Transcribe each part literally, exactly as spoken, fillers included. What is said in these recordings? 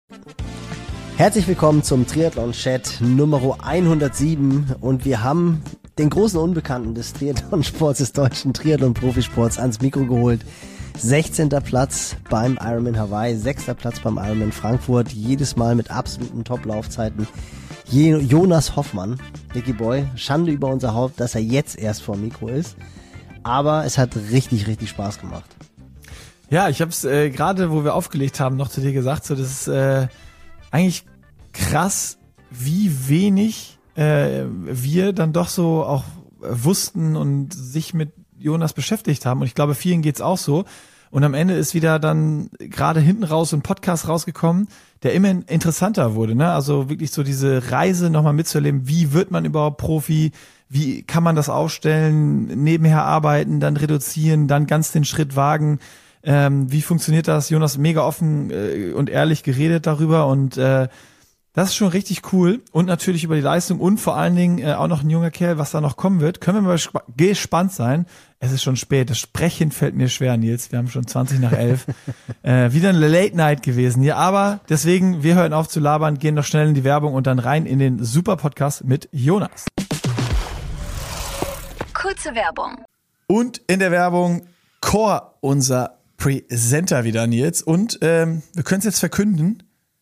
Herzlich willkommen zum Triathlon-Chat Nummer hundertsieben und wir haben den großen Unbekannten des Triathlonsports, des deutschen Triathlon-Profisports ans Mikro geholt. sechzehnter Platz beim Ironman Hawaii, sechster Platz beim Ironman Frankfurt, jedes Mal mit absoluten Top-Laufzeiten. Jonas Hoffmann, Dicky Boy, Schande über unser Haupt, dass er jetzt erst vor dem Mikro ist, aber es hat richtig, richtig Spaß gemacht. Ja, ich habe es äh, gerade, wo wir aufgelegt haben, noch zu dir gesagt, so das ist äh, eigentlich krass, wie wenig äh, wir dann doch so auch wussten und sich mit Jonas beschäftigt haben. Und ich glaube, vielen geht's auch so. Und am Ende ist wieder dann gerade hinten raus so ein Podcast rausgekommen, der immer interessanter wurde. Ne? Also wirklich so diese Reise nochmal mitzuerleben. Wie wird man überhaupt Profi? Wie kann man das aufstellen? Nebenher arbeiten, dann reduzieren, dann ganz den Schritt wagen. Ähm, wie funktioniert das? Jonas mega offen äh, und ehrlich geredet darüber und äh, das ist schon richtig cool und natürlich über die Leistung und vor allen Dingen äh, auch noch ein junger Kerl, was da noch kommen wird. Können wir mal sp- gespannt sein. Es ist schon spät. Das Sprechen fällt mir schwer, Nils. Wir haben schon zwanzig nach elf. äh, wieder eine Late Night gewesen hier. Aber deswegen, wir hören auf zu labern, gehen noch schnell in die Werbung und dann rein in den super Podcast mit Jonas. Kurze Werbung. Und in der Werbung Core, unser Presenter wieder, Nils. Und ähm, wir können es jetzt verkünden.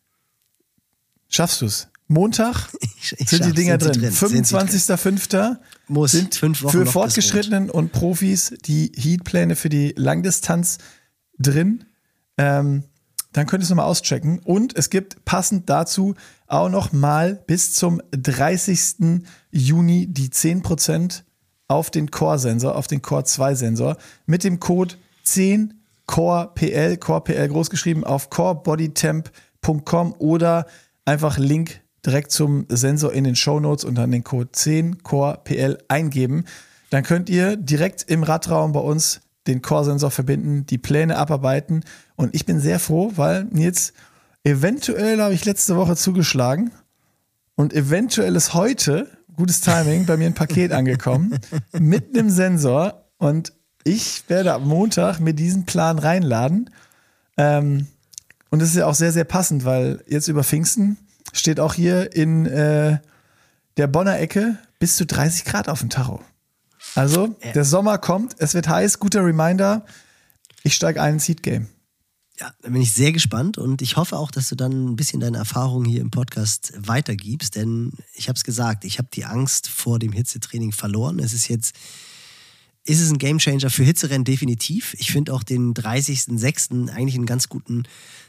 Schaffst du es? Montag ich, ich sind die Dinger sind drin. drin. fünfundzwanzigster fünfter Muss sind fünf Wochen für noch Fortgeschrittenen und Profis die Heatpläne für die Langdistanz drin. Ähm, dann könnt ihr es nochmal auschecken. Und es gibt passend dazu auch noch mal bis zum dreißigsten Juni die zehn Prozent auf den Core-Sensor, auf den Core zwei Sensor mit dem Code zehn Core P L, Core P L großgeschrieben auf core body temp punkt com oder einfach Link direkt zum Sensor in den Shownotes und dann den Code zehn Core P L eingeben. Dann könnt ihr direkt im Radraum bei uns den Core-Sensor verbinden, die Pläne abarbeiten und ich bin sehr froh, weil Nils, eventuell habe ich letzte Woche zugeschlagen und eventuell ist heute, gutes Timing, bei mir ein Paket angekommen mit einem Sensor und ich werde am Montag mir diesen Plan reinladen. Ähm, und das ist ja auch sehr, sehr passend, weil jetzt über Pfingsten steht auch hier in äh, der Bonner Ecke bis zu dreißig Grad auf dem Tacho. Also, ja. Der Sommer kommt, es wird heiß, guter Reminder. Ich steige ein ins Heat-Game. Ja, da bin ich sehr gespannt und ich hoffe auch, dass du dann ein bisschen deine Erfahrungen hier im Podcast weitergibst, denn ich habe es gesagt, ich habe die Angst vor dem Hitzetraining verloren. Es ist jetzt Ist es ein Gamechanger für Hitzerennen? Definitiv. Ich finde auch den dreißigsten sechsten eigentlich einen ganz guten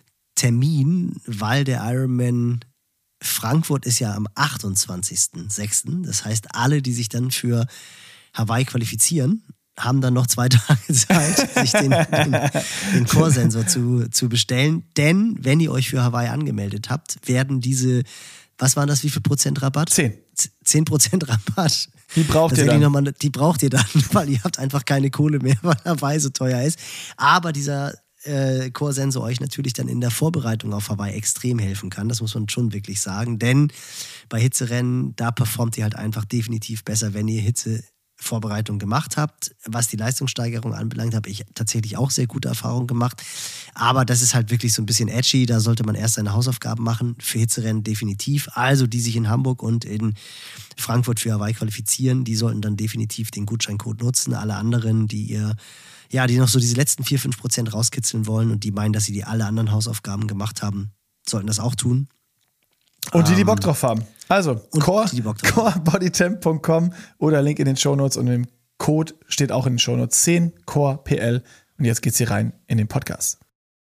Termin, weil der Ironman Frankfurt ist ja am achtundzwanzigsten sechsten Das heißt, alle, die sich dann für Hawaii qualifizieren, haben dann noch zwei Tage Zeit, sich den, den, den Core-Sensor zu, zu bestellen. Denn wenn ihr euch für Hawaii angemeldet habt, werden diese, was waren das, wie viel Prozent Rabatt? Zehn. Zehn Prozent Rabatt. Die braucht ihr dann. Noch mal, die braucht ihr dann, weil ihr habt einfach keine Kohle mehr, weil Hawaii so teuer ist. Aber dieser äh, Core-Sensor euch natürlich dann in der Vorbereitung auf Hawaii extrem helfen kann. Das muss man schon wirklich sagen. Denn bei Hitzerennen, da performt ihr halt einfach definitiv besser, wenn ihr Hitzevorbereitung gemacht habt. Was die Leistungssteigerung anbelangt, habe ich tatsächlich auch sehr gute Erfahrungen gemacht. Aber das ist halt wirklich so ein bisschen edgy. Da sollte man erst seine Hausaufgaben machen. Für Hitzerennen definitiv. Also die sich in Hamburg und in Frankfurt für Hawaii qualifizieren, die sollten dann definitiv den Gutscheincode nutzen. Alle anderen, die ihr, ja, die noch so diese letzten vier, fünf Prozent rauskitzeln wollen und die meinen, dass sie die alle anderen Hausaufgaben gemacht haben, sollten das auch tun. Und die, die Bock drauf haben. Also, core body temp punkt com oder Link in den Shownotes und im Code steht auch in den Shownotes zehn Core P L. Und jetzt geht's hier rein in den Podcast.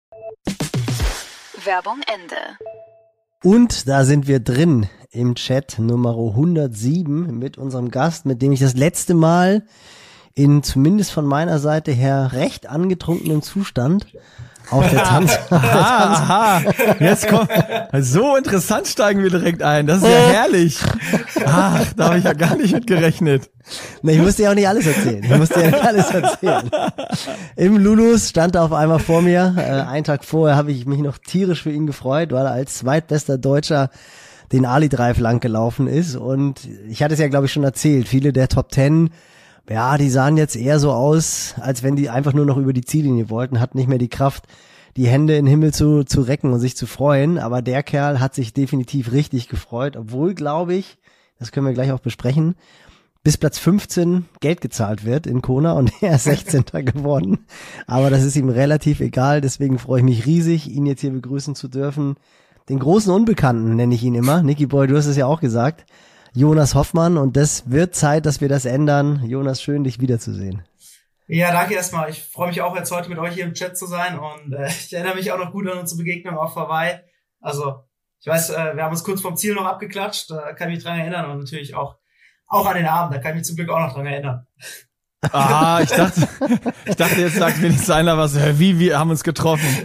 Werbung Ende. Und da sind wir drin im Chat Nummer hundertsieben mit unserem Gast, mit dem ich das letzte Mal in zumindest von meiner Seite her recht angetrunkenem Zustand auf der Tanz. Aha, aha. Jetzt kommt, so interessant steigen wir direkt ein. Das ist ja herrlich. Ach, da habe ich ja gar nicht mit gerechnet. Na, ich musste ja auch nicht alles erzählen. Ich musste ja nicht alles erzählen. Im Lulus stand er auf einmal vor mir. Äh, einen Tag vorher habe ich mich noch tierisch für ihn gefreut, weil er als zweitbester Deutscher den Ali-Drive lang gelaufen ist. Und ich hatte es ja, glaube ich, schon erzählt. Viele der Top Ten, ja, die sahen jetzt eher so aus, als wenn die einfach nur noch über die Ziellinie wollten, hatten nicht mehr die Kraft, die Hände in den Himmel zu, zu recken und sich zu freuen. Aber der Kerl hat sich definitiv richtig gefreut, obwohl, glaube ich, das können wir gleich auch besprechen, bis Platz fünfzehn Geld gezahlt wird in Kona und er ist sechzehnter geworden. Aber das ist ihm relativ egal, deswegen freue ich mich riesig, ihn jetzt hier begrüßen zu dürfen. Den großen Unbekannten nenne ich ihn immer. Nicky Boy, du hast es ja auch gesagt. Jonas Hoffmann, und das wird Zeit, dass wir das ändern. Jonas, schön, dich wiederzusehen. Ja, danke erstmal. Ich freue mich auch jetzt heute mit euch hier im Chat zu sein und äh, ich erinnere mich auch noch gut an unsere Begegnung auf Hawaii. Also, ich weiß, äh, wir haben uns kurz vom Ziel noch abgeklatscht, da kann ich mich dran erinnern und natürlich auch Auch an den Abend, da kann ich mich zum Glück auch noch dran erinnern. Ah, ich dachte, ich dachte, jetzt sagt wenigstens einer was, wie, wir haben uns getroffen.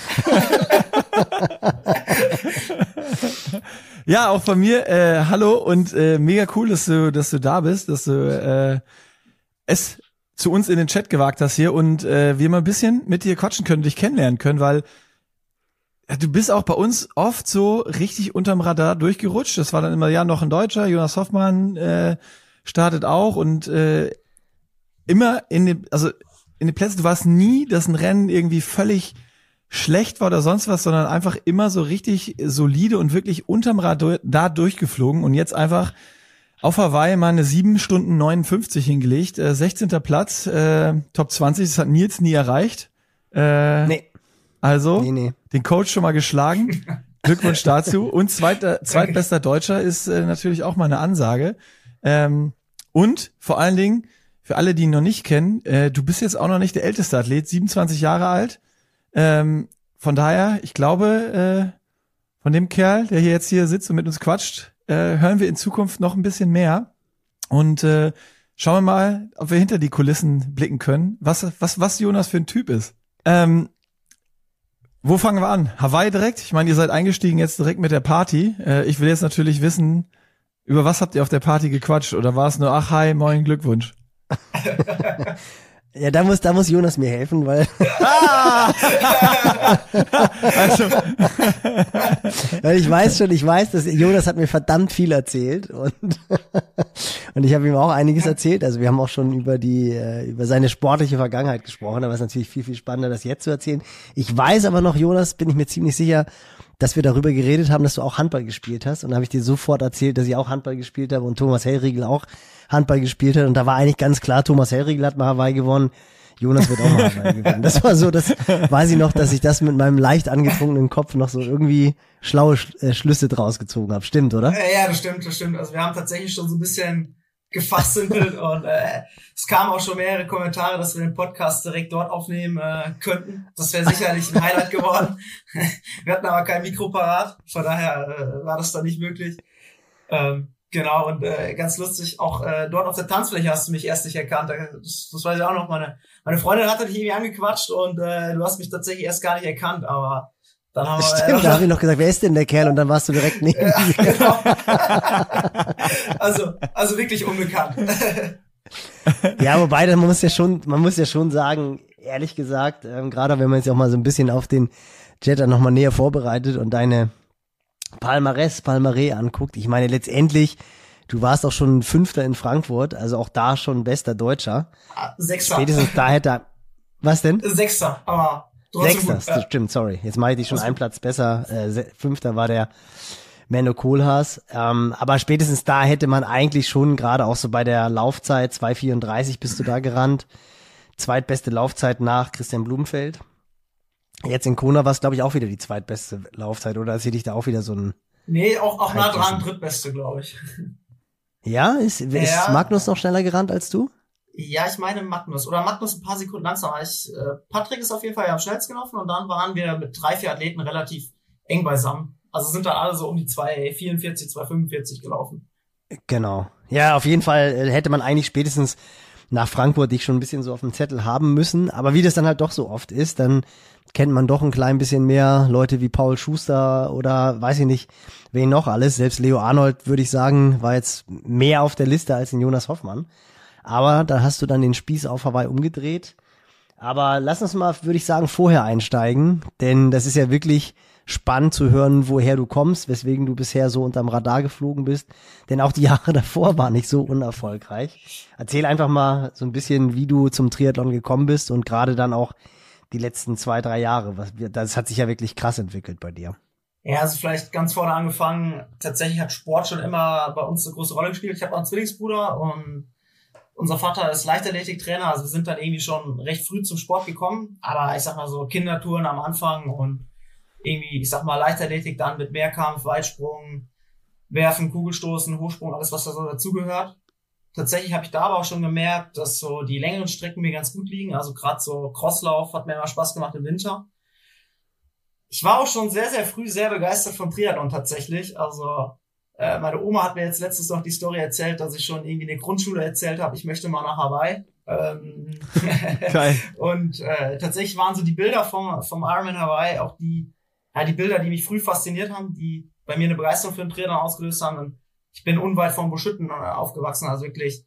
Ja, auch von mir, äh, hallo und äh, mega cool, dass du, dass du da bist, dass du äh, es zu uns in den Chat gewagt hast hier und äh, wir mal ein bisschen mit dir quatschen können, dich kennenlernen können, weil du bist auch bei uns oft so richtig unterm Radar durchgerutscht. Das war dann immer, ja, noch ein Deutscher, Jonas Hoffmann äh, startet auch und äh, immer in den, also in den Plätzen, du warst nie, dass ein Rennen irgendwie völlig schlecht war oder sonst was, sondern einfach immer so richtig solide und wirklich unterm Radar da durchgeflogen und jetzt einfach auf Hawaii mal eine sieben Stunden neunundfünfzig hingelegt, äh, sechzehnter Platz, äh, Top zwanzig, das hat Nils nie erreicht. Äh, nee. Also, nee, nee. Den Coach schon mal geschlagen. Glückwunsch dazu. Und zweiter, zweitbester Deutscher ist äh, natürlich auch mal eine Ansage. Ähm, und vor allen Dingen, für alle, die ihn noch nicht kennen, äh, du bist jetzt auch noch nicht der älteste Athlet, siebenundzwanzig Jahre alt. Ähm, von daher, ich glaube, äh, von dem Kerl, der hier jetzt hier sitzt und mit uns quatscht, äh, hören wir in Zukunft noch ein bisschen mehr. Und äh, schauen wir mal, ob wir hinter die Kulissen blicken können, was, was, was Jonas für ein Typ ist. Ähm, Wo fangen wir an? Hawaii direkt? Ich meine, ihr seid eingestiegen jetzt direkt mit der Party. Äh, ich will jetzt natürlich wissen, über was habt ihr auf der Party gequatscht? Oder war es nur, ach, hi, moin, Glückwunsch? Ja, da muss, da muss Jonas mir helfen, weil. Ah! Also. Weil ich weiß schon, ich weiß, dass Jonas hat mir verdammt viel erzählt und und ich habe ihm auch einiges erzählt. Also wir haben auch schon über die über seine sportliche Vergangenheit gesprochen, aber es ist natürlich viel viel spannender, das jetzt zu erzählen. Ich weiß aber noch, Jonas, bin ich mir ziemlich sicher, dass wir darüber geredet haben, dass du auch Handball gespielt hast, und dann habe ich dir sofort erzählt, dass ich auch Handball gespielt habe und Thomas Hellriegel auch Handball gespielt hat, und da war eigentlich ganz klar, Thomas Hellriegel hat mal Hawaii gewonnen, Jonas wird auch mal Hawaii gewinnen. Das war so, das weiß ich noch, dass ich das mit meinem leicht angetrunkenen Kopf noch so irgendwie schlaue äh, Schlüsse draus gezogen habe. Stimmt, oder? Ja, das stimmt, das stimmt. Also wir haben tatsächlich schon so ein bisschen gefasselt und äh, es kamen auch schon mehrere Kommentare, dass wir den Podcast direkt dort aufnehmen äh, könnten. Das wäre sicherlich ein Highlight geworden. Wir hatten aber kein Mikro parat, von daher äh, war das dann nicht möglich. Ähm, Genau, und äh, ganz lustig, auch äh, dort auf der Tanzfläche hast du mich erst nicht erkannt. Das, das weiß ich auch noch. Meine, meine Freundin hatte dich irgendwie angequatscht und äh, du hast mich tatsächlich erst gar nicht erkannt, aber dann haben wir... Stimmt, äh, da habe ich noch gesagt, wer ist denn der Kerl? Und dann warst du direkt neben ja, genau. also, also wirklich unbekannt. Ja, wobei, man muss ja schon, man muss ja schon sagen, ehrlich gesagt, ähm, gerade wenn man jetzt auch mal so ein bisschen auf den Jet dann nochmal näher vorbereitet und deine Palmares, Palmarès anguckt. Ich meine, letztendlich, du warst auch schon Fünfter in Frankfurt, also auch da schon bester Deutscher. Sechster. Spätestens da hätte, was denn? Sechster, aber Sechster, gut, das stimmt, sorry. Jetzt mache ich dich schon einen Platz besser. Äh, Fünfter war der Menno Kohlhaas. Ähm, aber spätestens da hätte man eigentlich schon, gerade auch so bei der Laufzeit, zwei vierunddreißig bist du da gerannt. Zweitbeste Laufzeit nach Christian Blumenfeld. Jetzt in Kona war es, glaube ich, auch wieder die zweitbeste Laufzeit, oder sehe ich da auch wieder so ein... Nee, auch, auch nah dran, drittbeste, glaube ich. Ja? Ist, ist ja. Magnus noch schneller gerannt als du? Ja, ich meine Magnus. Oder Magnus ein paar Sekunden langsamer. Ich, äh, Patrick ist auf jeden Fall ja am schnellsten gelaufen und dann waren wir mit drei, vier Athleten relativ eng beisammen. Also sind dann alle so um die zwei vierundvierzig, zwei fünfundvierzig gelaufen. Genau. Ja, auf jeden Fall hätte man eigentlich spätestens nach Frankfurt dich schon ein bisschen so auf dem Zettel haben müssen. Aber wie das dann halt doch so oft ist, dann kennt man doch ein klein bisschen mehr Leute wie Paul Schuster oder weiß ich nicht, wen noch alles. Selbst Leo Arnold, würde ich sagen, war jetzt mehr auf der Liste als in Jonas Hoffmann. Aber da hast du dann den Spieß auf Hawaii umgedreht. Aber lass uns mal, würde ich sagen, vorher einsteigen, denn das ist ja wirklich spannend zu hören, woher du kommst, weswegen du bisher so unterm Radar geflogen bist. Denn auch die Jahre davor waren nicht so unerfolgreich. Erzähl einfach mal so ein bisschen, wie du zum Triathlon gekommen bist und gerade dann auch die letzten zwei, drei Jahre? Was, das hat sich ja wirklich krass entwickelt bei dir. Ja, also vielleicht ganz vorne angefangen. Tatsächlich hat Sport schon immer bei uns eine große Rolle gespielt. Ich habe auch einen Zwillingsbruder und unser Vater ist Leichtathletiktrainer. Also wir sind dann irgendwie schon recht früh zum Sport gekommen. Aber ich sag mal so Kindertouren am Anfang und irgendwie, ich sag mal Leichtathletik dann mit Mehrkampf, Weitsprung, Werfen, Kugelstoßen, Hochsprung, alles was da so dazugehört. Tatsächlich habe ich da aber auch schon gemerkt, dass so die längeren Strecken mir ganz gut liegen. Also gerade so Crosslauf hat mir immer Spaß gemacht im Winter. Ich war auch schon sehr, sehr früh sehr begeistert vom Triathlon tatsächlich. Also äh, meine Oma hat mir jetzt letztens noch die Story erzählt, dass ich schon irgendwie in der Grundschule erzählt habe, ich möchte mal nach Hawaii. Ähm Geil. Und äh, tatsächlich waren so die Bilder vom, vom Ironman Hawaii auch die, ja, die Bilder, die mich früh fasziniert haben, die bei mir eine Begeisterung für den Triathlon ausgelöst haben. Und ich bin unweit von Buschütten aufgewachsen, also wirklich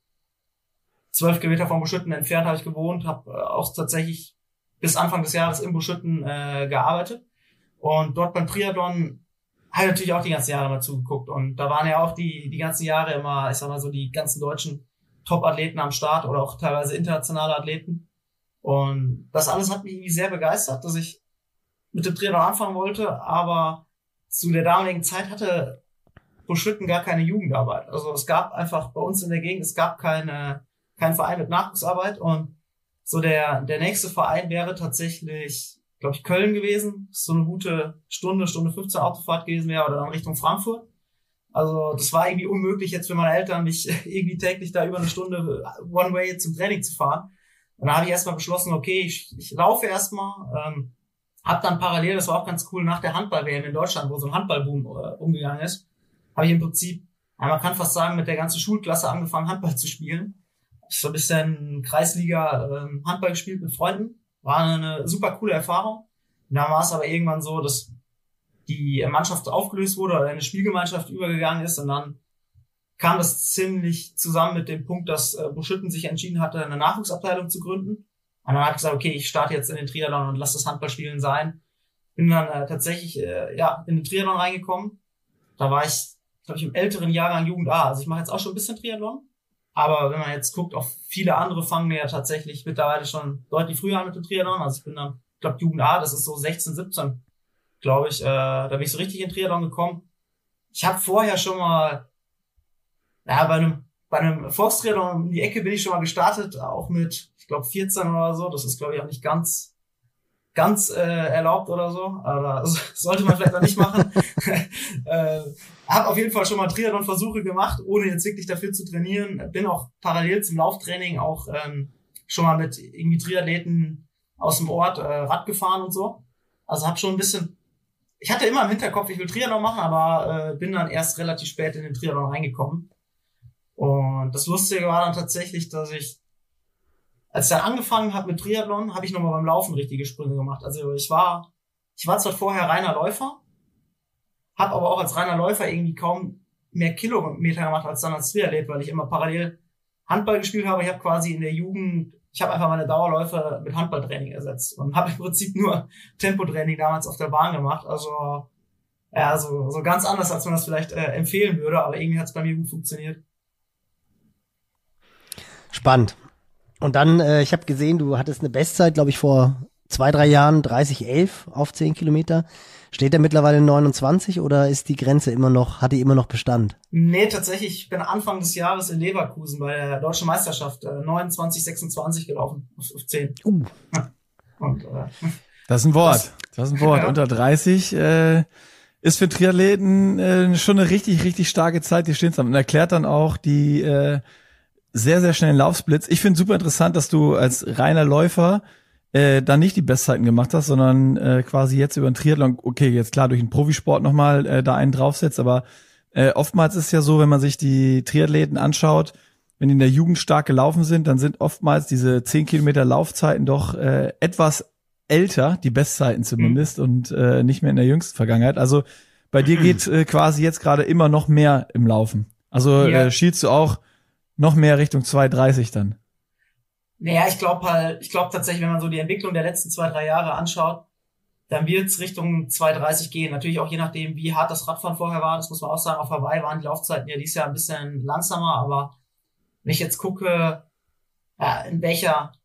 zwölf Kilometer von Buschütten entfernt habe ich gewohnt, habe äh, auch tatsächlich bis Anfang des Jahres in Buschütten äh, gearbeitet und dort beim Triathlon habe ich natürlich auch die ganzen Jahre mal zugeguckt und da waren ja auch die die ganzen Jahre immer, ich sag mal so, die ganzen deutschen Top-Athleten am Start oder auch teilweise internationale Athleten und das alles hat mich irgendwie sehr begeistert, dass ich mit dem Triathlon anfangen wollte, aber zu der damaligen Zeit hatte Buschütten gar keine Jugendarbeit. Also es gab einfach bei uns in der Gegend, es gab keine, keinen Verein mit Nachwuchsarbeit und so der, der nächste Verein wäre tatsächlich, glaube ich, Köln gewesen. So eine gute Stunde, Stunde fünfzehn Autofahrt gewesen wäre oder dann Richtung Frankfurt. Also das war irgendwie unmöglich jetzt für meine Eltern, mich irgendwie täglich da über eine Stunde One-Way zum Training zu fahren. Und da habe ich erstmal beschlossen, okay, ich, ich laufe erstmal, ähm, hab dann parallel, das war auch ganz cool, nach der Handball-W M in Deutschland, wo so ein Handballboom äh, umgegangen ist, habe ich im Prinzip, ja, man kann fast sagen, mit der ganzen Schulklasse angefangen, Handball zu spielen. Ich so ein bisschen Kreisliga ähm, Handball gespielt mit Freunden. War eine super coole Erfahrung. Und dann war es aber irgendwann so, dass die Mannschaft aufgelöst wurde oder eine Spielgemeinschaft übergegangen ist. Und dann kam das ziemlich zusammen mit dem Punkt, dass äh, Buschütten sich entschieden hatte, eine Nachwuchsabteilung zu gründen. Und dann habe ich gesagt, okay, ich starte jetzt in den Triathlon und lasse das Handballspielen sein. Bin dann äh, tatsächlich äh, ja in den Triathlon reingekommen. Da war ich, glaube ich, im älteren Jahrgang Jugend A. Also ich mache jetzt auch schon ein bisschen Triathlon. Aber wenn man jetzt guckt, auch viele andere fangen ja tatsächlich mittlerweile schon deutlich früher an mit dem Triathlon. Also ich bin dann, ich glaube, Jugend A, das ist so sechzehn, siebzehn, glaube ich. Äh, da bin ich so richtig in Triathlon gekommen. Ich habe vorher schon mal, ja, bei einem bei einem Volkstriathlon um die Ecke bin ich schon mal gestartet, auch mit, ich glaube, vierzehn oder so. Das ist, glaube ich, auch nicht ganz ganz äh, erlaubt oder so, aber das sollte man vielleicht auch nicht machen. äh, habe auf jeden Fall schon mal Triathlon-Versuche gemacht, ohne jetzt wirklich dafür zu trainieren. Bin auch parallel zum Lauftraining auch ähm, schon mal mit irgendwie Triathleten aus dem Ort äh, Rad gefahren und so. Also habe schon ein bisschen, ich hatte immer im Hinterkopf, ich will Triathlon machen, aber äh, bin dann erst relativ spät in den Triathlon reingekommen. Und das Lustige war dann tatsächlich, dass ich, als ich dann angefangen habe mit Triathlon, habe ich nochmal beim Laufen richtige Sprünge gemacht. Also ich war, ich war zwar vorher reiner Läufer, habe aber auch als reiner Läufer irgendwie kaum mehr Kilometer gemacht als dann als Triathlet, weil ich immer parallel Handball gespielt habe. Ich habe quasi in der Jugend, ich habe einfach meine Dauerläufe mit Handballtraining ersetzt und habe im Prinzip nur Tempotraining damals auf der Bahn gemacht. Also ja, so, so ganz anders, als man das vielleicht äh, empfehlen würde, aber irgendwie hat es bei mir gut funktioniert. Spannend. Und dann, äh, ich habe gesehen, du hattest eine Bestzeit, glaube ich, vor zwei, drei Jahren, dreißig elf auf zehn Kilometer. Steht der mittlerweile neunundzwanzig oder ist die Grenze immer noch, hat die immer noch Bestand? Nee, tatsächlich, ich bin Anfang des Jahres in Leverkusen bei der Deutschen Meisterschaft äh, neunundzwanzig sechsundzwanzig gelaufen auf, auf zehn. Uh. Und, äh, das ist ein Wort. Das, das ist ein Wort. Ja. Unter dreißig äh, ist für Triathleten äh, schon eine richtig, richtig starke Zeit, die stehen zusammen. Und erklärt dann auch die äh, sehr, sehr schnellen Laufsplits. Ich finde super interessant, dass du als reiner Läufer äh, dann nicht die Bestzeiten gemacht hast, sondern äh, quasi jetzt über den Triathlon, okay, jetzt klar durch den Profisport nochmal äh, da einen draufsetzt, aber äh, oftmals ist es ja so, wenn man sich die Triathleten anschaut, wenn die in der Jugend stark gelaufen sind, dann sind oftmals diese zehn Kilometer Laufzeiten doch äh, etwas älter, die Bestzeiten zumindest, mhm. und äh, nicht mehr in der jüngsten Vergangenheit. Also bei dir geht äh, quasi jetzt gerade immer noch mehr im Laufen. Also ja. äh, schielst du auch noch mehr Richtung zwei dreißig dann? Naja, ich glaube halt, ich glaube tatsächlich, wenn man so die Entwicklung der letzten zwei, drei Jahre anschaut, dann wird es Richtung zwei dreißig gehen. Natürlich auch je nachdem, wie hart das Radfahren vorher war, das muss man auch sagen. Auf Hawaii waren die Laufzeiten ja dieses Jahr ein bisschen langsamer, aber wenn ich jetzt gucke, ja, in welcher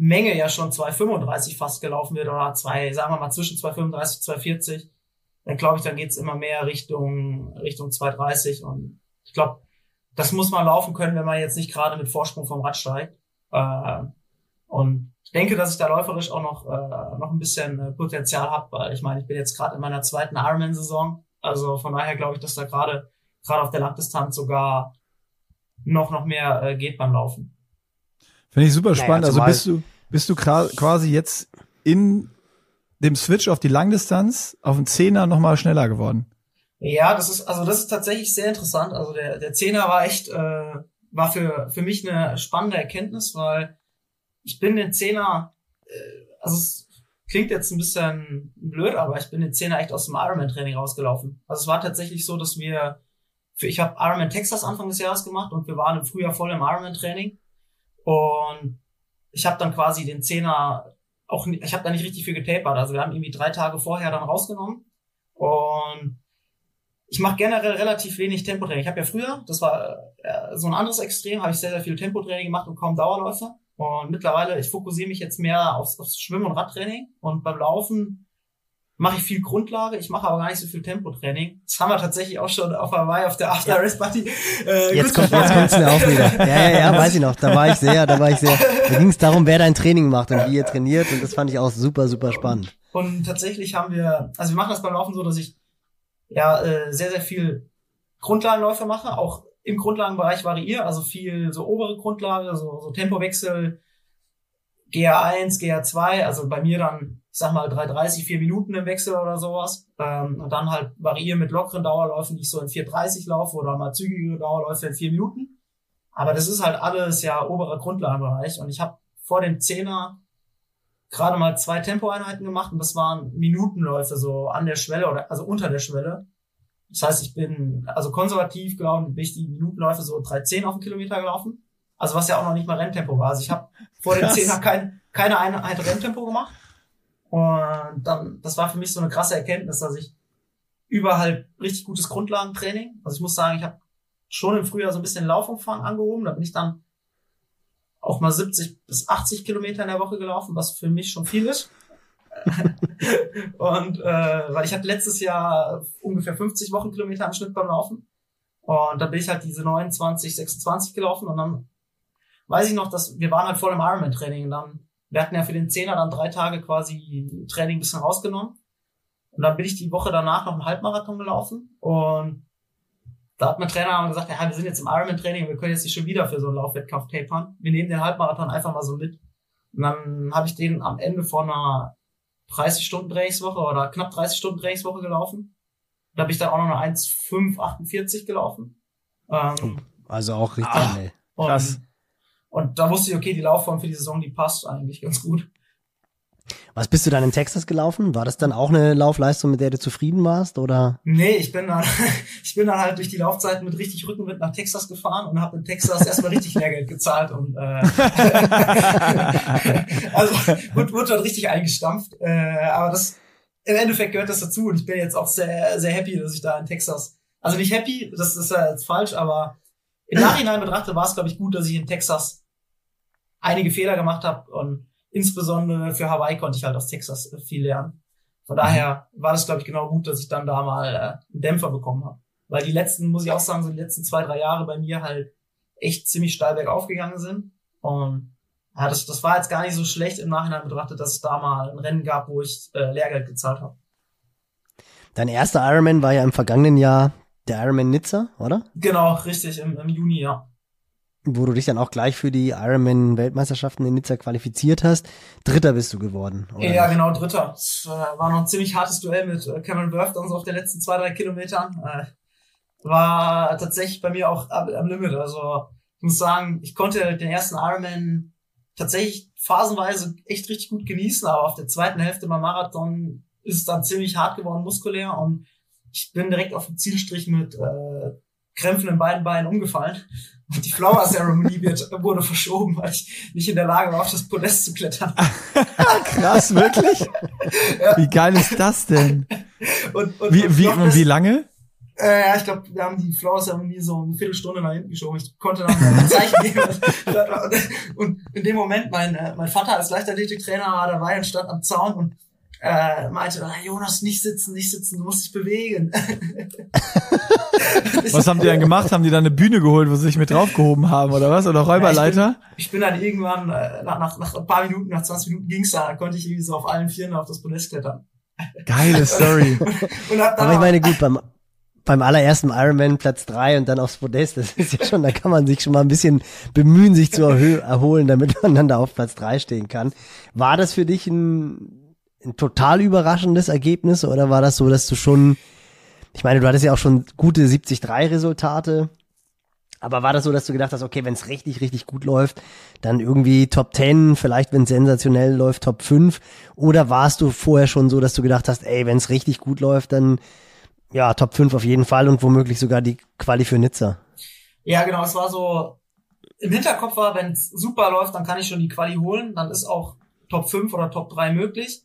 Menge ja schon zwei fünfunddreißig fast gelaufen wird oder zwei, sagen wir mal zwischen zwei fünfunddreißig, zwei vierzig, dann glaube ich, dann geht's immer mehr Richtung Richtung zwei dreißig und ich glaube, das muss man laufen können, wenn man jetzt nicht gerade mit Vorsprung vom Rad steigt. Äh, und ich denke, dass ich da läuferisch auch noch äh, noch ein bisschen äh, Potenzial habe, weil ich meine, ich bin jetzt gerade in meiner zweiten Ironman-Saison, also von daher glaube ich, dass da gerade gerade auf der Langdistanz sogar noch noch mehr äh, geht beim Laufen. Finde ich super spannend. Naja, also bist du bist du quasi jetzt in dem Switch auf die Langdistanz auf den Zehner nochmal schneller geworden? Ja, das ist also das ist tatsächlich sehr interessant. Also der der Zehner war echt äh, war für für mich eine spannende Erkenntnis, weil ich bin den Zehner, äh, also es klingt jetzt ein bisschen blöd, aber ich bin den Zehner echt aus dem Ironman-Training rausgelaufen. Also es war tatsächlich so, dass wir für ich habe Ironman Texas Anfang des Jahres gemacht und wir waren im Frühjahr voll im Ironman-Training. Und ich habe dann quasi den Zehner auch, ich habe da nicht richtig viel getapert. Also wir haben irgendwie drei Tage vorher dann rausgenommen. Und ich mache generell relativ wenig Tempotraining. Ich habe ja früher, das war äh, so ein anderes Extrem, habe ich sehr, sehr viel Tempotraining gemacht und kaum Dauerläufe. Und mittlerweile, ich fokussiere mich jetzt mehr aufs, aufs Schwimmen- und Radtraining. Und beim Laufen mache ich viel Grundlage, ich mache aber gar nicht so viel Tempotraining. Das haben wir tatsächlich auch schon auf Hawaii auf der After Race Party. Äh, jetzt kommt jetzt kommt's mir auch wieder. Ja, ja, ja, weiß ich noch. Da war ich sehr, da war ich sehr. Da ging es darum, wer dein Training macht und wie ihr trainiert. Und das fand ich auch super, super spannend. Und tatsächlich haben wir, also wir machen das beim Laufen so, dass ich ja äh, sehr, sehr viel Grundlagenläufe mache, auch im Grundlagenbereich variiere, also viel so obere Grundlage, so, so Tempowechsel, G R eins, G R zwei, also bei mir dann, ich sag mal, drei dreißig, vier Minuten im Wechsel oder sowas. Ähm, und dann halt variieren mit lockeren Dauerläufen, die ich so in vier dreißig laufe oder mal zügige Dauerläufe in vier Minuten. Aber das ist halt alles ja oberer Grundlagenbereich. Und ich habe vor dem Zehner gerade mal zwei Tempoeinheiten gemacht und das waren Minutenläufe so an der Schwelle oder also unter der Schwelle. Das heißt, ich bin also konservativ gelaufen, bin ich die Minutenläufe so drei zehn auf den Kilometer gelaufen. Also was ja auch noch nicht mal Renntempo war. Also ich habe vor dem Zehner kein, keine Einheit Renntempo gemacht. Und dann, das war für mich so eine krasse Erkenntnis, dass ich überall richtig gutes Grundlagentraining, also ich muss sagen, ich habe schon im Frühjahr so ein bisschen Laufumfang angehoben, da bin ich dann auch mal siebzig bis achtzig Kilometer in der Woche gelaufen, was für mich schon viel ist. Und äh, weil ich hatte letztes Jahr ungefähr fünfzig Wochenkilometer im Schnitt beim Laufen und da bin ich halt diese neunundzwanzig, sechsundzwanzig gelaufen und dann weiß ich noch, dass wir waren halt voll im Ironman-Training und dann wir hatten ja für den Zehner dann drei Tage quasi Training ein bisschen rausgenommen. Und dann bin ich die Woche danach noch einen Halbmarathon gelaufen. Und da hat mein Trainer gesagt, ja, wir sind jetzt im Ironman-Training, wir können jetzt nicht schon wieder für so einen Laufwettkampf tapern. Wir nehmen den Halbmarathon einfach mal so mit. Und dann habe ich den am Ende von einer dreißig Stunden Trainingswoche oder knapp dreißig Stunden Trainingswoche gelaufen. Da bin ich dann auch noch eine eins fünf achtundvierzig gelaufen. Ähm, also auch richtig ah, schnell. Krass. Und da wusste ich, okay, die Laufform für die Saison, die passt eigentlich ganz gut. Was bist du dann in Texas gelaufen? War das dann auch eine Laufleistung, mit der du zufrieden warst, oder? Nee, ich bin dann, ich bin dann halt durch die Laufzeiten mit richtig Rückenwind nach Texas gefahren und habe in Texas erstmal richtig Lehrgeld gezahlt und äh, also wurde, wurde dann richtig eingestampft. Äh, aber das im Endeffekt gehört das dazu und ich bin jetzt auch sehr, sehr happy, dass ich da in Texas, also nicht happy, das ist ja jetzt falsch, aber im Nachhinein betrachtet war es, glaube ich, gut, dass ich in Texas einige Fehler gemacht habe und insbesondere für Hawaii konnte ich halt aus Texas viel lernen. Von daher war das, glaube ich, genau gut, dass ich dann da mal äh, einen Dämpfer bekommen habe. Weil die letzten, muss ich auch sagen, so die letzten zwei, drei Jahre bei mir halt echt ziemlich steil bergauf gegangen sind. Und ja, das, das war jetzt gar nicht so schlecht im Nachhinein betrachtet, dass es da mal ein Rennen gab, wo ich äh, Lehrgeld gezahlt habe. Dein erster Ironman war ja im vergangenen Jahr der Ironman Nizza, oder? Genau, richtig, im, im Juni, ja. Wo du dich dann auch gleich für die Ironman-Weltmeisterschaften in Nizza qualifiziert hast. Dritter bist du geworden, oder? Ja, nicht? Genau, Dritter. Es äh, war noch ein ziemlich hartes Duell mit äh, Cameron Worth dann so auf den letzten zwei, drei Kilometern. Äh, war tatsächlich bei mir auch ab, am Limit. Also ich muss sagen, ich konnte den ersten Ironman tatsächlich phasenweise echt richtig gut genießen, aber auf der zweiten Hälfte beim Marathon ist es dann ziemlich hart geworden, muskulär, und ich bin direkt auf den Zielstrich mit äh, Krämpfen in beiden Beinen umgefallen. Und die Flower Ceremony wird, wurde verschoben, weil ich nicht in der Lage war, auf das Podest zu klettern. Krass, wirklich? Ja. Wie geil ist das denn? Und, und, wie, und wie, und wie lange? Äh, ja, ich glaube, wir haben die Flowers ja irgendwie so eine Viertelstunde nach hinten geschoben. Ich konnte dann ein Zeichen geben. Und in dem Moment, mein, äh, mein Vater als Leichtathletiktrainer war dabei und stand am Zaun und äh, meinte, ah, Jonas, nicht sitzen, nicht sitzen, du musst dich bewegen. Was haben die dann gemacht? Haben die dann eine Bühne geholt, wo sie sich mit draufgehoben haben oder was? Oder Räuberleiter? Ja, ich, bin, ich bin dann irgendwann, äh, nach, nach, nach ein paar Minuten, nach zwanzig Minuten ging's da, konnte ich irgendwie so auf allen Vieren auf das Podest klettern. Geile Story. und, und hab dann Aber ich meine, gut, beim, beim allerersten Ironman Platz drei und dann aufs Podest, das ist ja schon, da kann man sich schon mal ein bisschen bemühen, sich zu erhö- erholen, damit man dann da auf Platz drei stehen kann. War das für dich ein ein total überraschendes Ergebnis oder war das so, dass du schon, ich meine, du hattest ja auch schon gute siebzig drei Resultate, aber war das so, dass du gedacht hast, okay, wenn es richtig, richtig gut läuft, dann irgendwie Top zehn, vielleicht wenn es sensationell läuft, Top fünf, oder warst du vorher schon so, dass du gedacht hast, ey, wenn es richtig gut läuft, dann ja, Top fünf auf jeden Fall und womöglich sogar die Quali für Nizza? Ja, genau, es war so, im Hinterkopf war, wenn es super läuft, dann kann ich schon die Quali holen, dann ist auch Top fünf oder Top drei möglich.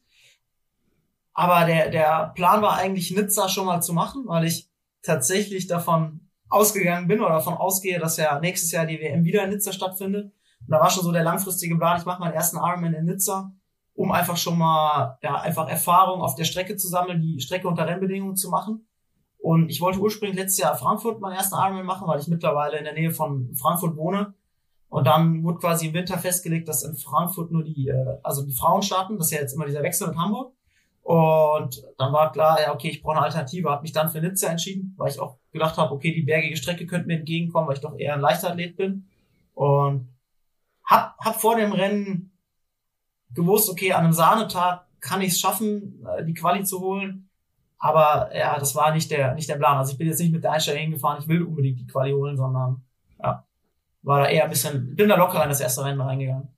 Aber der, der Plan war eigentlich, Nizza schon mal zu machen, weil ich tatsächlich davon ausgegangen bin oder davon ausgehe, dass ja nächstes Jahr die W M wieder in Nizza stattfindet. Und da war schon so der langfristige Plan, ich mache meinen ersten Ironman in Nizza, um einfach schon mal, ja, einfach Erfahrung auf der Strecke zu sammeln, die Strecke unter Rennbedingungen zu machen. Und ich wollte ursprünglich letztes Jahr Frankfurt meinen ersten Ironman machen, weil ich mittlerweile in der Nähe von Frankfurt wohne. Und dann wurde quasi im Winter festgelegt, dass in Frankfurt nur die, also die Frauen starten. Das ist ja jetzt immer dieser Wechsel mit Hamburg. Und dann war klar, ja, okay, ich brauche eine Alternative, habe mich dann für Nizza entschieden, weil ich auch gedacht habe, okay, die bergige Strecke könnte mir entgegenkommen, weil ich doch eher ein Leichtathlet bin. Und hab, hab vor dem Rennen gewusst, okay, an einem Sahnetag kann ich es schaffen, die Quali zu holen. Aber ja, das war nicht der, nicht der Plan. Also ich bin jetzt nicht mit der Einstellung hingefahren, ich will unbedingt die Quali holen, sondern ja, war da eher ein bisschen, bin da locker in das erste Rennen reingegangen.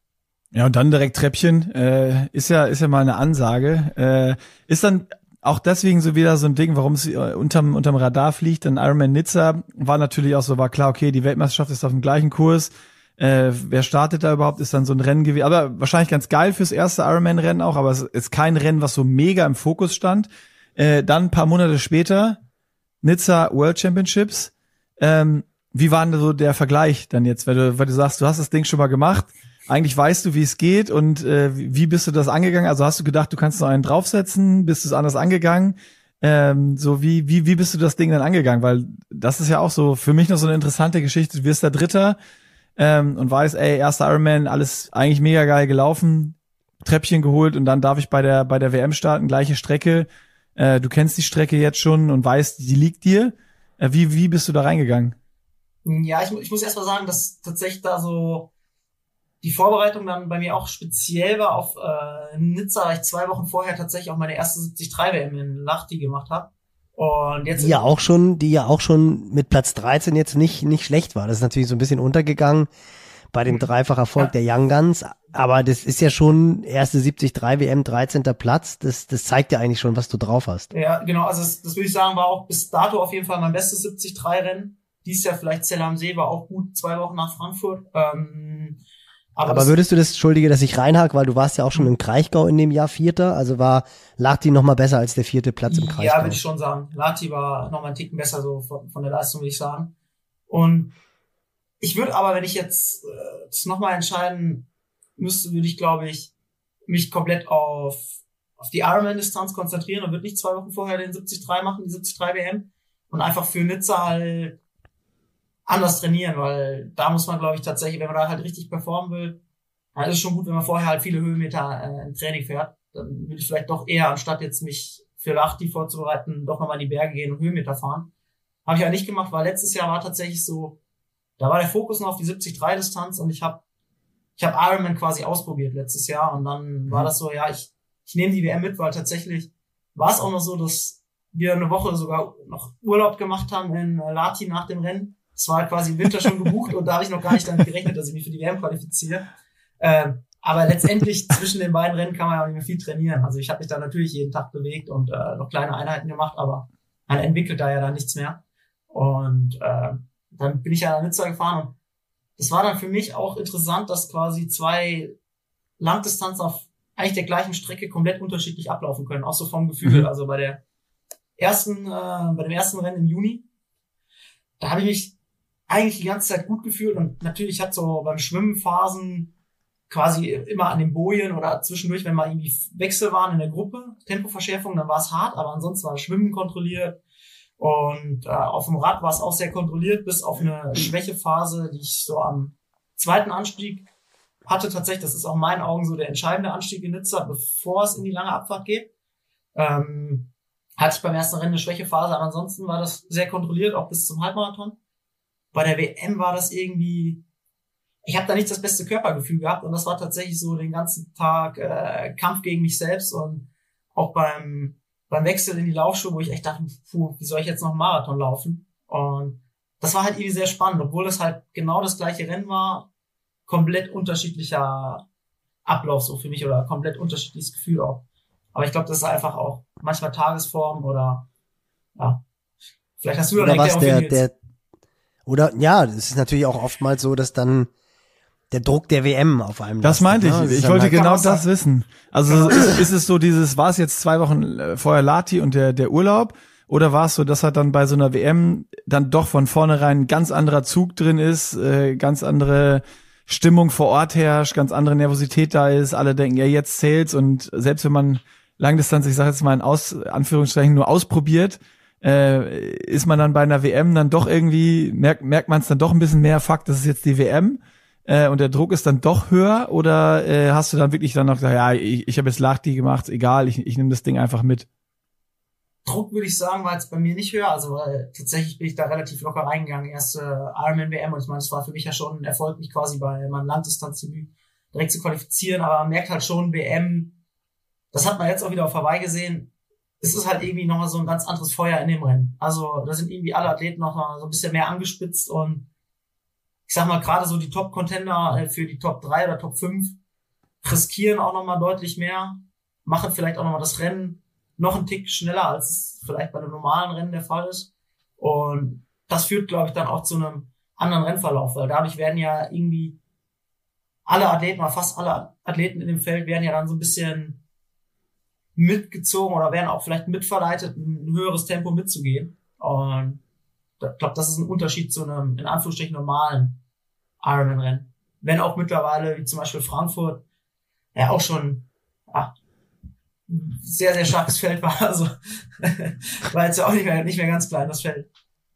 Ja, und dann direkt Treppchen, äh, ist ja, ist ja mal eine Ansage. Äh, ist dann auch deswegen so wieder so ein Ding, warum es äh, unterm, unterm Radar fliegt. Dann Ironman Nizza war natürlich auch so, war klar, okay, die Weltmeisterschaft ist auf dem gleichen Kurs. Äh, wer startet da überhaupt? Ist dann so ein Rennen gewesen. Aber wahrscheinlich ganz geil fürs erste Ironman-Rennen auch, aber es ist kein Rennen, was so mega im Fokus stand. Äh, dann ein paar Monate später, Nizza World Championships. Ähm, wie war denn so der Vergleich dann jetzt, weil du, weil du sagst, du hast das Ding schon mal gemacht, eigentlich weißt du, wie es geht und äh, wie bist du das angegangen? Also hast du gedacht, du kannst noch einen draufsetzen, bist du es anders angegangen? Ähm, so wie wie wie bist du das Ding dann angegangen? Weil das ist ja auch so für mich noch so eine interessante Geschichte. Du wirst der Dritter ähm, und weißt, ey, erster Ironman, alles eigentlich mega geil gelaufen, Treppchen geholt und dann darf ich bei der bei der W M starten, gleiche Strecke. Äh, du kennst die Strecke jetzt schon und weißt, die liegt dir. Äh, wie wie bist du da reingegangen? Ja, ich, ich muss erst mal sagen, dass tatsächlich da so die Vorbereitung dann bei mir auch speziell war auf äh, Nizza, weil ich zwei Wochen vorher tatsächlich auch meine erste siebzig drei W M in Lahti gemacht habe. Und jetzt die ja auch schon, die ja auch schon mit Platz dreizehn jetzt nicht nicht schlecht war. Das ist natürlich so ein bisschen untergegangen bei dem Dreifacherfolg ja. der Young Guns, aber das ist ja schon erste siebzig drei W M, dreizehnter Platz. Das das zeigt ja eigentlich schon, was du drauf hast. Ja, genau. Also das, das würde ich sagen, war auch bis dato auf jeden Fall mein bestes siebzig drei Rennen. Dies Jahr vielleicht Zell am See war auch gut, zwei Wochen nach Frankfurt. Ähm, Aber, Aber würdest du das, Entschuldige, dass ich reinhake, weil du warst ja auch schon im Kraichgau in dem Jahr Vierter, also war Lahti noch mal besser als der vierte Platz im Kraichgau? Ja, würde ich schon sagen. Lahti war noch mal einen Ticken besser so von, von der Leistung, würde ich sagen. Und ich würde aber, wenn ich jetzt äh, das noch mal entscheiden müsste, würde ich, glaube ich, mich komplett auf auf die Ironman-Distanz konzentrieren und würde nicht zwei Wochen vorher den siebzig drei machen, die siebzig drei W M und einfach für Nizza halt anders trainieren, weil da muss man, glaube ich, tatsächlich, wenn man da halt richtig performen will, dann ist es schon gut, wenn man vorher halt viele Höhenmeter äh, im Training fährt. Dann würde ich vielleicht doch eher, anstatt jetzt mich für Lahti vorzubereiten, doch nochmal in die Berge gehen und Höhenmeter fahren. Habe ich ja nicht gemacht, weil letztes Jahr war tatsächlich so, da war der Fokus noch auf die siebzig drei Distanz und ich habe ich hab Ironman quasi ausprobiert letztes Jahr und dann mhm. war das so, ja, ich ich nehme die W M mit, weil tatsächlich war es auch noch so, dass wir eine Woche sogar noch Urlaub gemacht haben in Lahti nach dem Rennen. Es war quasi im Winter schon gebucht und da habe ich noch gar nicht damit gerechnet, dass ich mich für die W M qualifiziere. Ähm, aber letztendlich zwischen den beiden Rennen kann man ja auch nicht mehr viel trainieren. Also ich habe mich da natürlich jeden Tag bewegt und äh, noch kleine Einheiten gemacht, aber man entwickelt da ja dann nichts mehr. Und äh, dann bin ich ja nach Nizza gefahren und das war dann für mich auch interessant, dass quasi zwei Langdistanzen auf eigentlich der gleichen Strecke komplett unterschiedlich ablaufen können, auch so vom Gefühl. Mhm. Also bei der ersten, äh, bei dem ersten Rennen im Juni, da habe ich mich eigentlich die ganze Zeit gut gefühlt und natürlich hat so beim Schwimmen Phasen quasi immer an den Bojen oder zwischendurch, wenn mal irgendwie Wechsel waren in der Gruppe, Tempoverschärfung, dann war es hart, aber ansonsten war das Schwimmen kontrolliert und äh, auf dem Rad war es auch sehr kontrolliert, bis auf eine Schwächephase, die ich so am zweiten Anstieg hatte tatsächlich, das ist auch in meinen Augen so der entscheidende Anstieg in Nizza, bevor es in die lange Abfahrt geht. Ähm, hatte ich beim ersten Rennen eine Schwächephase, aber ansonsten war das sehr kontrolliert, auch bis zum Halbmarathon. Bei der W M war das irgendwie, ich habe da nicht das beste Körpergefühl gehabt und das war tatsächlich so den ganzen Tag äh, Kampf gegen mich selbst und auch beim beim Wechsel in die Laufschuhe, wo ich echt dachte, puh, wie soll ich jetzt noch einen Marathon laufen? Und das war halt irgendwie sehr spannend, obwohl das halt genau das gleiche Rennen war, komplett unterschiedlicher Ablauf so für mich oder komplett unterschiedliches Gefühl auch. Aber ich glaube, das ist einfach auch manchmal Tagesform oder ja. Vielleicht hast du da oder eine was Erklärung der, der oder ja, es ist natürlich auch oftmals so, dass dann der Druck der W M auf einem Das lastet, meinte ich. ne? Das Ich ist wollte halt, genau das wissen. Also ist, ist es so dieses, war es jetzt zwei Wochen vorher Lati und der der Urlaub? Oder war es so, dass halt dann bei so einer W M dann doch von vornherein ein ganz anderer Zug drin ist, äh, ganz andere Stimmung vor Ort herrscht, ganz andere Nervosität da ist, alle denken, ja, jetzt zählt's und selbst wenn man Langdistanz, ich sage jetzt mal in Aus, Anführungsstrichen, nur ausprobiert, äh, ist man dann bei einer W M dann doch irgendwie, merkt, merkt man es dann doch ein bisschen mehr, Fakt, das ist jetzt die W M äh, und der Druck ist dann doch höher oder äh, hast du dann wirklich dann noch gesagt, ja, ich, ich habe jetzt Lachti gemacht, egal, ich, ich nehme das Ding einfach mit? Druck würde ich sagen, war jetzt bei mir nicht höher, also weil tatsächlich bin ich da relativ locker reingegangen, erste Ironman W M und ich meine, es war für mich ja schon ein Erfolg, mich quasi bei meinem Langdistanzdebüt direkt zu qualifizieren, aber man merkt halt schon, W M, das hat man jetzt auch wieder auf Hawaii gesehen, es ist halt irgendwie nochmal so ein ganz anderes Feuer in dem Rennen. Also da sind irgendwie alle Athleten noch mal so ein bisschen mehr angespitzt und ich sag mal, gerade so die Top-Contender für die Top drei oder Top fünf riskieren auch nochmal deutlich mehr, machen vielleicht auch nochmal das Rennen noch einen Tick schneller, als es vielleicht bei einem normalen Rennen der Fall ist. Und das führt, glaube ich, dann auch zu einem anderen Rennverlauf, weil dadurch werden ja irgendwie alle Athleten, oder fast alle Athleten in dem Feld werden ja dann so ein bisschen mitgezogen oder werden auch vielleicht mitverleitet, ein höheres Tempo mitzugehen. Und ich glaube, das ist ein Unterschied zu einem, in Anführungsstrichen, normalen Ironman-Rennen. Wenn auch mittlerweile, wie zum Beispiel Frankfurt, ja auch schon ja, sehr, sehr starkes Feld war. Also war jetzt ja auch nicht mehr, nicht mehr ganz klein, das Feld.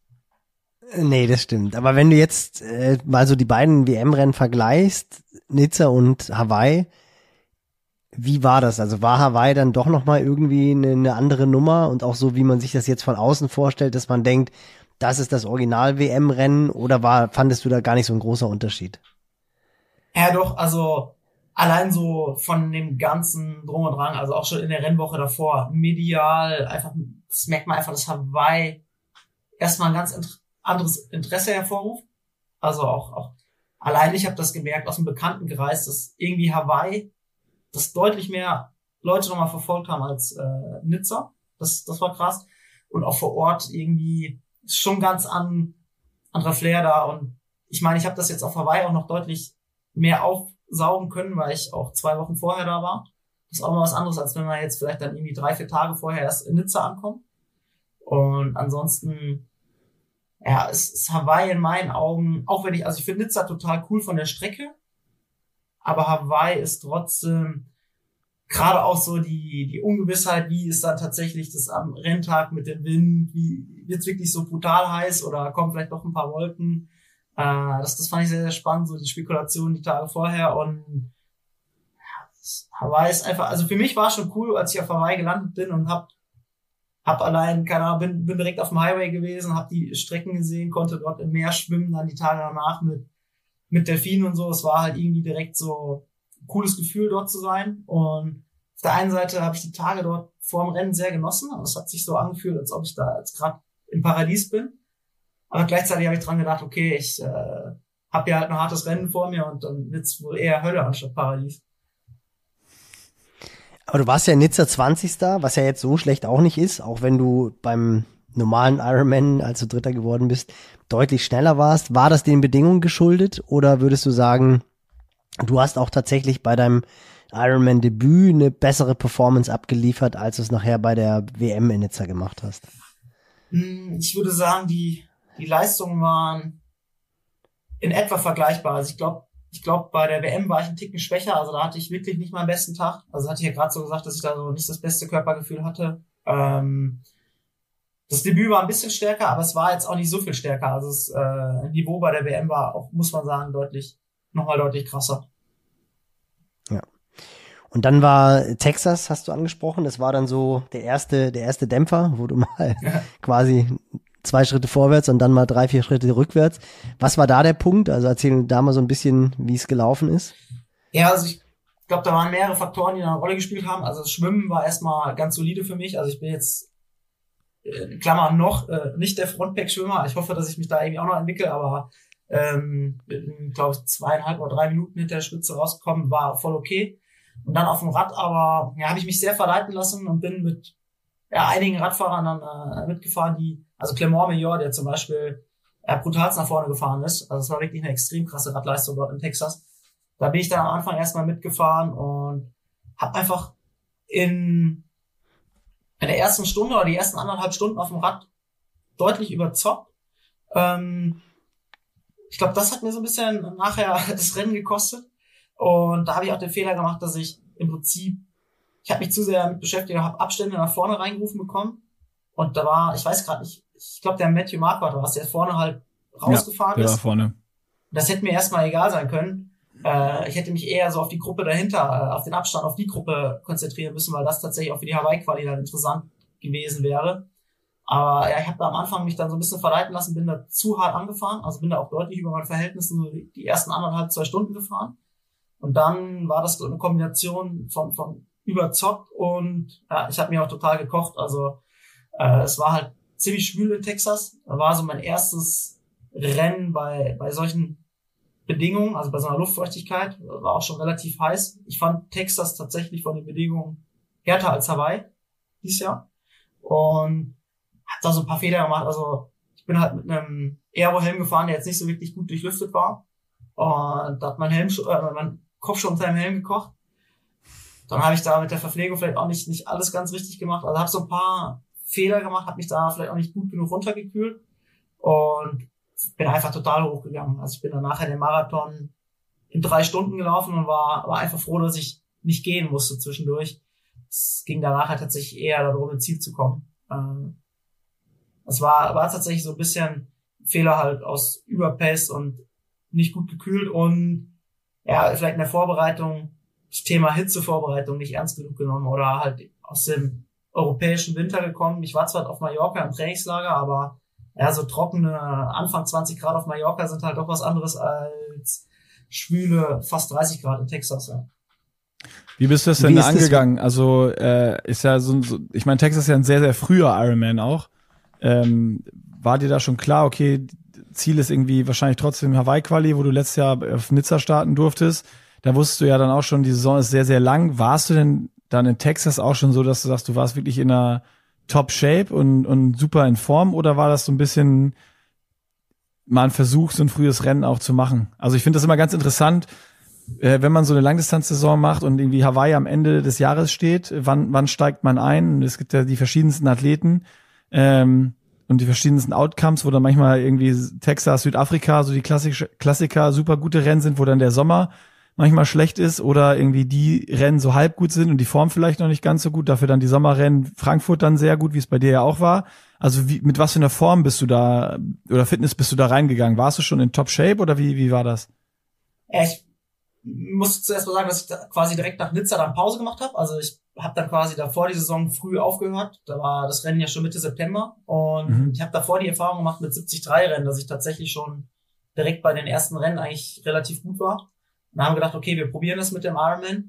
Nee, das stimmt. Aber wenn du jetzt äh, mal so die beiden W M-Rennen vergleichst, Nizza und Hawaii, wie war das? Also war Hawaii dann doch nochmal irgendwie eine, eine andere Nummer und auch so, wie man sich das jetzt von außen vorstellt, dass man denkt, das ist das Original-W M-Rennen oder war, fandest du da gar nicht so ein großer Unterschied? Ja doch, also allein so von dem ganzen Drum und Drang, also auch schon in der Rennwoche davor, medial, einfach, das merkt man einfach, dass Hawaii erstmal ein ganz int- anderes Interesse hervorruft. Also auch, auch allein ich habe das gemerkt aus dem Bekanntenkreis, dass irgendwie Hawaii, das deutlich mehr Leute nochmal verfolgt haben als äh, Nizza. Das, das war krass. Und auch vor Ort irgendwie ist schon ganz an, anderer Flair da. Und ich meine, ich habe das jetzt auf Hawaii auch noch deutlich mehr aufsaugen können, weil ich auch zwei Wochen vorher da war. Das ist auch mal was anderes, als wenn man jetzt vielleicht dann irgendwie drei, vier Tage vorher erst in Nizza ankommt. Und ansonsten, ja, es ist Hawaii in meinen Augen, auch wenn ich, also ich finde Nizza total cool von der Strecke, aber Hawaii ist trotzdem gerade auch so die die Ungewissheit, wie ist dann tatsächlich das am Renntag mit dem Wind, wie wird's wirklich so brutal heiß oder kommen vielleicht doch ein paar Wolken. Äh, das, das fand ich sehr, sehr spannend, so die Spekulation die Tage vorher und ja, das, Hawaii ist einfach, also für mich war es schon cool, als ich auf Hawaii gelandet bin und hab hab allein, keine Ahnung, bin, bin direkt auf dem Highway gewesen, hab die Strecken gesehen, konnte dort im Meer schwimmen, dann die Tage danach mit mit Delfinen und so. Es war halt irgendwie direkt so ein cooles Gefühl, dort zu sein. Und auf der einen Seite habe ich die Tage dort vor dem Rennen sehr genossen. Und es hat sich so angefühlt, als ob ich da jetzt gerade im Paradies bin. Aber gleichzeitig habe ich dran gedacht, okay, ich äh, habe ja halt ein hartes Rennen vor mir und dann wird's wohl eher Hölle anstatt Paradies. Aber du warst ja in Nizza zwanzigster, was ja jetzt so schlecht auch nicht ist, auch wenn du beim normalen Ironman, als du Dritter geworden bist, deutlich schneller warst. War das den Bedingungen geschuldet oder würdest du sagen, du hast auch tatsächlich bei deinem Ironman-Debüt eine bessere Performance abgeliefert, als du es nachher bei der W M in Nizza gemacht hast? Ich würde sagen, die, die Leistungen waren in etwa vergleichbar. Also ich glaube, ich glaube, bei der W M war ich einen Ticken schwächer. Also da hatte ich wirklich nicht meinen besten Tag. Also hatte ich ja gerade so gesagt, dass ich da so nicht das beste Körpergefühl hatte. Ähm, das Debüt war ein bisschen stärker, aber es war jetzt auch nicht so viel stärker. Also das äh, Niveau bei der W M war auch, muss man sagen, deutlich, nochmal deutlich krasser. Ja. Und dann war Texas, hast du angesprochen. Das war dann so der erste, der erste Dämpfer, wo du mal ja. quasi zwei Schritte vorwärts und dann mal drei, vier Schritte rückwärts. Was war da der Punkt? Also erzähl da mal so ein bisschen, wie es gelaufen ist. Ja, also ich glaube, da waren mehrere Faktoren, die eine Rolle gespielt haben. Also das Schwimmen war erstmal ganz solide für mich. Also ich bin jetzt, äh, Klammer noch, äh, nicht der Frontpack-Schwimmer. Ich hoffe, dass ich mich da irgendwie auch noch entwickle, aber ähm, glaube ich, zweieinhalb oder drei Minuten hinter der Spitze rausgekommen, war voll okay. Und dann auf dem Rad aber, ja, habe ich mich sehr verleiten lassen und bin mit ja, einigen Radfahrern dann äh, mitgefahren, die, also Clément Meilleur, der zum Beispiel äh, brutalst nach vorne gefahren ist. Also es war wirklich eine extrem krasse Radleistung dort in Texas. Da bin ich dann am Anfang erstmal mitgefahren und habe einfach in, in der ersten Stunde oder die ersten anderthalb Stunden auf dem Rad deutlich überzockt. Ähm, ich glaube, das hat mir so ein bisschen nachher das Rennen gekostet. Und da habe ich auch den Fehler gemacht, dass ich im Prinzip, ich habe mich zu sehr damit beschäftigt und habe Abstände nach vorne reingerufen bekommen. Und da war, ich weiß gerade nicht, ich glaube, der Matthew Marquardt war es, der vorne halt rausgefahren ja, der ist. war vorne. Das hätte mir erstmal egal sein können. Äh, ich hätte mich eher so auf die Gruppe dahinter, auf den Abstand, auf die Gruppe konzentrieren müssen, weil das tatsächlich auch für die Hawaii-Quali dann interessant gewesen wäre. Aber ja, ich habe da am Anfang mich dann so ein bisschen verleiten lassen, bin da zu hart angefahren, also bin da auch deutlich über meine Verhältnisse so die ersten anderthalb, zwei Stunden gefahren. Und dann war das so eine Kombination von, von überzockt und ja, ich habe mich auch total gekocht. Also äh, es war halt ziemlich schwül in Texas. Da war so mein erstes Rennen bei bei solchen Bedingungen, also bei so einer Luftfeuchtigkeit. War auch schon relativ heiß. Ich fand Texas tatsächlich von den Bedingungen härter als Hawaii dieses Jahr. Und hab da so ein paar Fehler gemacht. Also ich bin halt mit einem Aero-Helm gefahren, der jetzt nicht so wirklich gut durchlüftet war. Und da hat mein Helm, äh, mein Kopf schon unter dem Helm gekocht. Dann habe ich da mit der Verpflegung vielleicht auch nicht nicht alles ganz richtig gemacht. Also habe so ein paar Fehler gemacht, habe mich da vielleicht auch nicht gut genug runtergekühlt und bin einfach total hochgegangen. Also ich bin dann nachher den Marathon in drei Stunden gelaufen und war, war einfach froh, dass ich nicht gehen musste zwischendurch. Es ging da nachher tatsächlich eher darum, ins Ziel zu kommen. Ähm, es war, war tatsächlich so ein bisschen Fehler halt aus Überpace und nicht gut gekühlt und ja, vielleicht in der Vorbereitung das Thema Hitzevorbereitung nicht ernst genug genommen oder halt aus dem europäischen Winter gekommen. Ich war zwar auf Mallorca im Trainingslager, aber ja, so trockene Anfang zwanzig Grad auf Mallorca sind halt doch was anderes als schwüle fast dreißig Grad in Texas. Ja. Wie bist du das denn angegangen? Das? Also äh, ist ja so, so ich meine, Texas ist ja ein sehr, sehr früher Ironman auch. Ähm, war dir da schon klar, okay, Ziel ist irgendwie wahrscheinlich trotzdem Hawaii-Quali, wo du letztes Jahr auf Nizza starten durftest. Da wusstest du ja dann auch schon, die Saison ist sehr, sehr lang. Warst du denn dann in Texas auch schon so, dass du sagst, du warst wirklich in einer Top-Shape und, und super in Form? Oder war das so ein bisschen mal ein Versuch, so ein frühes Rennen auch zu machen? Also ich finde das immer ganz interessant, äh, wenn man so eine Langdistanzsaison macht und irgendwie Hawaii am Ende des Jahres steht, wann, wann steigt man ein? Es gibt ja die verschiedensten Athleten, ähm, und die verschiedensten Outcomes, wo dann manchmal irgendwie Texas, Südafrika, so die Klassik- Klassiker super gute Rennen sind, wo dann der Sommer manchmal schlecht ist oder irgendwie die Rennen so halb gut sind und die Form vielleicht noch nicht ganz so gut, dafür dann die Sommerrennen Frankfurt dann sehr gut, wie es bei dir ja auch war. Also wie, mit was für einer Form bist du da oder Fitness bist du da reingegangen? Warst du schon in Top Shape oder wie, wie war das? Ja, ich muss zuerst mal sagen, dass ich da quasi direkt nach Nizza dann Pause gemacht habe. Also ich habe dann quasi davor die Saison früh aufgehört. Da war das Rennen ja schon Mitte September. Und mhm. ich habe davor die Erfahrung gemacht mit siebzig drei Rennen, dass ich tatsächlich schon direkt bei den ersten Rennen eigentlich relativ gut war. Und dann haben wir gedacht, okay, wir probieren das mit dem Ironman.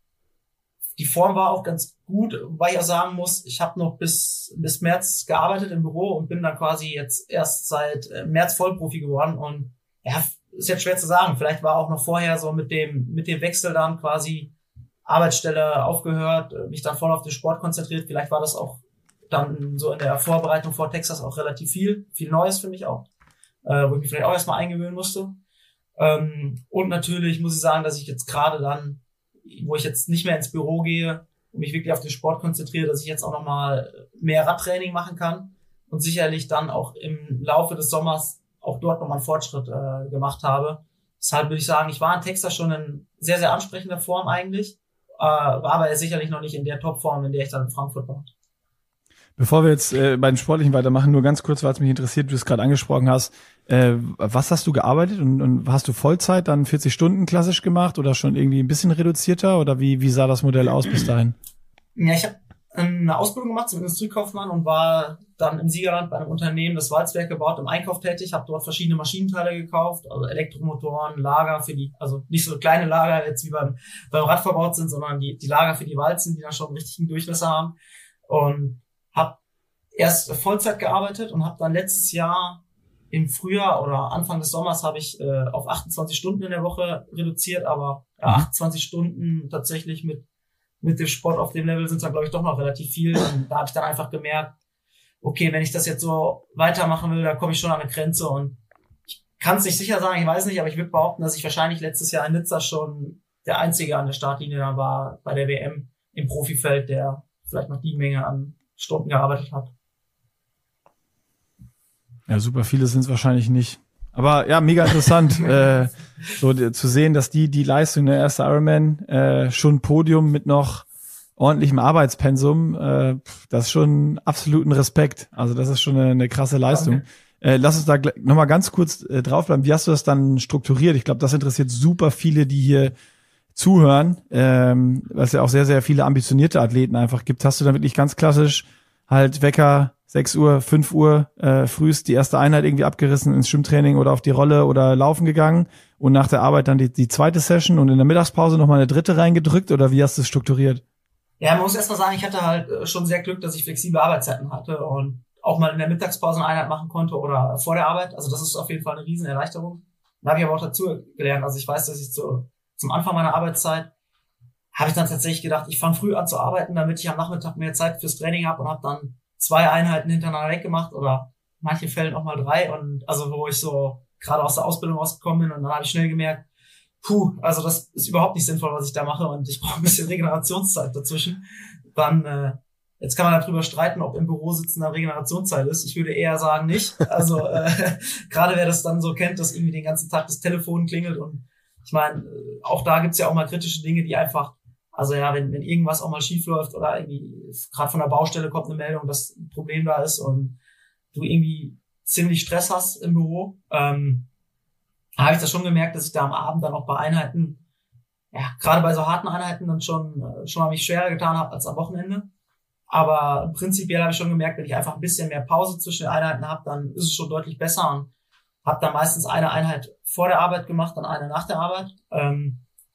Die Form war auch ganz gut, wobei ich auch sagen muss, ich habe noch bis bis März gearbeitet im Büro und bin dann quasi jetzt erst seit März Vollprofi geworden. Und ja, ist jetzt schwer zu sagen. Vielleicht war auch noch vorher so mit dem mit dem Wechsel dann quasi Arbeitsstelle aufgehört, mich dann voll auf den Sport konzentriert. Vielleicht war das auch dann so in der Vorbereitung vor Texas auch relativ viel, viel Neues für mich auch, äh, wo ich mich vielleicht auch erstmal eingewöhnen musste. Ähm, und natürlich muss ich sagen, dass ich jetzt gerade dann wo ich jetzt nicht mehr ins Büro gehe und mich wirklich auf den Sport konzentriere, dass ich jetzt auch nochmal mehr Radtraining machen kann und sicherlich dann auch im Laufe des Sommers auch dort nochmal einen Fortschritt äh, gemacht habe. Deshalb würde ich sagen, ich war in Texas schon in sehr, sehr ansprechender Form eigentlich, äh, war aber sicherlich noch nicht in der Topform, in der ich dann in Frankfurt war. Bevor wir jetzt äh, bei den Sportlichen weitermachen, nur ganz kurz, weil es mich interessiert, du es gerade angesprochen hast, äh, was hast du gearbeitet und, und hast du Vollzeit dann vierzig Stunden klassisch gemacht oder schon irgendwie ein bisschen reduzierter oder wie wie sah das Modell aus bis dahin? Ja, ich habe eine Ausbildung gemacht zum Industriekaufmann und war dann im Siegerland bei einem Unternehmen, das Walzwerke baut, im Einkauf tätig, habe dort verschiedene Maschinenteile gekauft, also Elektromotoren, Lager für die, also nicht so kleine Lager jetzt wie beim beim Rad verbaut sind, sondern die die Lager für die Walzen, die dann schon einen richtigen Durchmesser haben, und habe erst Vollzeit gearbeitet und habe dann letztes Jahr im Frühjahr oder Anfang des Sommers habe ich äh, auf achtundzwanzig Stunden in der Woche reduziert, aber ja, achtundzwanzig Stunden tatsächlich mit mit dem Sport auf dem Level sind dann, glaube ich, doch noch relativ viel. Und da habe ich dann einfach gemerkt, okay, wenn ich das jetzt so weitermachen will, da komme ich schon an eine Grenze. Und ich kann es nicht sicher sagen, ich weiß nicht, aber ich würde behaupten, dass ich wahrscheinlich letztes Jahr in Nizza schon der Einzige an der Startlinie dann war bei der W M im Profifeld, der vielleicht noch die Menge an Stunden gearbeitet hat. Ja, super viele sind es wahrscheinlich nicht. Aber ja, mega interessant, äh, so die, zu sehen, dass die die Leistung der erste Ironman äh, schon Podium mit noch ordentlichem Arbeitspensum, äh, das ist schon absoluten Respekt. Also das ist schon eine, eine krasse Leistung. Äh, lass uns da nochmal ganz kurz äh, draufbleiben. Wie hast du das dann strukturiert? Ich glaube, das interessiert super viele, die hier zuhören, ähm, weil es ja auch sehr, sehr viele ambitionierte Athleten einfach gibt. Hast du dann wirklich ganz klassisch halt Wecker, sechs Uhr, fünf Uhr äh, frühst die erste Einheit irgendwie abgerissen ins Schwimmtraining oder auf die Rolle oder laufen gegangen und nach der Arbeit dann die, die zweite Session und in der Mittagspause nochmal eine dritte reingedrückt, oder wie hast du es strukturiert? Ja, man muss erst mal sagen, ich hatte halt schon sehr Glück, dass ich flexible Arbeitszeiten hatte und auch mal in der Mittagspause eine Einheit machen konnte oder vor der Arbeit. Also das ist auf jeden Fall eine riesen Erleichterung. Da habe ich aber auch dazu gelernt. Also ich weiß, dass ich zu, zum Anfang meiner Arbeitszeit habe ich dann tatsächlich gedacht, ich fange früh an zu arbeiten, damit ich am Nachmittag mehr Zeit fürs Training habe, und habe dann zwei Einheiten hintereinander weggemacht oder in manchen Fällen auch mal drei, und also wo ich so gerade aus der Ausbildung rausgekommen bin, und dann habe ich schnell gemerkt, puh, also das ist überhaupt nicht sinnvoll, was ich da mache, und ich brauche ein bisschen Regenerationszeit dazwischen. Dann, äh, jetzt kann man darüber streiten, ob im Büro sitzen da Regenerationszeit ist. Ich würde eher sagen nicht. Also äh, gerade wer das dann so kennt, dass irgendwie den ganzen Tag das Telefon klingelt, und ich meine, auch da gibt's ja auch mal kritische Dinge, die einfach, also ja, wenn, wenn irgendwas auch mal schief läuft oder irgendwie gerade von der Baustelle kommt eine Meldung, dass ein Problem da ist und du irgendwie ziemlich Stress hast im Büro, ähm, habe ich das schon gemerkt, dass ich da am Abend dann auch bei Einheiten, ja, gerade bei so harten Einheiten dann schon schon mal mich schwerer getan habe als am Wochenende. Aber prinzipiell habe ich schon gemerkt, wenn ich einfach ein bisschen mehr Pause zwischen den Einheiten habe, dann ist es schon deutlich besser, und habe dann meistens eine Einheit vor der Arbeit gemacht, dann eine nach der Arbeit. Ähm,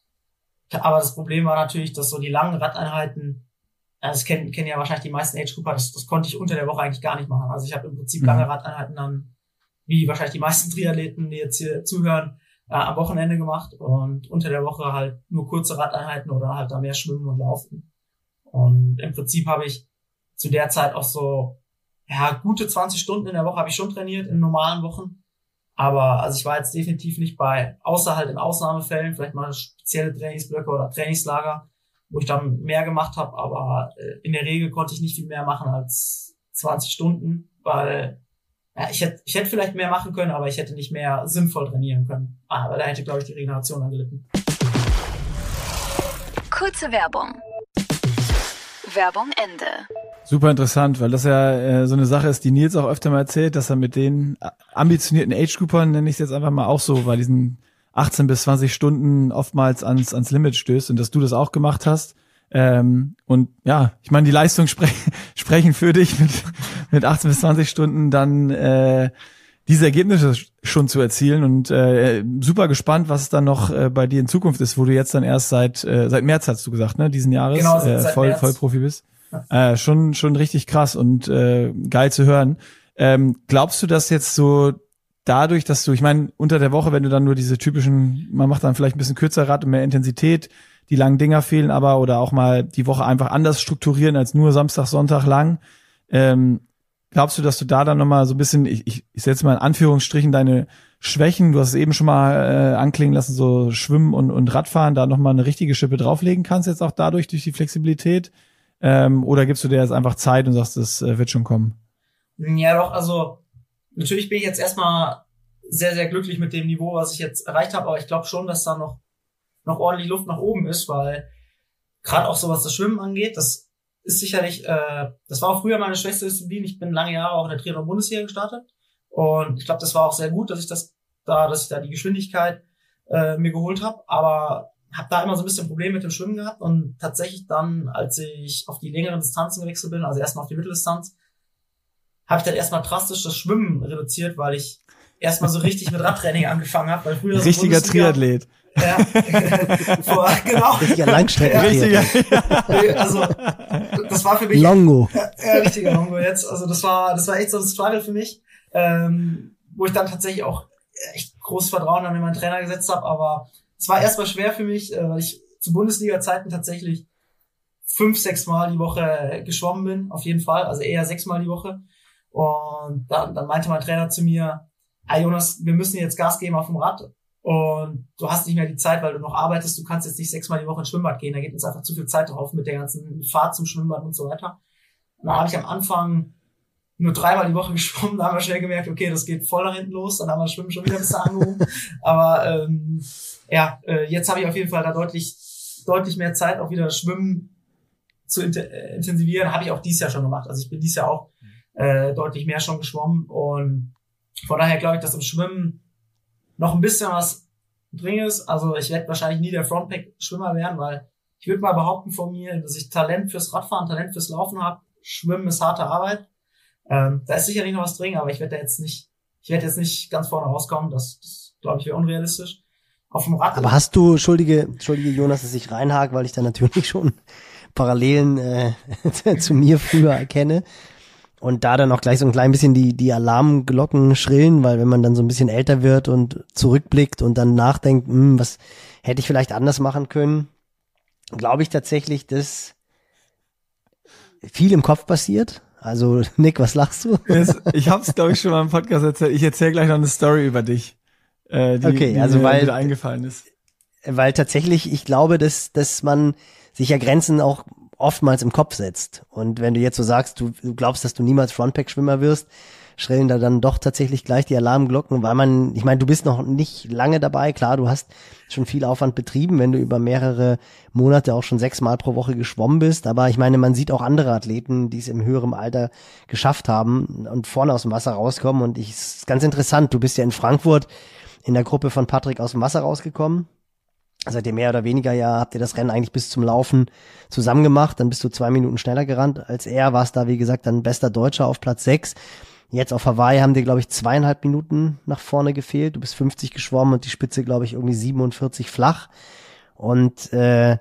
aber das Problem war natürlich, dass so die langen Radeinheiten, das kennen, kennen ja wahrscheinlich die meisten Age-Grouper, das, das konnte ich unter der Woche eigentlich gar nicht machen. Also ich habe im Prinzip mhm. lange Radeinheiten dann, wie wahrscheinlich die meisten Triathleten, die jetzt hier zuhören, äh, am Wochenende gemacht, und unter der Woche halt nur kurze Radeinheiten oder halt da mehr Schwimmen und Laufen. Und im Prinzip habe ich zu der Zeit auch so, ja, gute zwanzig Stunden in der Woche habe ich schon trainiert in normalen Wochen. Aber also ich war jetzt definitiv nicht bei, außer halt in Ausnahmefällen, vielleicht mal spezielle Trainingsblöcke oder Trainingslager, wo ich dann mehr gemacht habe. Aber äh, in der Regel konnte ich nicht viel mehr machen als zwanzig Stunden, weil ja, ich hätte ich hätte vielleicht mehr machen können, aber ich hätte nicht mehr sinnvoll trainieren können. Ah, weil da hätte, glaube ich, die Regeneration angelitten. Kurze Werbung. Werbung Ende. Super interessant, weil das ja äh, so eine Sache ist, die Nils auch öfter mal erzählt, dass er mit den ambitionierten Age-Groupern, nenne ich es jetzt einfach mal auch so, bei diesen achtzehn bis zwanzig Stunden oftmals ans ans Limit stößt, und dass du das auch gemacht hast. Ähm, und ja, ich meine, die Leistungen spre- sprechen für dich, mit mit achtzehn bis zwanzig Stunden dann äh, diese Ergebnisse schon zu erzielen, und äh, super gespannt, was es dann noch äh, bei dir in Zukunft ist, wo du jetzt dann erst seit äh, seit März, hast du gesagt, ne, diesen Jahres genau, äh, seit voll März. voll Profi bist. Äh, schon schon richtig krass und äh, geil zu hören. Ähm, glaubst du, dass jetzt so dadurch, dass du, ich meine, unter der Woche, wenn du dann nur diese typischen, man macht dann vielleicht ein bisschen kürzer Rad und mehr Intensität, die langen Dinger fehlen aber, oder auch mal die Woche einfach anders strukturieren als nur Samstag, Sonntag lang. Ähm, glaubst du, dass du da dann nochmal so ein bisschen, ich, ich, ich setze mal in Anführungsstrichen, deine Schwächen, du hast es eben schon mal äh, anklingen lassen, so Schwimmen und, und Radfahren, da nochmal eine richtige Schippe drauflegen kannst, jetzt auch dadurch, durch die Flexibilität? Ähm, oder gibst du dir jetzt einfach Zeit und sagst, das äh, wird schon kommen? Ja, doch, also natürlich bin ich jetzt erstmal sehr, sehr glücklich mit dem Niveau, was ich jetzt erreicht habe, aber ich glaube schon, dass da noch, noch ordentlich Luft nach oben ist, weil gerade auch so, was das Schwimmen angeht, das ist sicherlich, äh, das war auch früher meine schwächste Disziplin. Ich bin lange Jahre auch in der Triathlon-Bundesliga gestartet und ich glaube, das war auch sehr gut, dass ich das da, dass ich da die Geschwindigkeit äh, mir geholt habe, aber habe da immer so ein bisschen Probleme mit dem Schwimmen gehabt und tatsächlich dann, als ich auf die längeren Distanzen gewechselt bin, also erstmal auf die Mitteldistanz, habe ich dann erstmal drastisch das Schwimmen reduziert, weil ich erstmal so richtig mit Radtraining angefangen habe. Weil früher richtiger so Triathlet. Ja, vor, genau. Richtiger Langstrecken. Ja, also das war für mich Longo. Ja, ja, richtiger Longo jetzt. Also das war, das war echt so ein Struggle für mich, ähm, wo ich dann tatsächlich auch echt großes Vertrauen dann in meinen Trainer gesetzt habe. Aber es war erstmal schwer für mich, äh, weil ich zu Bundesliga-Zeiten tatsächlich fünf, sechs Mal die Woche geschwommen bin, auf jeden Fall, also eher sechs Mal die Woche. Und dann, dann meinte mein Trainer zu mir, ah Jonas, wir müssen jetzt Gas geben auf dem Rad und du hast nicht mehr die Zeit, weil du noch arbeitest, du kannst jetzt nicht sechsmal die Woche ins Schwimmbad gehen, da geht uns einfach zu viel Zeit drauf mit der ganzen Fahrt zum Schwimmbad und so weiter. Und dann habe ich am Anfang nur dreimal die Woche geschwommen, da haben wir schnell gemerkt, okay, das geht voll nach hinten los, dann haben wir das Schwimmen schon wieder ein bisschen angehoben. Aber ähm, ja, äh, jetzt habe ich auf jeden Fall da deutlich deutlich mehr Zeit, auch wieder Schwimmen zu int- äh, intensivieren, habe ich auch dieses Jahr schon gemacht. Also ich bin dieses Jahr auch äh, deutlich mehr schon geschwommen und von daher glaube ich, dass im Schwimmen noch ein bisschen was drin ist. Also ich werde wahrscheinlich nie der Frontpack-Schwimmer werden, weil ich würde mal behaupten von mir, dass ich Talent fürs Radfahren, Talent fürs Laufen habe. Schwimmen ist harte Arbeit. Ähm, da ist sicherlich noch was drin, aber ich werde da jetzt nicht, ich werde jetzt nicht ganz vorne rauskommen. Das, das glaube ich, wäre unrealistisch. Auf dem Rad. Aber hast du, Entschuldige, Entschuldige Jonas, dass ich reinhake, weil ich da natürlich schon Parallelen äh, zu mir früher erkenne. Und da dann auch gleich so ein klein bisschen die, die Alarmglocken schrillen, weil wenn man dann so ein bisschen älter wird und zurückblickt und dann nachdenkt, hm, was hätte ich vielleicht anders machen können, glaube ich tatsächlich, dass viel im Kopf passiert. Also Nick, was lachst du? Ich habe es, glaube ich, schon mal im Podcast erzählt. Ich erzähle gleich noch eine Story über dich, äh, die, okay, die also mir weil, wieder eingefallen ist. Weil tatsächlich, ich glaube, dass, dass man sich ja Grenzen auch oftmals im Kopf setzt. Und wenn du jetzt so sagst, du, du glaubst, dass du niemals Frontpack-Schwimmer wirst, schrillen da dann doch tatsächlich gleich die Alarmglocken, weil man, ich meine, du bist noch nicht lange dabei, klar, du hast schon viel Aufwand betrieben, wenn du über mehrere Monate auch schon sechsmal pro Woche geschwommen bist, aber ich meine, man sieht auch andere Athleten, die es im höheren Alter geschafft haben und vorne aus dem Wasser rauskommen und ich, es ist ganz interessant, du bist ja in Frankfurt in der Gruppe von Patrick aus dem Wasser rausgekommen. Seid ihr mehr oder weniger ja, habt ihr das Rennen eigentlich bis zum Laufen zusammen gemacht, dann bist du zwei Minuten schneller gerannt als er, warst da wie gesagt dann bester Deutscher auf Platz sechs. Jetzt auf Hawaii haben dir glaube ich zweieinhalb Minuten nach vorne gefehlt, du bist fünfzig geschwommen und die Spitze glaube ich irgendwie siebenundvierzig flach und äh,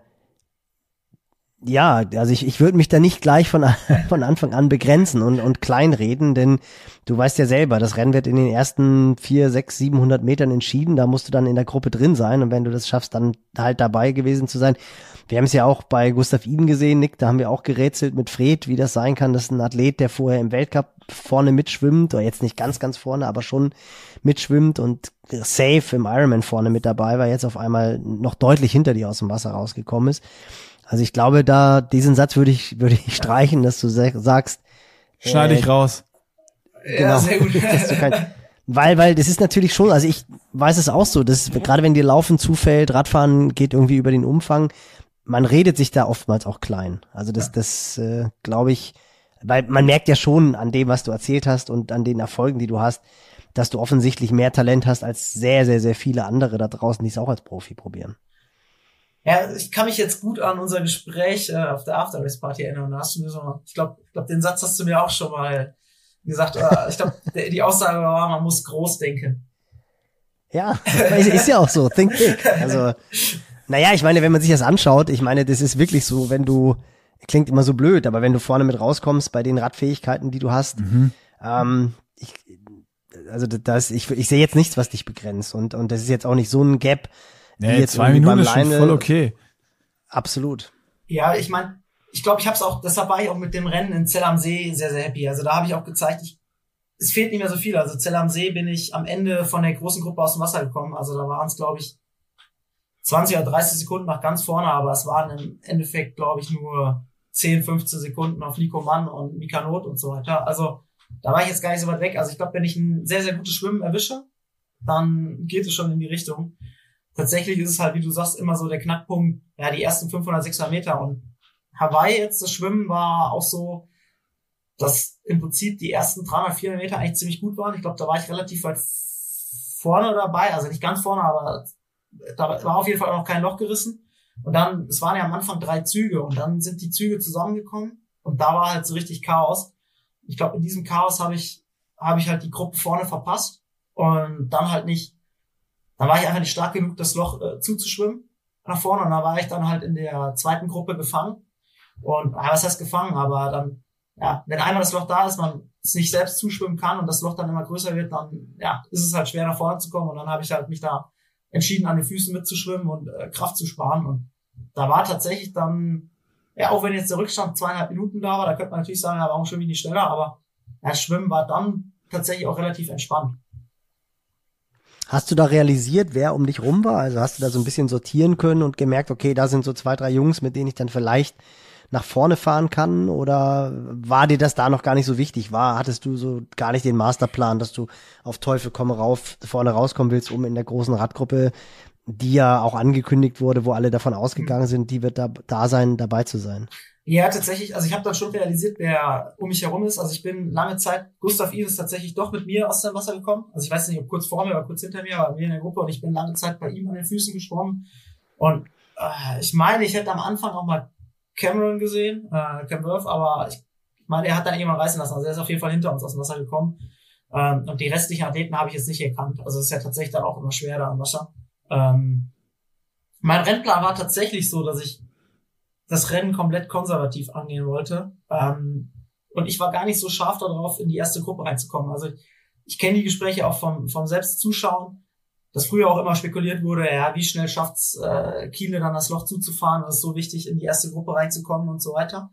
ja, also ich, ich würde mich da nicht gleich von, von Anfang an begrenzen und, und kleinreden, denn du weißt ja selber, das Rennen wird in den ersten vier, sechs, siebenhundert Metern entschieden, da musst du dann in der Gruppe drin sein und wenn du das schaffst, dann halt dabei gewesen zu sein. Wir haben es ja auch bei Gustav Iden gesehen, Nick, da haben wir auch gerätselt mit Fred, wie das sein kann, dass ein Athlet, der vorher im Weltcup vorne mitschwimmt, oder jetzt nicht ganz, ganz vorne, aber schon mitschwimmt und safe im Ironman vorne mit dabei war, jetzt auf einmal noch deutlich hinter dir aus dem Wasser rausgekommen ist. Also ich glaube, da diesen Satz würde ich würde ich streichen, dass du sagst, schneide äh, ich raus. Ja, genau, sehr gut. dass du kein, weil weil das ist natürlich schon, also ich weiß es auch so, dass gerade wenn dir Laufen zufällt, Radfahren geht irgendwie über den Umfang, man redet sich da oftmals auch klein. Also das das äh, glaube ich, weil man merkt ja schon an dem, was du erzählt hast und an den Erfolgen, die du hast, dass du offensichtlich mehr Talent hast als sehr sehr sehr viele andere da draußen, die es auch als Profi probieren. Ja, ich kann mich jetzt gut an unser Gespräch äh, auf der After-Race-Party erinnern. Da hast du mir so, ich glaube, ich glaub, den Satz hast du mir auch schon mal gesagt. Äh, ich glaube, die Aussage war, man muss groß denken. Ja, ist ja auch so. Think big. Also, naja, ich meine, wenn man sich das anschaut, ich meine, das ist wirklich so, wenn du, klingt immer so blöd, aber wenn du vorne mit rauskommst bei den Radfähigkeiten, die du hast, mhm. ähm, ich, also das, ich, ich sehe jetzt nichts, was dich begrenzt und und das ist jetzt auch nicht so ein Gap. Nee, jetzt zwei Minuten ist schon voll okay. Absolut. Ja, ich meine, ich glaube, ich habe es auch, deshalb war ich auch mit dem Rennen in Zell am See sehr, sehr happy. Also da habe ich auch gezeigt, ich, es fehlt nicht mehr so viel. Also Zell am See bin ich am Ende von der großen Gruppe aus dem Wasser gekommen. Also da waren es, glaube ich, zwanzig oder dreißig Sekunden nach ganz vorne, aber es waren im Endeffekt, glaube ich, nur zehn, fünfzehn Sekunden auf Nico Mann und Mika Not und so weiter. Also da war ich jetzt gar nicht so weit weg. Also ich glaube, wenn ich ein sehr, sehr gutes Schwimmen erwische, dann geht es schon in die Richtung. Tatsächlich ist es halt, wie du sagst, immer so der Knackpunkt, ja, die ersten fünfhundert, sechshundert Meter. Und Hawaii jetzt, das Schwimmen war auch so, dass im Prinzip die ersten dreihundert, vierhundert Meter eigentlich ziemlich gut waren. Ich glaube, da war ich relativ weit vorne dabei, also nicht ganz vorne, aber da war auf jeden Fall auch noch kein Loch gerissen. Und dann, es waren ja am Anfang drei Züge und dann sind die Züge zusammengekommen und da war halt so richtig Chaos. Ich glaube, in diesem Chaos habe ich, habe ich halt die Gruppe vorne verpasst und dann halt nicht, dann war ich einfach nicht stark genug, das Loch äh, zuzuschwimmen nach vorne und dann war ich dann halt in der zweiten Gruppe gefangen und, ja, was heißt gefangen, aber dann, ja, wenn einmal das Loch da ist, man es nicht selbst zuschwimmen kann und das Loch dann immer größer wird, dann, ja, ist es halt schwer nach vorne zu kommen und dann habe ich halt mich da entschieden, an den Füßen mitzuschwimmen und äh, Kraft zu sparen und da war tatsächlich dann, ja, auch wenn jetzt der Rückstand zweieinhalb Minuten da war, da könnte man natürlich sagen, ja, warum schwimme ich nicht schneller, aber ja, das Schwimmen war dann tatsächlich auch relativ entspannt. Hast du da realisiert, wer um dich rum war? Also hast du da so ein bisschen sortieren können und gemerkt, okay, da sind so zwei, drei Jungs, mit denen ich dann vielleicht nach vorne fahren kann? Oder war dir das da noch gar nicht so wichtig? War, hattest du so gar nicht den Masterplan, dass du auf Teufel komm rauf, vorne rauskommen willst, um in der großen Radgruppe, die ja auch angekündigt wurde, wo alle davon ausgegangen sind, die wird da, da sein, dabei zu sein? Ja, tatsächlich, also ich habe dann schon realisiert, wer um mich herum ist. Also ich bin lange Zeit, Gustav Iden ist tatsächlich doch mit mir aus dem Wasser gekommen. Also ich weiß nicht, ob kurz vor mir oder kurz hinter mir, aber wir in der Gruppe und ich bin lange Zeit bei ihm an den Füßen geschwommen. Und äh, ich meine, ich hätte am Anfang auch mal Cameron gesehen, äh, Cam Wurf, aber ich meine, er hat dann irgendwann reißen lassen. Also er ist auf jeden Fall hinter uns aus dem Wasser gekommen. Ähm, und die restlichen Athleten habe ich jetzt nicht erkannt. Also es ist ja tatsächlich dann auch immer schwer da am Wasser. Ähm, mein Rennplan war tatsächlich so, dass ich das Rennen komplett konservativ angehen wollte. Ähm, und ich war gar nicht so scharf darauf, in die erste Gruppe reinzukommen. Also ich, ich kenne die Gespräche auch vom, vom Selbstzuschauen, dass früher auch immer spekuliert wurde, ja, wie schnell schafft's äh, Kiele dann das Loch zuzufahren, das ist so wichtig, in die erste Gruppe reinzukommen und so weiter.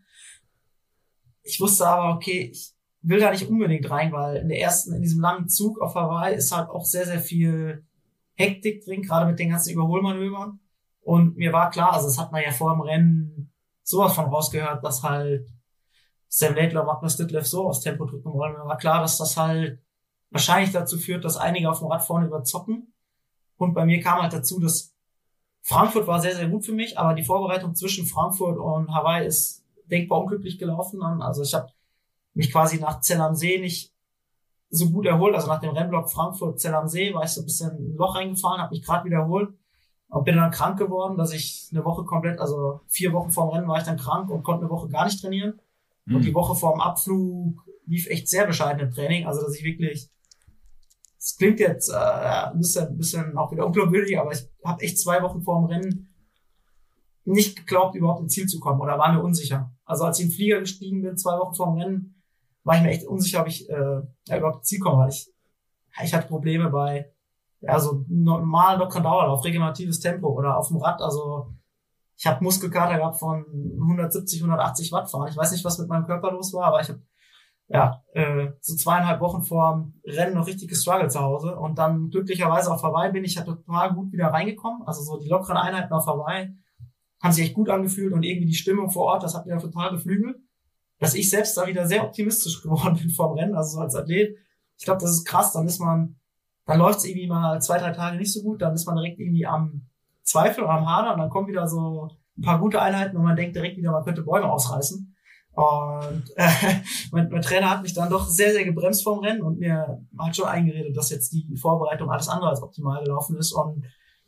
Ich wusste aber, okay, ich will da nicht unbedingt rein, weil in der ersten, in diesem langen Zug auf Hawaii ist halt auch sehr, sehr viel Hektik drin, gerade mit den ganzen Überholmanövern. Und mir war klar, also das hat man ja vor dem Rennen sowas von rausgehört, dass halt Sam Laidlaw, Magnus Ditlev so aufs Tempo drücken wollen. Mir war klar, dass das halt wahrscheinlich dazu führt, dass einige auf dem Rad vorne überzocken. Und bei mir kam halt dazu, dass Frankfurt war sehr, sehr gut für mich, aber die Vorbereitung zwischen Frankfurt und Hawaii ist denkbar unglücklich gelaufen. Also ich habe mich quasi nach Zell am See nicht so gut erholt. Also nach dem Rennblock Frankfurt Zell am See war ich so ein bisschen in ein Loch reingefahren, habe mich gerade wieder erholt und bin dann krank geworden, dass ich eine Woche komplett, also vier Wochen vorm Rennen war ich dann krank und konnte eine Woche gar nicht trainieren. Mhm. Und die Woche vorm Abflug lief echt sehr bescheiden im Training. Also dass ich wirklich, es klingt jetzt äh, ein bisschen, ein bisschen auch wieder unglaubwürdig, aber ich habe echt zwei Wochen vor dem Rennen nicht geglaubt, überhaupt ins Ziel zu kommen oder war mir unsicher. Also als ich in den Flieger gestiegen bin, zwei Wochen vor dem Rennen, war ich mir echt unsicher, ob ich äh, ja, überhaupt ins Ziel komme, weil ich, ich hatte Probleme bei ja, so normalen lockeren Dauerlauf, regeneratives Tempo oder auf dem Rad. Also ich habe Muskelkater gehabt von hundertsiebzig, hundertachtzig Watt fahren. Ich weiß nicht, was mit meinem Körper los war, aber ich habe ja, äh, so zweieinhalb Wochen vor dem Rennen noch richtig gestruggelt zu Hause und dann glücklicherweise auf Hawaii bin ich ja total gut wieder reingekommen. Also so die lockeren Einheiten auf Hawaii haben sich echt gut angefühlt und irgendwie die Stimmung vor Ort, das hat mir total geflügelt, dass ich selbst da wieder sehr optimistisch geworden bin vor dem Rennen, also so als Athlet. Ich glaube, das ist krass, dann ist man, dann läuft es irgendwie mal zwei, drei Tage nicht so gut, dann ist man direkt irgendwie am Zweifel oder am Hadern und dann kommen wieder so ein paar gute Einheiten und man denkt direkt wieder, man könnte Bäume ausreißen. Und äh, mein, mein Trainer hat mich dann doch sehr, sehr gebremst vom Rennen und mir hat schon eingeredet, dass jetzt die Vorbereitung alles andere als optimal gelaufen ist und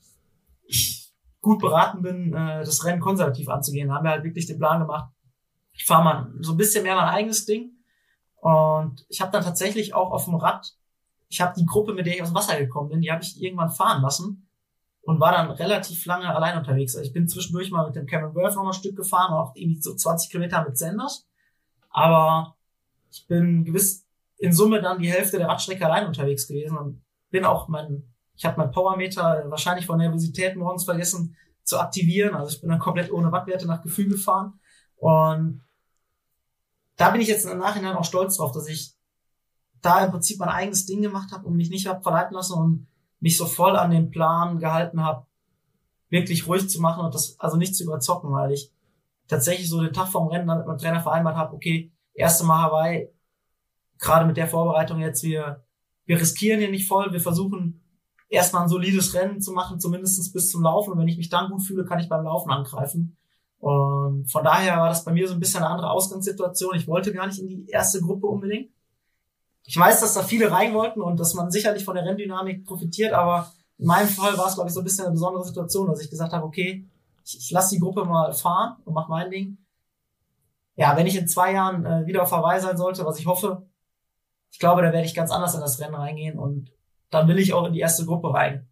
ich gut beraten bin, äh, das Rennen konservativ anzugehen. Da haben wir halt wirklich den Plan gemacht, ich fahre mal so ein bisschen mehr mein eigenes Ding und ich habe dann tatsächlich auch auf dem Rad, ich habe die Gruppe, mit der ich aus dem Wasser gekommen bin, die habe ich irgendwann fahren lassen und war dann relativ lange allein unterwegs. Also ich bin zwischendurch mal mit dem Cameron Wurf noch ein Stück gefahren, auch irgendwie so zwanzig Kilometer mit Sanders. Aber ich bin gewiss in Summe dann die Hälfte der Radstrecke allein unterwegs gewesen und bin auch mein, ich habe mein Powermeter wahrscheinlich von Nervosität morgens vergessen zu aktivieren. Also ich bin dann komplett ohne Wattwerte nach Gefühl gefahren. Und da bin ich jetzt im Nachhinein auch stolz drauf, dass ich da im Prinzip mein eigenes Ding gemacht habe und mich nicht hab verleiten lassen und mich so voll an den Plan gehalten habe, wirklich ruhig zu machen und das also nicht zu überzocken, weil ich tatsächlich so den Tag vorm Rennen dann mit meinem Trainer vereinbart habe, okay, erste Mal Hawaii, gerade mit der Vorbereitung jetzt, wir wir riskieren hier nicht voll, wir versuchen erstmal ein solides Rennen zu machen, zumindest bis zum Laufen, und wenn ich mich dann gut fühle, kann ich beim Laufen angreifen. Und von daher war das bei mir so ein bisschen eine andere Ausgangssituation. Ich wollte gar nicht in die erste Gruppe unbedingt. Ich weiß, dass da viele rein wollten und dass man sicherlich von der Renndynamik profitiert, aber in meinem Fall war es, glaube ich, so ein bisschen eine besondere Situation, dass ich gesagt habe, okay, ich, ich lasse die Gruppe mal fahren und mache mein Ding. Ja, wenn ich in zwei Jahren äh, wieder auf Hawaii sein sollte, was ich hoffe, ich glaube, da werde ich ganz anders in das Rennen reingehen und dann will ich auch in die erste Gruppe rein.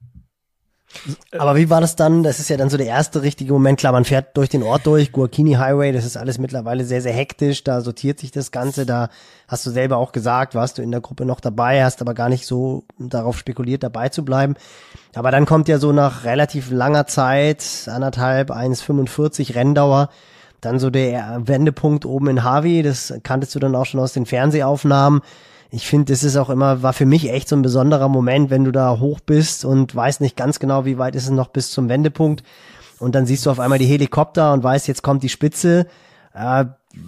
Aber wie war das dann? Das ist ja dann so der erste richtige Moment. Klar, man fährt durch den Ort durch, Guarkini Highway, das ist alles mittlerweile sehr, sehr hektisch, da sortiert sich das Ganze, da hast du selber auch gesagt, warst du in der Gruppe noch dabei, hast aber gar nicht so darauf spekuliert, dabei zu bleiben. Aber dann kommt ja so nach relativ langer Zeit, anderthalb, eins fünfundvierzig Renndauer, dann so der Wendepunkt oben in Hawi, das kanntest du dann auch schon aus den Fernsehaufnahmen. Ich finde, das ist auch immer, war für mich echt so ein besonderer Moment, wenn du da hoch bist und weißt nicht ganz genau, wie weit ist es noch bis zum Wendepunkt. Und dann siehst du auf einmal die Helikopter und weißt, jetzt kommt die Spitze. Äh,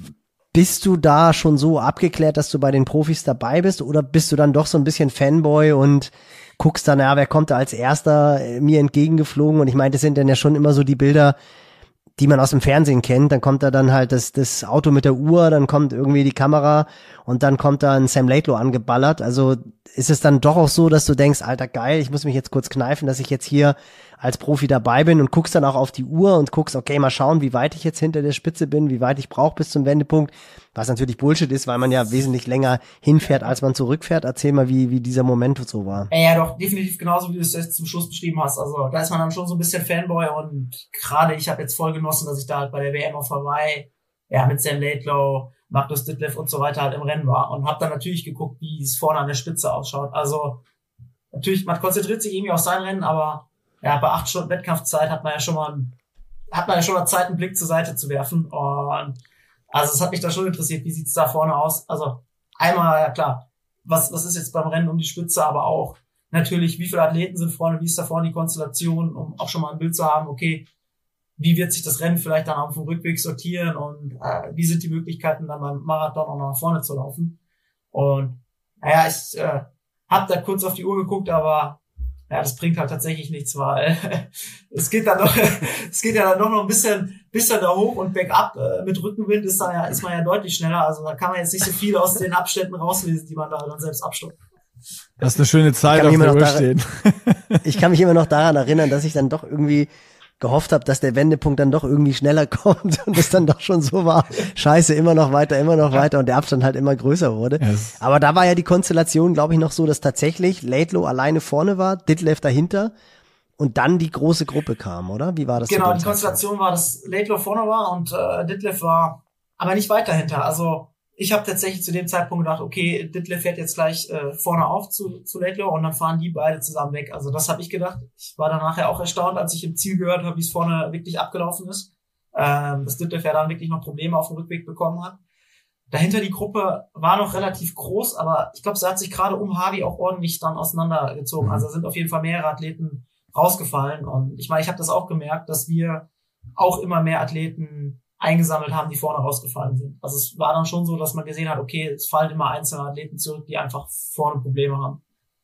bist du da schon so abgeklärt, dass du bei den Profis dabei bist? Oder bist du dann doch so ein bisschen Fanboy und guckst dann, ja, wer kommt da als Erster mir entgegengeflogen? Und ich meine, das sind dann ja schon immer so die Bilder, die man aus dem Fernsehen kennt, dann kommt da dann halt das, das Auto mit der Uhr, dann kommt irgendwie die Kamera und dann kommt da ein Sam Laidlow angeballert. Also ist es dann doch auch so, dass du denkst, Alter, geil, ich muss mich jetzt kurz kneifen, dass ich jetzt hier als Profi dabei bin, und guckst dann auch auf die Uhr und guckst, okay, mal schauen, wie weit ich jetzt hinter der Spitze bin, wie weit ich brauche bis zum Wendepunkt, was natürlich Bullshit ist, weil man ja wesentlich länger hinfährt, als man zurückfährt. Erzähl mal, wie wie dieser Moment so war. Ja, ja, doch, definitiv genauso, wie du es jetzt zum Schluss beschrieben hast. Also da ist man dann schon so ein bisschen Fanboy, und gerade ich habe jetzt voll genossen, dass ich da halt bei der W M auf Hawaii, ja, mit Sam Laidlow, Magnus Ditlev und so weiter halt im Rennen war, und habe dann natürlich geguckt, wie es vorne an der Spitze ausschaut. Also natürlich, man konzentriert sich irgendwie auf sein Rennen, aber ja, bei acht Stunden Wettkampfzeit hat man ja schon mal, hat man ja schon mal Zeit, einen Blick zur Seite zu werfen. Und also es hat mich da schon interessiert, wie sieht's da vorne aus? Also einmal, ja klar, was was ist jetzt beim Rennen um die Spitze, aber auch natürlich, wie viele Athleten sind vorne, wie ist da vorne die Konstellation, um auch schon mal ein Bild zu haben, okay, wie wird sich das Rennen vielleicht dann auf dem Rückweg sortieren und äh, wie sind die Möglichkeiten, dann beim Marathon auch noch nach vorne zu laufen. Und naja, ich äh, habe da kurz auf die Uhr geguckt, aber ja, das bringt halt tatsächlich nichts, weil es geht dann doch, es geht ja dann doch noch ein bisschen, bisschen da hoch und bergab. Äh, mit Rückenwind ist da ja, ist man ja deutlich schneller. Also da kann man jetzt nicht so viel aus den Abständen rauslesen, die man da dann selbst abstoppt. Das ist eine schöne Zeit auf der Uhr daran, stehen. Ich kann mich immer noch daran erinnern, dass ich dann doch irgendwie gehofft habe, dass der Wendepunkt dann doch irgendwie schneller kommt und es dann doch schon so war, scheiße, immer noch weiter, immer noch weiter, und der Abstand halt immer größer wurde. Yes. Aber da war ja die Konstellation, glaube ich, noch so, dass tatsächlich Laidlow alleine vorne war, Ditlev dahinter und dann die große Gruppe kam, oder? Wie war das? Genau, die Konstellation war, dass Laidlow vorne war und äh, Ditlev war aber nicht weit dahinter. Also ich habe tatsächlich zu dem Zeitpunkt gedacht, okay, Ditlev fährt jetzt gleich äh, vorne auf zu, zu Laidlow und dann fahren die beide zusammen weg. Also das habe ich gedacht. Ich war dann nachher auch erstaunt, als ich im Ziel gehört habe, wie es vorne wirklich abgelaufen ist. Ähm, dass Ditlev ja dann wirklich noch Probleme auf dem Rückweg bekommen hat. Dahinter die Gruppe war noch relativ groß, aber ich glaube, sie hat sich gerade um Hawi auch ordentlich dann auseinandergezogen. Also sind auf jeden Fall mehrere Athleten rausgefallen. Und ich meine, ich habe das auch gemerkt, dass wir auch immer mehr Athleten eingesammelt haben, die vorne rausgefallen sind. Also es war dann schon so, dass man gesehen hat, okay, es fallen immer einzelne Athleten zurück, die einfach vorne Probleme haben.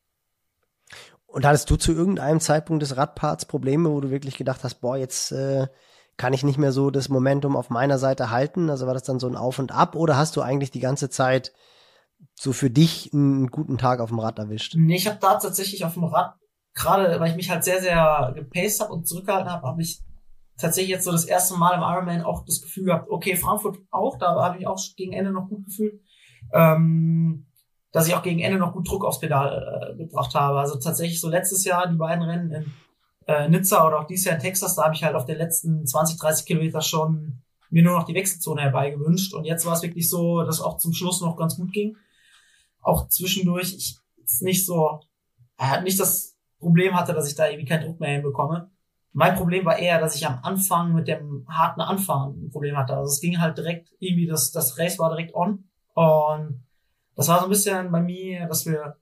Und hattest du zu irgendeinem Zeitpunkt des Radparts Probleme, wo du wirklich gedacht hast, boah, jetzt äh, kann ich nicht mehr so das Momentum auf meiner Seite halten? Also war das dann so ein Auf und Ab, oder hast du eigentlich die ganze Zeit so für dich einen guten Tag auf dem Rad erwischt? Nee, ich habe da tatsächlich auf dem Rad, gerade weil ich mich halt sehr, sehr gepaced habe und zurückgehalten habe, habe ich tatsächlich jetzt so das erste Mal im Ironman auch das Gefühl gehabt, okay, Frankfurt auch, da habe ich auch gegen Ende noch gut gefühlt, ähm, dass ich auch gegen Ende noch gut Druck aufs Pedal äh, gebracht habe. Also tatsächlich so letztes Jahr die beiden Rennen in äh, Nizza oder auch dieses Jahr in Texas, da habe ich halt auf den letzten zwanzig, dreißig Kilometer schon mir nur noch die Wechselzone herbeigewünscht, und jetzt war es wirklich so, dass auch zum Schluss noch ganz gut ging. Auch zwischendurch ich jetzt nicht so, äh, nicht das Problem hatte, dass ich da irgendwie keinen Druck mehr hinbekomme. Mein Problem war eher, dass ich am Anfang mit dem harten Anfahren ein Problem hatte. Also es ging halt direkt irgendwie, das, das Race war direkt on. Und das war so ein bisschen bei mir, dass wir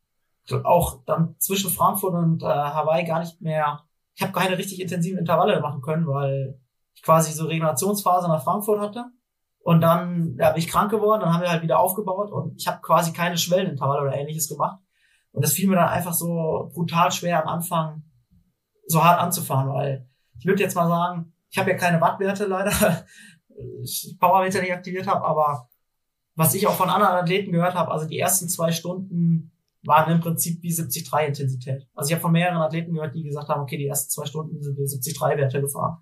auch dann zwischen Frankfurt und äh, Hawaii gar nicht mehr, ich habe keine richtig intensiven Intervalle machen können, weil ich quasi so Regenerationsphase nach Frankfurt hatte. Und dann ja, bin ich krank geworden, dann haben wir halt wieder aufgebaut und ich habe quasi keine Schwellenintervalle oder ähnliches gemacht. Und das fiel mir dann einfach so brutal schwer am Anfang so hart anzufahren, weil ich würde jetzt mal sagen, ich habe ja keine Wattwerte leider, ich Powermeter nicht aktiviert habe, aber was ich auch von anderen Athleten gehört habe, also die ersten zwei Stunden waren im Prinzip wie siebzig Komma drei Intensität. Also ich habe von mehreren Athleten gehört, die gesagt haben, okay, die ersten zwei Stunden sind wir siebzig Komma drei Werte gefahren.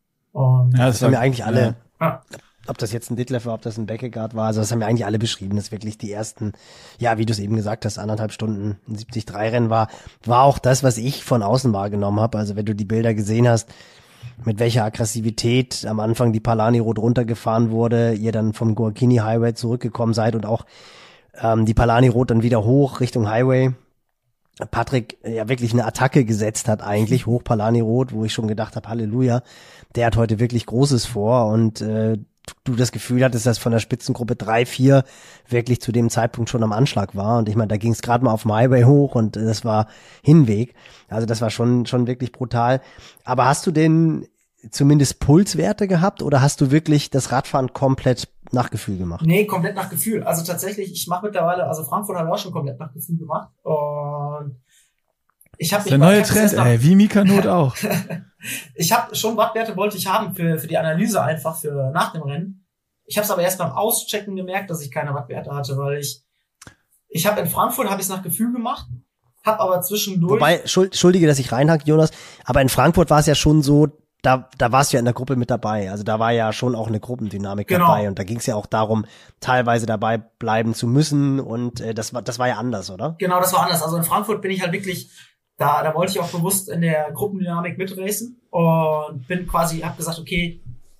Und ja, das haben ja eigentlich alle, ja. Ob das jetzt ein Ditlev war, ob das ein Beckegaard war, also das haben ja eigentlich alle beschrieben, dass wirklich die ersten, ja, wie du es eben gesagt hast, anderthalb Stunden ein siebzig Komma drei Rennen war, war auch das, was ich von außen wahrgenommen habe. Also wenn du die Bilder gesehen hast, mit welcher Aggressivität am Anfang die Palani Road runtergefahren wurde, ihr dann vom Guarkini Highway zurückgekommen seid und auch ähm, die Palani Road dann wieder hoch Richtung Highway. Patrick ja wirklich eine Attacke gesetzt hat eigentlich, hoch Palani Road, wo ich schon gedacht habe, Halleluja, der hat heute wirklich Großes vor und äh, du das Gefühl hattest, dass von der Spitzengruppe drei, vier wirklich zu dem Zeitpunkt schon am Anschlag war. Und ich meine, da ging es gerade mal auf dem Highway hoch und das war Hinweg. Also das war schon schon wirklich brutal. Aber hast du denn zumindest Pulswerte gehabt oder hast du wirklich das Radfahren komplett nach Gefühl gemacht? Nee, komplett nach Gefühl. Also tatsächlich, ich mache mittlerweile, also Frankfurt habe ich auch schon komplett nach Gefühl gemacht. Und ich habe der neue Trend, ey, wie Mika Not auch. Ich habe schon Wattwerte wollte ich haben für für die Analyse einfach für nach dem Rennen. Ich habe es aber erst beim Auschecken gemerkt, dass ich keine Wattwerte hatte, weil ich ich habe in Frankfurt habe ich es nach Gefühl gemacht, habe aber zwischendurch. Wobei, Entschuldige, dass ich reinhacke, Jonas, aber in Frankfurt war es ja schon so, da da warst du ja in der Gruppe mit dabei. Also da war ja schon auch eine Gruppendynamik genau. dabei und da ging es ja auch darum, teilweise dabei bleiben zu müssen und äh, das war das war ja anders, oder? Genau, das war anders. Also in Frankfurt bin ich halt wirklich Da, da wollte ich auch bewusst in der Gruppendynamik mitracen und bin quasi, hab gesagt, okay,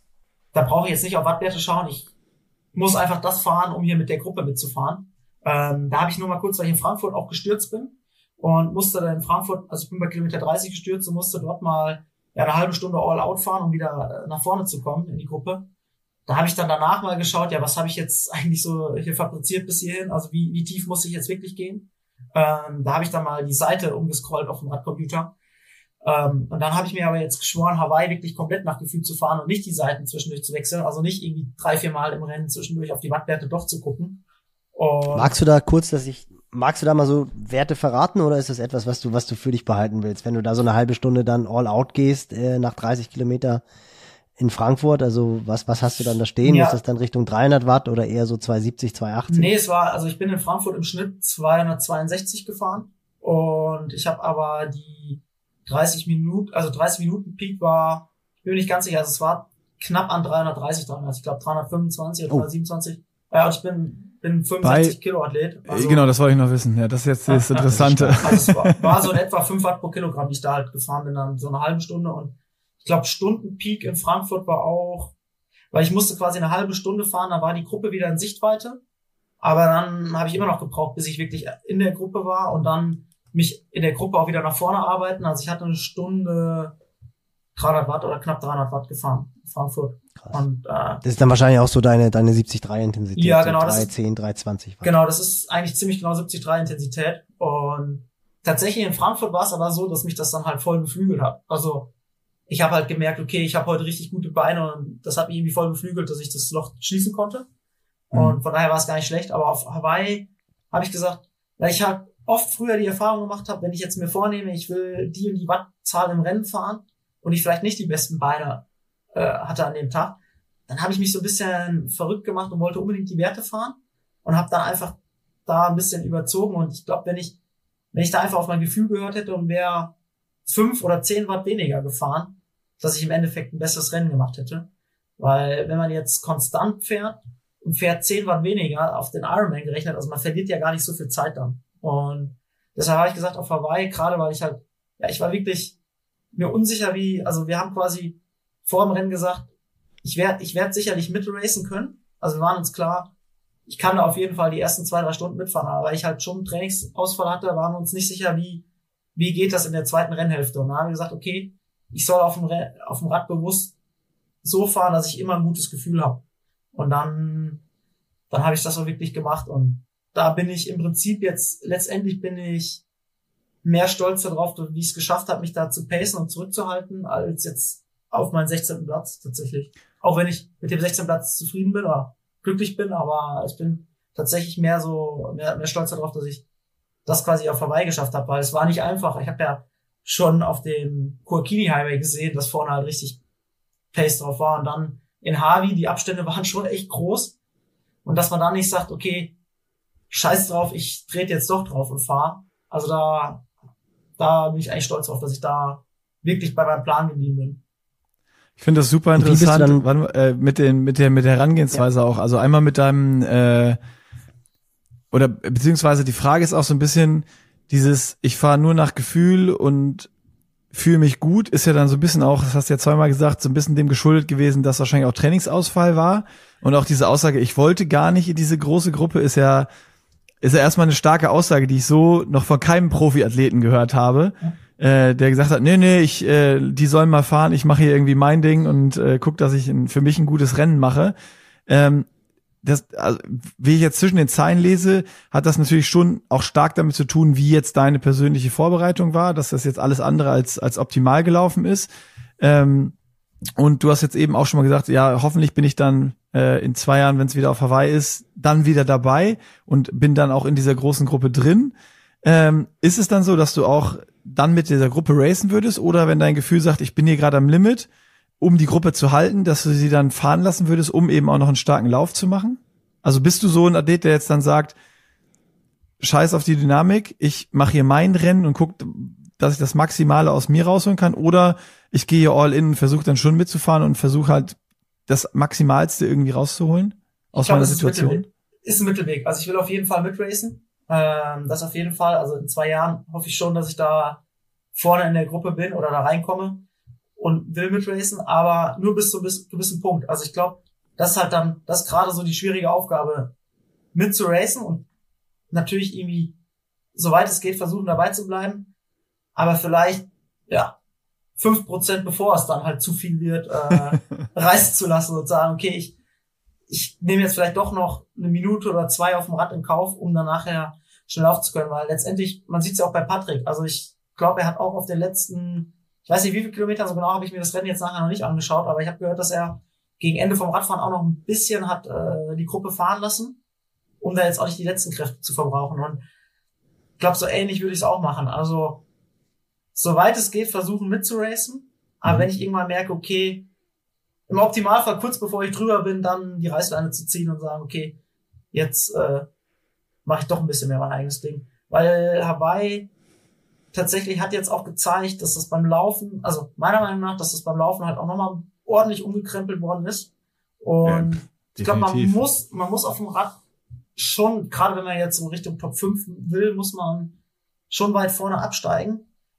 da brauche ich jetzt nicht auf Wattwerte schauen, ich muss einfach das fahren, um hier mit der Gruppe mitzufahren. Ähm, da habe ich nur mal kurz, weil ich in Frankfurt auch gestürzt bin und musste dann in Frankfurt, also ich bin bei Kilometer dreißig gestürzt und musste dort mal ja, eine halbe Stunde all out fahren, um wieder nach vorne zu kommen in die Gruppe. Da habe ich dann danach mal geschaut, ja, was habe ich jetzt eigentlich so hier fabriziert bis hierhin, also wie, wie tief muss ich jetzt wirklich gehen? Ähm, da habe ich dann mal die Seite umgescrollt auf dem Radcomputer. Ähm, und dann habe ich mir aber jetzt geschworen, Hawaii wirklich komplett nach Gefühl zu fahren und nicht die Seiten zwischendurch zu wechseln. Also nicht irgendwie drei, vier Mal im Rennen zwischendurch auf die Wattwerte doch zu gucken. Und magst du da kurz, dass ich, magst du da mal so Werte verraten oder ist das etwas, was du, was du für dich behalten willst? Wenn du da so eine halbe Stunde dann all out gehst, äh, nach dreißig Kilometer in Frankfurt, also was was hast du dann da stehen? Ja. Ist das dann Richtung dreihundert Watt oder eher so zweihundertsiebzig, zweihundertachtzig? Nee, es war, also ich bin in Frankfurt im Schnitt zweihundertzweiundsechzig gefahren und ich habe aber die dreißig Minuten, also dreißig Minuten Peak war, ich bin mir nicht ganz sicher, also es war knapp an dreihundertdreißig dran, also ich glaube dreihundertfünfundzwanzig oder Oh. dreihundertsiebenundzwanzig. Ja, und ich bin, bin fünfundsechzig Bei- Kilo Athlet. Also, Genau, das wollte ich noch wissen. Ja, das ist jetzt das Ja, Interessante. Also es war, war so in etwa fünf Watt pro Kilogramm, die ich da halt gefahren bin, dann so eine halbe Stunde und ich glaube, Stundenpeak in Frankfurt war auch, weil ich musste quasi eine halbe Stunde fahren, da war die Gruppe wieder in Sichtweite. Aber dann habe ich immer noch gebraucht, bis ich wirklich in der Gruppe war und dann mich in der Gruppe auch wieder nach vorne arbeiten. Also ich hatte eine Stunde dreihundert Watt oder knapp dreihundert Watt gefahren in Frankfurt. Krass. Und äh, Das ist dann wahrscheinlich auch so deine deine siebzig Komma drei Intensität. Ja, so genau, das drei ist- zehn, drei zwanzig Watt. genau, das ist eigentlich ziemlich genau siebzig Komma drei Intensität. Und tatsächlich in Frankfurt war es aber so, dass mich das dann halt voll beflügelt hat. Also ich habe halt gemerkt, okay, ich habe heute richtig gute Beine und das hat mich irgendwie voll beflügelt, dass ich das Loch schließen konnte. Mhm. Und von daher war es gar nicht schlecht. Aber auf Hawaii habe ich gesagt, weil ich halt oft früher die Erfahrung gemacht habe, wenn ich jetzt mir vornehme, ich will die und die Wattzahl im Rennen fahren und ich vielleicht nicht die besten Beine äh, hatte an dem Tag, dann habe ich mich so ein bisschen verrückt gemacht und wollte unbedingt die Werte fahren und habe dann einfach da ein bisschen überzogen. Und ich glaube, wenn ich wenn ich da einfach auf mein Gefühl gehört hätte und wäre fünf oder zehn Watt weniger gefahren, dass ich im Endeffekt ein besseres Rennen gemacht hätte. Weil wenn man jetzt konstant fährt und fährt zehn Watt weniger auf den Ironman gerechnet, also man verliert ja gar nicht so viel Zeit dann. Und deshalb habe ich gesagt, auf Hawaii, gerade weil ich halt, ja, ich war wirklich mir unsicher wie, also wir haben quasi vor dem Rennen gesagt, ich werde ich werd sicherlich mitracen können. Also wir waren uns klar, ich kann da auf jeden Fall die ersten zwei, drei Stunden mitfahren, aber weil ich halt schon einen Trainingsausfall hatte, waren wir uns nicht sicher, wie wie geht das in der zweiten Rennhälfte. Und da haben wir gesagt, okay, ich soll auf dem, Re- auf dem Rad bewusst so fahren, dass ich immer ein gutes Gefühl habe. Und dann, dann habe ich das auch wirklich gemacht. Und da bin ich im Prinzip jetzt, letztendlich bin ich mehr stolz darauf, wie ich es geschafft habe, mich da zu pacen und zurückzuhalten, als jetzt auf meinen sechzehnten Platz tatsächlich. Auch wenn ich mit dem sechzehnten Platz zufrieden bin oder glücklich bin, aber ich bin tatsächlich mehr so, mehr, mehr stolz darauf, dass ich das quasi auf Hawaii geschafft habe, weil es war nicht einfach. Ich habe ja schon auf dem Kuakini Highway gesehen, dass vorne halt richtig Pace drauf war und dann in Hawi, die Abstände waren schon echt groß und dass man da nicht sagt, okay, scheiß drauf, ich trete jetzt doch drauf und fahre. Also da, da bin ich eigentlich stolz drauf, dass ich da wirklich bei meinem Plan geblieben bin. Ich finde das super interessant, wann, äh, mit den, mit der, mit der Herangehensweise ja. auch. Also einmal mit deinem, äh, oder beziehungsweise die Frage ist auch so ein bisschen dieses, ich fahre nur nach Gefühl und fühle mich gut, ist ja dann so ein bisschen auch, das hast du ja zweimal gesagt, so ein bisschen dem geschuldet gewesen, dass wahrscheinlich auch Trainingsausfall war. Und auch diese Aussage, ich wollte gar nicht in diese große Gruppe, ist ja, ist ja erstmal eine starke Aussage, die ich so noch von keinem Profiathleten gehört habe. Ja. Äh, der gesagt hat, nee, nee, ich, äh, die sollen mal fahren, ich mache hier irgendwie mein Ding und äh, guck, dass ich ein, für mich ein gutes Rennen mache. Ähm, das, also, wie ich jetzt zwischen den Zeilen lese, hat das natürlich schon auch stark damit zu tun, wie jetzt deine persönliche Vorbereitung war, dass das jetzt alles andere als als optimal gelaufen ist. Ähm, und du hast jetzt eben auch schon mal gesagt, ja, hoffentlich bin ich dann äh, in zwei Jahren, wenn es wieder auf Hawaii ist, dann wieder dabei und bin dann auch in dieser großen Gruppe drin. Ähm, ist es dann so, dass du auch dann mit dieser Gruppe racen würdest oder wenn dein Gefühl sagt, ich bin hier gerade am Limit, um die Gruppe zu halten, dass du sie dann fahren lassen würdest, um eben auch noch einen starken Lauf zu machen? Also bist du so ein Athlet, der jetzt dann sagt, scheiß auf die Dynamik, ich mache hier mein Rennen und guck, dass ich das Maximale aus mir rausholen kann, oder ich gehe hier all in und versuche dann schon mitzufahren und versuche halt das Maximalste irgendwie rauszuholen aus meiner Situation? Ist ein, ist ein Mittelweg. Also ich will auf jeden Fall mitracen. Ähm, das auf jeden Fall. Also in zwei Jahren hoffe ich schon, dass ich da vorne in der Gruppe bin oder da reinkomme und will mitracen, aber nur bis zu bis, bis ein Punkt. Also ich glaube, das ist halt dann, das ist gerade so die schwierige Aufgabe, mitzuracen und natürlich irgendwie, soweit es geht, versuchen dabei zu bleiben, aber vielleicht, ja, fünf Prozent bevor es dann halt zu viel wird, äh, reißen zu lassen und sagen, okay, ich ich nehme jetzt vielleicht doch noch eine Minute oder zwei auf dem Rad in Kauf, um dann nachher schnell laufen zu können, weil letztendlich, man sieht es ja auch bei Patrick, also ich glaube, er hat auch auf den letzten, ich weiß nicht, wie viele Kilometer, so genau habe ich mir das Rennen jetzt nachher noch nicht angeschaut, aber ich habe gehört, dass er gegen Ende vom Radfahren auch noch ein bisschen hat äh, die Gruppe fahren lassen, um da jetzt auch nicht die letzten Kräfte zu verbrauchen. Und ich glaube, so ähnlich würde ich es auch machen. Also, soweit es geht, versuchen mitzuracen, aber mhm. wenn ich irgendwann merke, okay, im Optimalfall kurz bevor ich drüber bin, dann die Reißleine zu ziehen und sagen, okay, jetzt äh, mache ich doch ein bisschen mehr mein eigenes Ding. Weil Hawaii tatsächlich hat jetzt auch gezeigt, dass das beim Laufen, also meiner Meinung nach, dass das beim Laufen halt auch nochmal ordentlich umgekrempelt worden ist. Und ja, ich glaube, man muss, man muss auf dem Rad schon, gerade wenn man jetzt so Richtung Top fünf will, muss man schon weit vorne absteigen.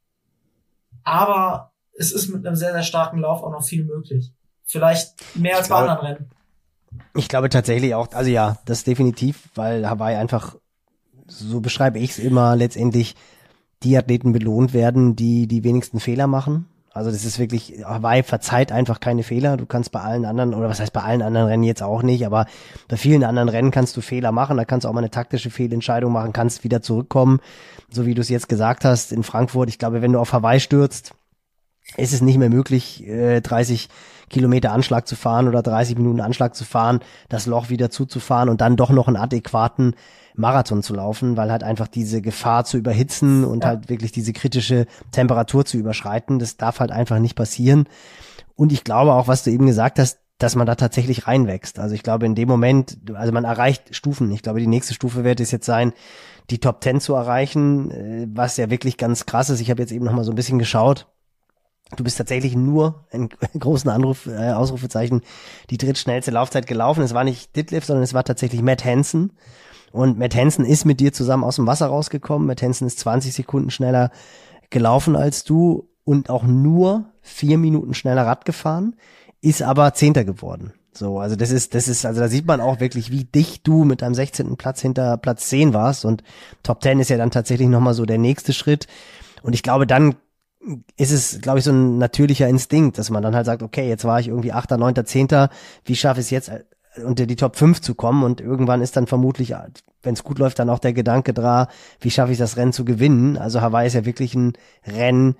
Aber es ist mit einem sehr, sehr starken Lauf auch noch viel möglich. Vielleicht mehr als bei anderen Rennen. Ich glaube tatsächlich auch, also ja, das definitiv, weil Hawaii einfach, so beschreibe ich es immer, letztendlich die Athleten belohnt werden, die die wenigsten Fehler machen. Also das ist wirklich, Hawaii verzeiht einfach keine Fehler. Du kannst bei allen anderen, oder was heißt bei allen anderen Rennen jetzt auch nicht, aber bei vielen anderen Rennen kannst du Fehler machen. Da kannst du auch mal eine taktische Fehlentscheidung machen, kannst wieder zurückkommen. So wie du es jetzt gesagt hast in Frankfurt. Ich glaube, wenn du auf Hawaii stürzt, ist es nicht mehr möglich, dreißig Kilometer Anschlag zu fahren oder dreißig Minuten Anschlag zu fahren, das Loch wieder zuzufahren und dann doch noch einen adäquaten Marathon zu laufen, weil halt einfach diese Gefahr zu überhitzen und ja. halt wirklich diese kritische Temperatur zu überschreiten, das darf halt einfach nicht passieren. Und ich glaube auch, was du eben gesagt hast, dass man da tatsächlich reinwächst. Also ich glaube in dem Moment, also man erreicht Stufen. Ich glaube, die nächste Stufe wird es jetzt sein, die Top Ten zu erreichen, was ja wirklich ganz krass ist. Ich habe jetzt eben noch mal so ein bisschen geschaut. Du bist tatsächlich nur, in großen Anruf, äh, Ausrufezeichen, die drittschnellste Laufzeit gelaufen. Es war nicht Ditlev, sondern es war tatsächlich Matt Hansen. Und Matt Hansen ist mit dir zusammen aus dem Wasser rausgekommen. Matt Hansen ist zwanzig Sekunden schneller gelaufen als du und auch nur vier Minuten schneller Rad gefahren, ist aber Zehnter geworden. So, also das ist, das ist, also da sieht man auch wirklich, wie dicht du mit deinem sechzehnten Platz hinter Platz zehn warst. Und Top Ten ist ja dann tatsächlich nochmal so der nächste Schritt. Und ich glaube, dann ist es, glaube ich, so ein natürlicher Instinkt, dass man dann halt sagt, okay, jetzt war ich irgendwie Achter, Neunter, Zehnter, wie schaffe ich es jetzt unter die Top fünf zu kommen und irgendwann ist dann vermutlich, wenn es gut läuft, dann auch der Gedanke da, wie schaffe ich das Rennen zu gewinnen. Also Hawaii ist ja wirklich ein Rennen,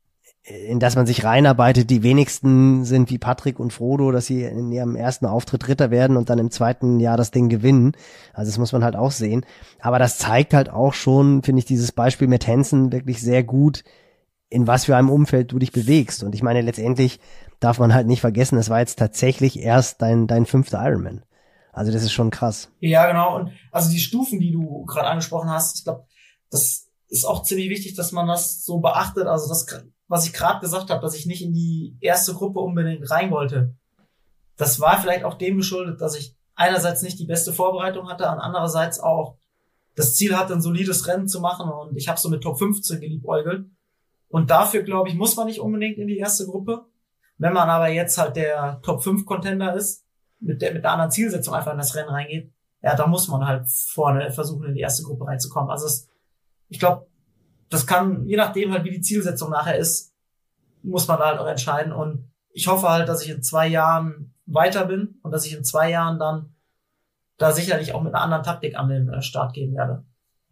in das man sich reinarbeitet. Die wenigsten sind wie Patrick und Frodo, dass sie in ihrem ersten Auftritt Dritter werden und dann im zweiten Jahr das Ding gewinnen. Also das muss man halt auch sehen. Aber das zeigt halt auch schon, finde ich, dieses Beispiel mit Hansen wirklich sehr gut, in was für einem Umfeld du dich bewegst. Und ich meine, letztendlich darf man halt nicht vergessen, es war jetzt tatsächlich erst dein, dein fünfter Ironman. Also das ist schon krass. Ja, genau. Und also die Stufen, die du gerade angesprochen hast, ich glaube, das ist auch ziemlich wichtig, dass man das so beachtet. Also das, was ich gerade gesagt habe, dass ich nicht in die erste Gruppe unbedingt rein wollte, das war vielleicht auch dem geschuldet, dass ich einerseits nicht die beste Vorbereitung hatte, und andererseits auch das Ziel hatte, ein solides Rennen zu machen, und ich habe so mit Top fünfzehn geliebäugelt. Und dafür, glaube ich, muss man nicht unbedingt in die erste Gruppe. Wenn man aber jetzt halt der Top fünf Contender ist, mit der, mit der anderen Zielsetzung einfach in das Rennen reingeht, ja, da muss man halt vorne versuchen, in die erste Gruppe reinzukommen. Also es, ich glaube, das kann, je nachdem halt, wie die Zielsetzung nachher ist, muss man da halt auch entscheiden. Und ich hoffe halt, dass ich in zwei Jahren weiter bin und dass ich in zwei Jahren dann da sicherlich auch mit einer anderen Taktik an den Start gehen werde.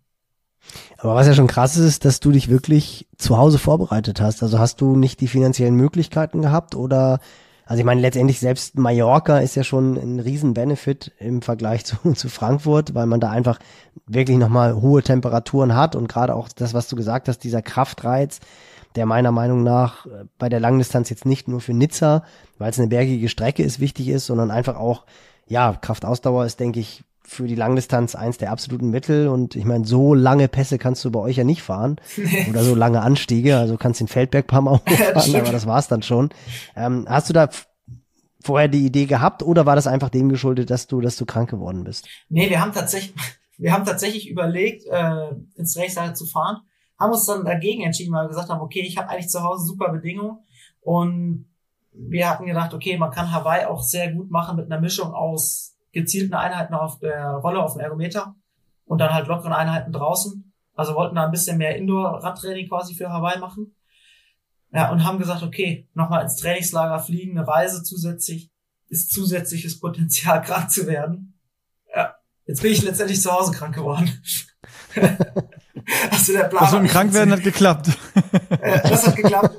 Aber was ja schon krass ist, ist, dass du dich wirklich zu Hause vorbereitet hast. Also hast du nicht die finanziellen Möglichkeiten gehabt oder, also ich meine, letztendlich selbst Mallorca ist ja schon ein riesen Benefit im Vergleich zu, zu Frankfurt, weil man da einfach wirklich nochmal hohe Temperaturen hat und gerade auch das, was du gesagt hast, dieser Kraftreiz, der meiner Meinung nach bei der Langdistanz jetzt nicht nur für Nizza, weil es eine bergige Strecke ist, wichtig ist, sondern einfach auch, ja, Kraftausdauer ist, denke ich, für die Langdistanz eins der absoluten Mittel, und ich meine, so lange Pässe kannst du bei euch ja nicht fahren nee. Oder so lange Anstiege, also kannst den Feldberg ein paar Mal hochfahren, aber das war's dann schon. Ähm, hast du da f- vorher die Idee gehabt oder war das einfach dem geschuldet, dass du, dass du krank geworden bist? Nee, wir haben tatsächlich, wir haben tatsächlich überlegt, äh, ins Trainingslager zu fahren, haben uns dann dagegen entschieden, weil wir gesagt haben, okay, ich habe eigentlich zu Hause super Bedingungen, und wir hatten gedacht, okay, man kann Hawaii auch sehr gut machen mit einer Mischung aus gezielten Einheiten auf der Rolle, auf dem Ergometer und dann halt lockeren Einheiten draußen. Also wollten da ein bisschen mehr Indoor-Radtraining quasi für Hawaii machen. Ja, und haben gesagt, okay, nochmal ins Trainingslager fliegen, eine Reise zusätzlich, ist zusätzliches Potenzial, krank zu werden. Ja, jetzt bin ich letztendlich zu Hause krank geworden. Also der Plan. Also ein Krankwerden hat geklappt. Das hat geklappt.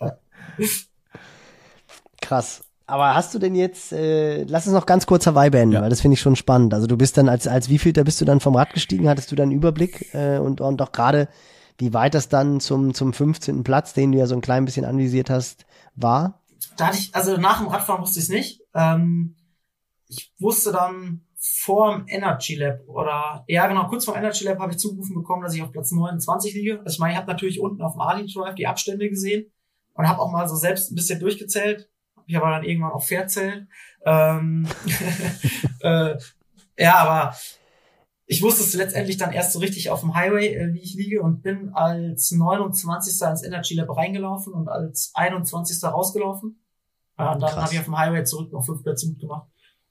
Krass. Aber hast du denn jetzt, äh, lass uns noch ganz kurz Hawaii beenden, ja. Weil das finde ich schon spannend. Also du bist dann, als als wievielter bist du dann vom Rad gestiegen? Hattest du dann einen Überblick äh, und, und auch gerade, wie weit das dann zum zum fünfzehnten Platz, den du ja so ein klein bisschen anvisiert hast, war? Da hatte ich, also nach dem Radfahren wusste ich es nicht. Ähm, ich wusste dann vor dem Energy Lab oder, ja genau, kurz vor dem Energy Lab habe ich zugerufen bekommen, dass ich auf Platz neunundzwanzig liege. Also ich meine, ich habe natürlich unten auf dem Ali Drive die Abstände gesehen und habe auch mal so selbst ein bisschen durchgezählt. Ich habe dann irgendwann auch verzählt. Ähm, äh, ja, aber ich wusste es letztendlich dann erst so richtig auf dem Highway, äh, wie ich liege, und bin als neunundzwanzigster ins Energy Lab reingelaufen und als einundzwanzigster rausgelaufen. Äh, und dann habe ich auf dem Highway zurück noch fünf Plätze gut gemacht.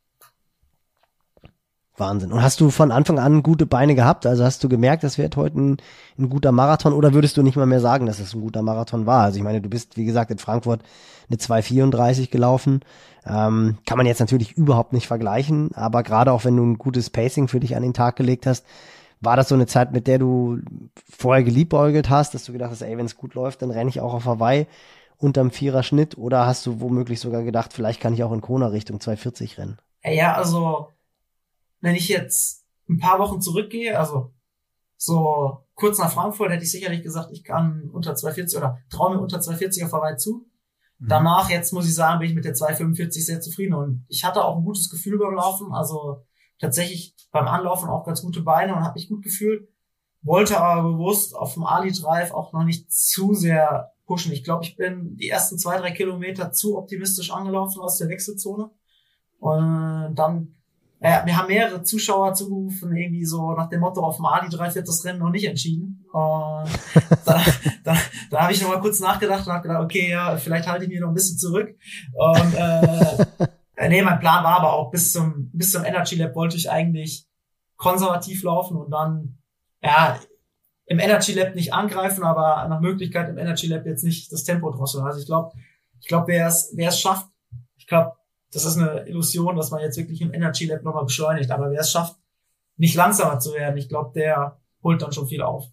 Wahnsinn. Und hast du von Anfang an gute Beine gehabt? Also hast du gemerkt, das wird heute ein, ein guter Marathon, oder würdest du nicht mal mehr sagen, dass es ein guter Marathon war? Also ich meine, du bist, wie gesagt, in Frankfurt eine zwei vierunddreißig gelaufen. Ähm, kann man jetzt natürlich überhaupt nicht vergleichen, aber gerade auch wenn du ein gutes Pacing für dich an den Tag gelegt hast, war das so eine Zeit, mit der du vorher geliebäugelt hast, dass du gedacht hast, ey, wenn es gut läuft, dann renne ich auch auf Hawaii unterm Vierer-Schnitt, oder hast du womöglich sogar gedacht, vielleicht kann ich auch in Kona Richtung zwei vierzig rennen? Ja, also wenn ich jetzt ein paar Wochen zurückgehe, also so kurz nach Frankfurt, hätte ich sicherlich gesagt, ich kann unter zwei vierzig oder traue mir unter zwei vierzig auf Hawaii zu. Mhm. Danach, jetzt muss ich sagen, bin ich mit der zwei fünfundvierzig sehr zufrieden, und ich hatte auch ein gutes Gefühl beim Laufen, also tatsächlich beim Anlaufen auch ganz gute Beine und habe mich gut gefühlt, wollte aber bewusst auf dem Ali Drive auch noch nicht zu sehr pushen. Ich glaube, ich bin die ersten zwei, drei Kilometer zu optimistisch angelaufen aus der Wechselzone, und dann Ja, wir haben mehrere Zuschauer zugerufen, irgendwie so nach dem Motto, auf dem Ali Drive wird das Rennen noch nicht entschieden. Und da, da, da habe ich noch mal kurz nachgedacht und habe gedacht, okay, ja, vielleicht halte ich mich noch ein bisschen zurück. Und äh, nee, mein Plan war aber auch, bis zum bis zum Energy Lab wollte ich eigentlich konservativ laufen und dann, ja, im Energy Lab nicht angreifen, aber nach Möglichkeit im Energy Lab jetzt nicht das Tempo drosseln. Also ich glaube, ich glaube, wer es wer es schafft, ich glaube, das ist eine Illusion, dass man jetzt wirklich im Energy Lab nochmal beschleunigt. Aber wer es schafft, nicht langsamer zu werden, ich glaube, der holt dann schon viel auf.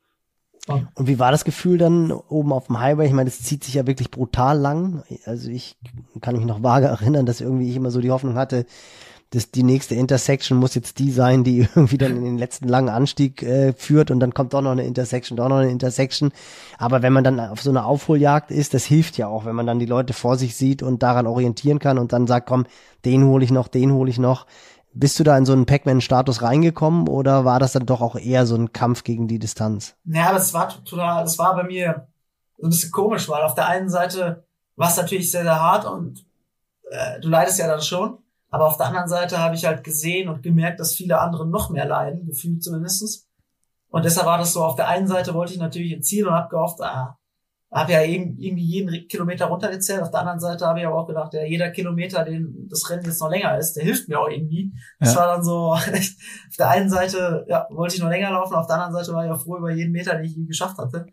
Und wie war das Gefühl dann oben auf dem Highway? Ich meine, es zieht sich ja wirklich brutal lang. Also ich kann mich noch vage erinnern, dass irgendwie ich immer so die Hoffnung hatte, dass die nächste Intersection muss jetzt die sein, die irgendwie dann in den letzten langen Anstieg äh, führt und dann kommt doch noch eine Intersection, doch noch eine Intersection. Aber wenn man dann auf so einer Aufholjagd ist, das hilft ja auch, wenn man dann die Leute vor sich sieht und daran orientieren kann und dann sagt, komm, den hole ich noch, den hole ich noch. Bist du da in so einen Pac-Man-Status reingekommen oder war das dann doch auch eher so ein Kampf gegen die Distanz? Naja, das war total, das war bei mir so ein bisschen komisch, weil auf der einen Seite war es natürlich sehr, sehr hart und äh, du leidest ja dann schon, aber auf der anderen Seite habe ich halt gesehen und gemerkt, dass viele andere noch mehr leiden, gefühlt zumindest. Und deshalb war das so, auf der einen Seite wollte ich natürlich ins Ziel und habe gehofft, ah, habe ja irgendwie jeden Kilometer runtergezählt. Auf der anderen Seite habe ich aber auch gedacht, ja, jeder Kilometer, den das Rennen jetzt noch länger ist, der hilft mir auch irgendwie. Das Ja. war dann so, auf der einen Seite ja, wollte ich noch länger laufen, auf der anderen Seite war ich auch froh über jeden Meter, den ich irgendwie geschafft hatte.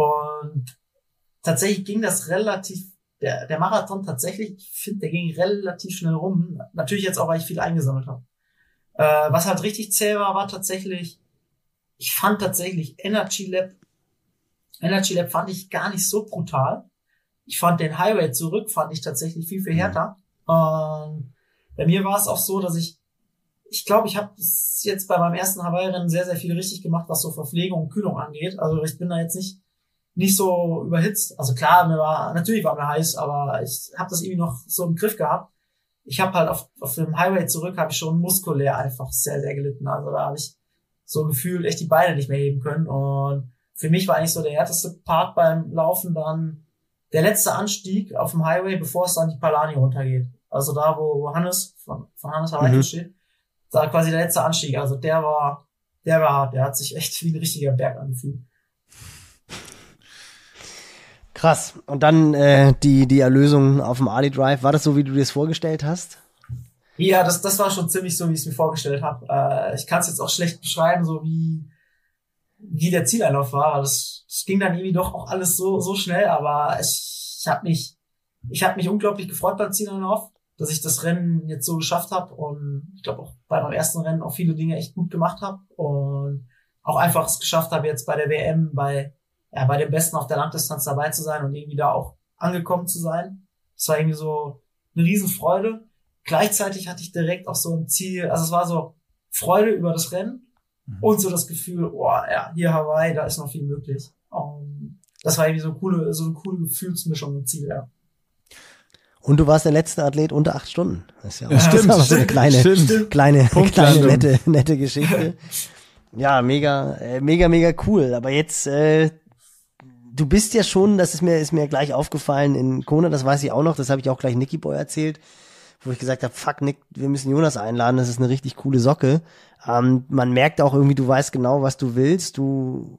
Und tatsächlich ging das relativ, der, der Marathon tatsächlich, ich finde, der ging relativ schnell rum. Natürlich jetzt auch, weil ich viel eingesammelt habe. Äh, was halt richtig zäh war, war tatsächlich, ich fand tatsächlich Energy Lab Energy Lab fand ich gar nicht so brutal. Ich fand den Highway zurück, fand ich tatsächlich viel, viel härter. Mhm. Ähm, bei mir war es auch so, dass ich, ich glaube, ich habe jetzt bei meinem ersten Hawaii-Rennen sehr, sehr viel richtig gemacht, was so Verpflegung und Kühlung angeht. Also ich bin da jetzt nicht nicht so überhitzt. Also klar, mir war natürlich war mir heiß, aber ich habe das irgendwie noch so im Griff gehabt. Ich habe halt auf, auf dem Highway zurück, habe ich schon muskulär einfach sehr, sehr gelitten. Also da habe ich so gefühlt echt die Beine nicht mehr heben können und für mich war eigentlich so der härteste Part beim Laufen dann der letzte Anstieg auf dem Highway, bevor es dann die Palani runtergeht. Also da, wo Hannes, von, von Hannes Hawaii mhm. steht, da quasi der letzte Anstieg. Also der war, der war hart. Der hat sich echt wie ein richtiger Berg angefühlt. Krass. Und dann äh, die die Erlösung auf dem Ali Drive. War das so, wie du dir das vorgestellt hast? Ja, das das war schon ziemlich so, wie ich es mir vorgestellt habe. Äh, ich kann es jetzt auch schlecht beschreiben, so wie wie der Zieleinlauf war, weil das, das ging dann irgendwie doch auch alles so so schnell, aber ich, ich habe mich ich habe mich unglaublich gefreut beim Zieleinlauf, dass ich das Rennen jetzt so geschafft habe und ich glaube auch bei meinem ersten Rennen auch viele Dinge echt gut gemacht habe und auch einfach es geschafft habe, jetzt bei der W M bei ja bei den Besten auf der Langdistanz dabei zu sein und irgendwie da auch angekommen zu sein. Das war irgendwie so eine Riesenfreude. Gleichzeitig hatte ich direkt auch so ein Ziel, also es war so Freude über das Rennen, und so das Gefühl, oh ja, hier Hawaii, da ist noch viel möglich. Um, das war irgendwie so coole, so eine coole Gefühlsmischung im Ziel, ja. Und du warst der letzte Athlet unter acht Stunden. Das ist ja auch, ja, stimmt, das ist auch so eine kleine, stimmt. kleine, kleine nette, nette Geschichte. Ja, mega, äh, mega, mega cool. Aber jetzt, äh, du bist ja schon, das ist mir, ist mir gleich aufgefallen in Kona, das weiß ich auch noch, das habe ich auch gleich Nicky Boy erzählt, wo ich gesagt habe, fuck Nick, wir müssen Jonas einladen, das ist eine richtig coole Socke. Ähm, man merkt auch irgendwie, du weißt genau, was du willst, du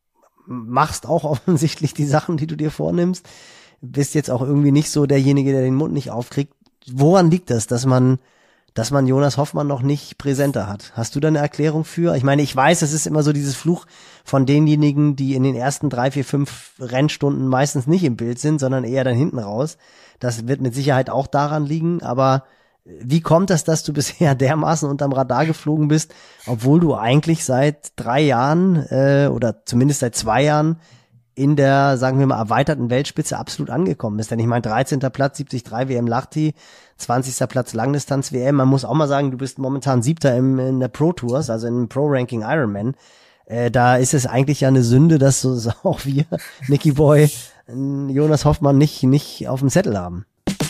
machst auch offensichtlich die Sachen, die du dir vornimmst, bist jetzt auch irgendwie nicht so derjenige, der den Mund nicht aufkriegt. Woran liegt das, dass man, dass man Jonas Hoffmann noch nicht präsenter hat? Hast du da eine Erklärung für? Ich meine, ich weiß, es ist immer so dieses Fluch von denjenigen, die in den ersten drei, vier, fünf Rennstunden meistens nicht im Bild sind, sondern eher dann hinten raus. Das wird mit Sicherheit auch daran liegen, aber wie kommt das, dass du bisher dermaßen unterm Radar geflogen bist, obwohl du eigentlich seit drei Jahren äh, oder zumindest seit zwei Jahren in der, sagen wir mal, erweiterten Weltspitze absolut angekommen bist? Denn ich meine, dreizehnter Platz, siebzig Komma drei W M Lahti, zwanzigster Platz Langdistanz W M. Man muss auch mal sagen, du bist momentan Siebter im, in der Pro Tours, also im Pro Ranking Ironman. Äh, da ist es eigentlich ja eine Sünde, dass so auch wir, Nicky Boy, Jonas Hoffmann nicht, nicht auf dem Zettel haben.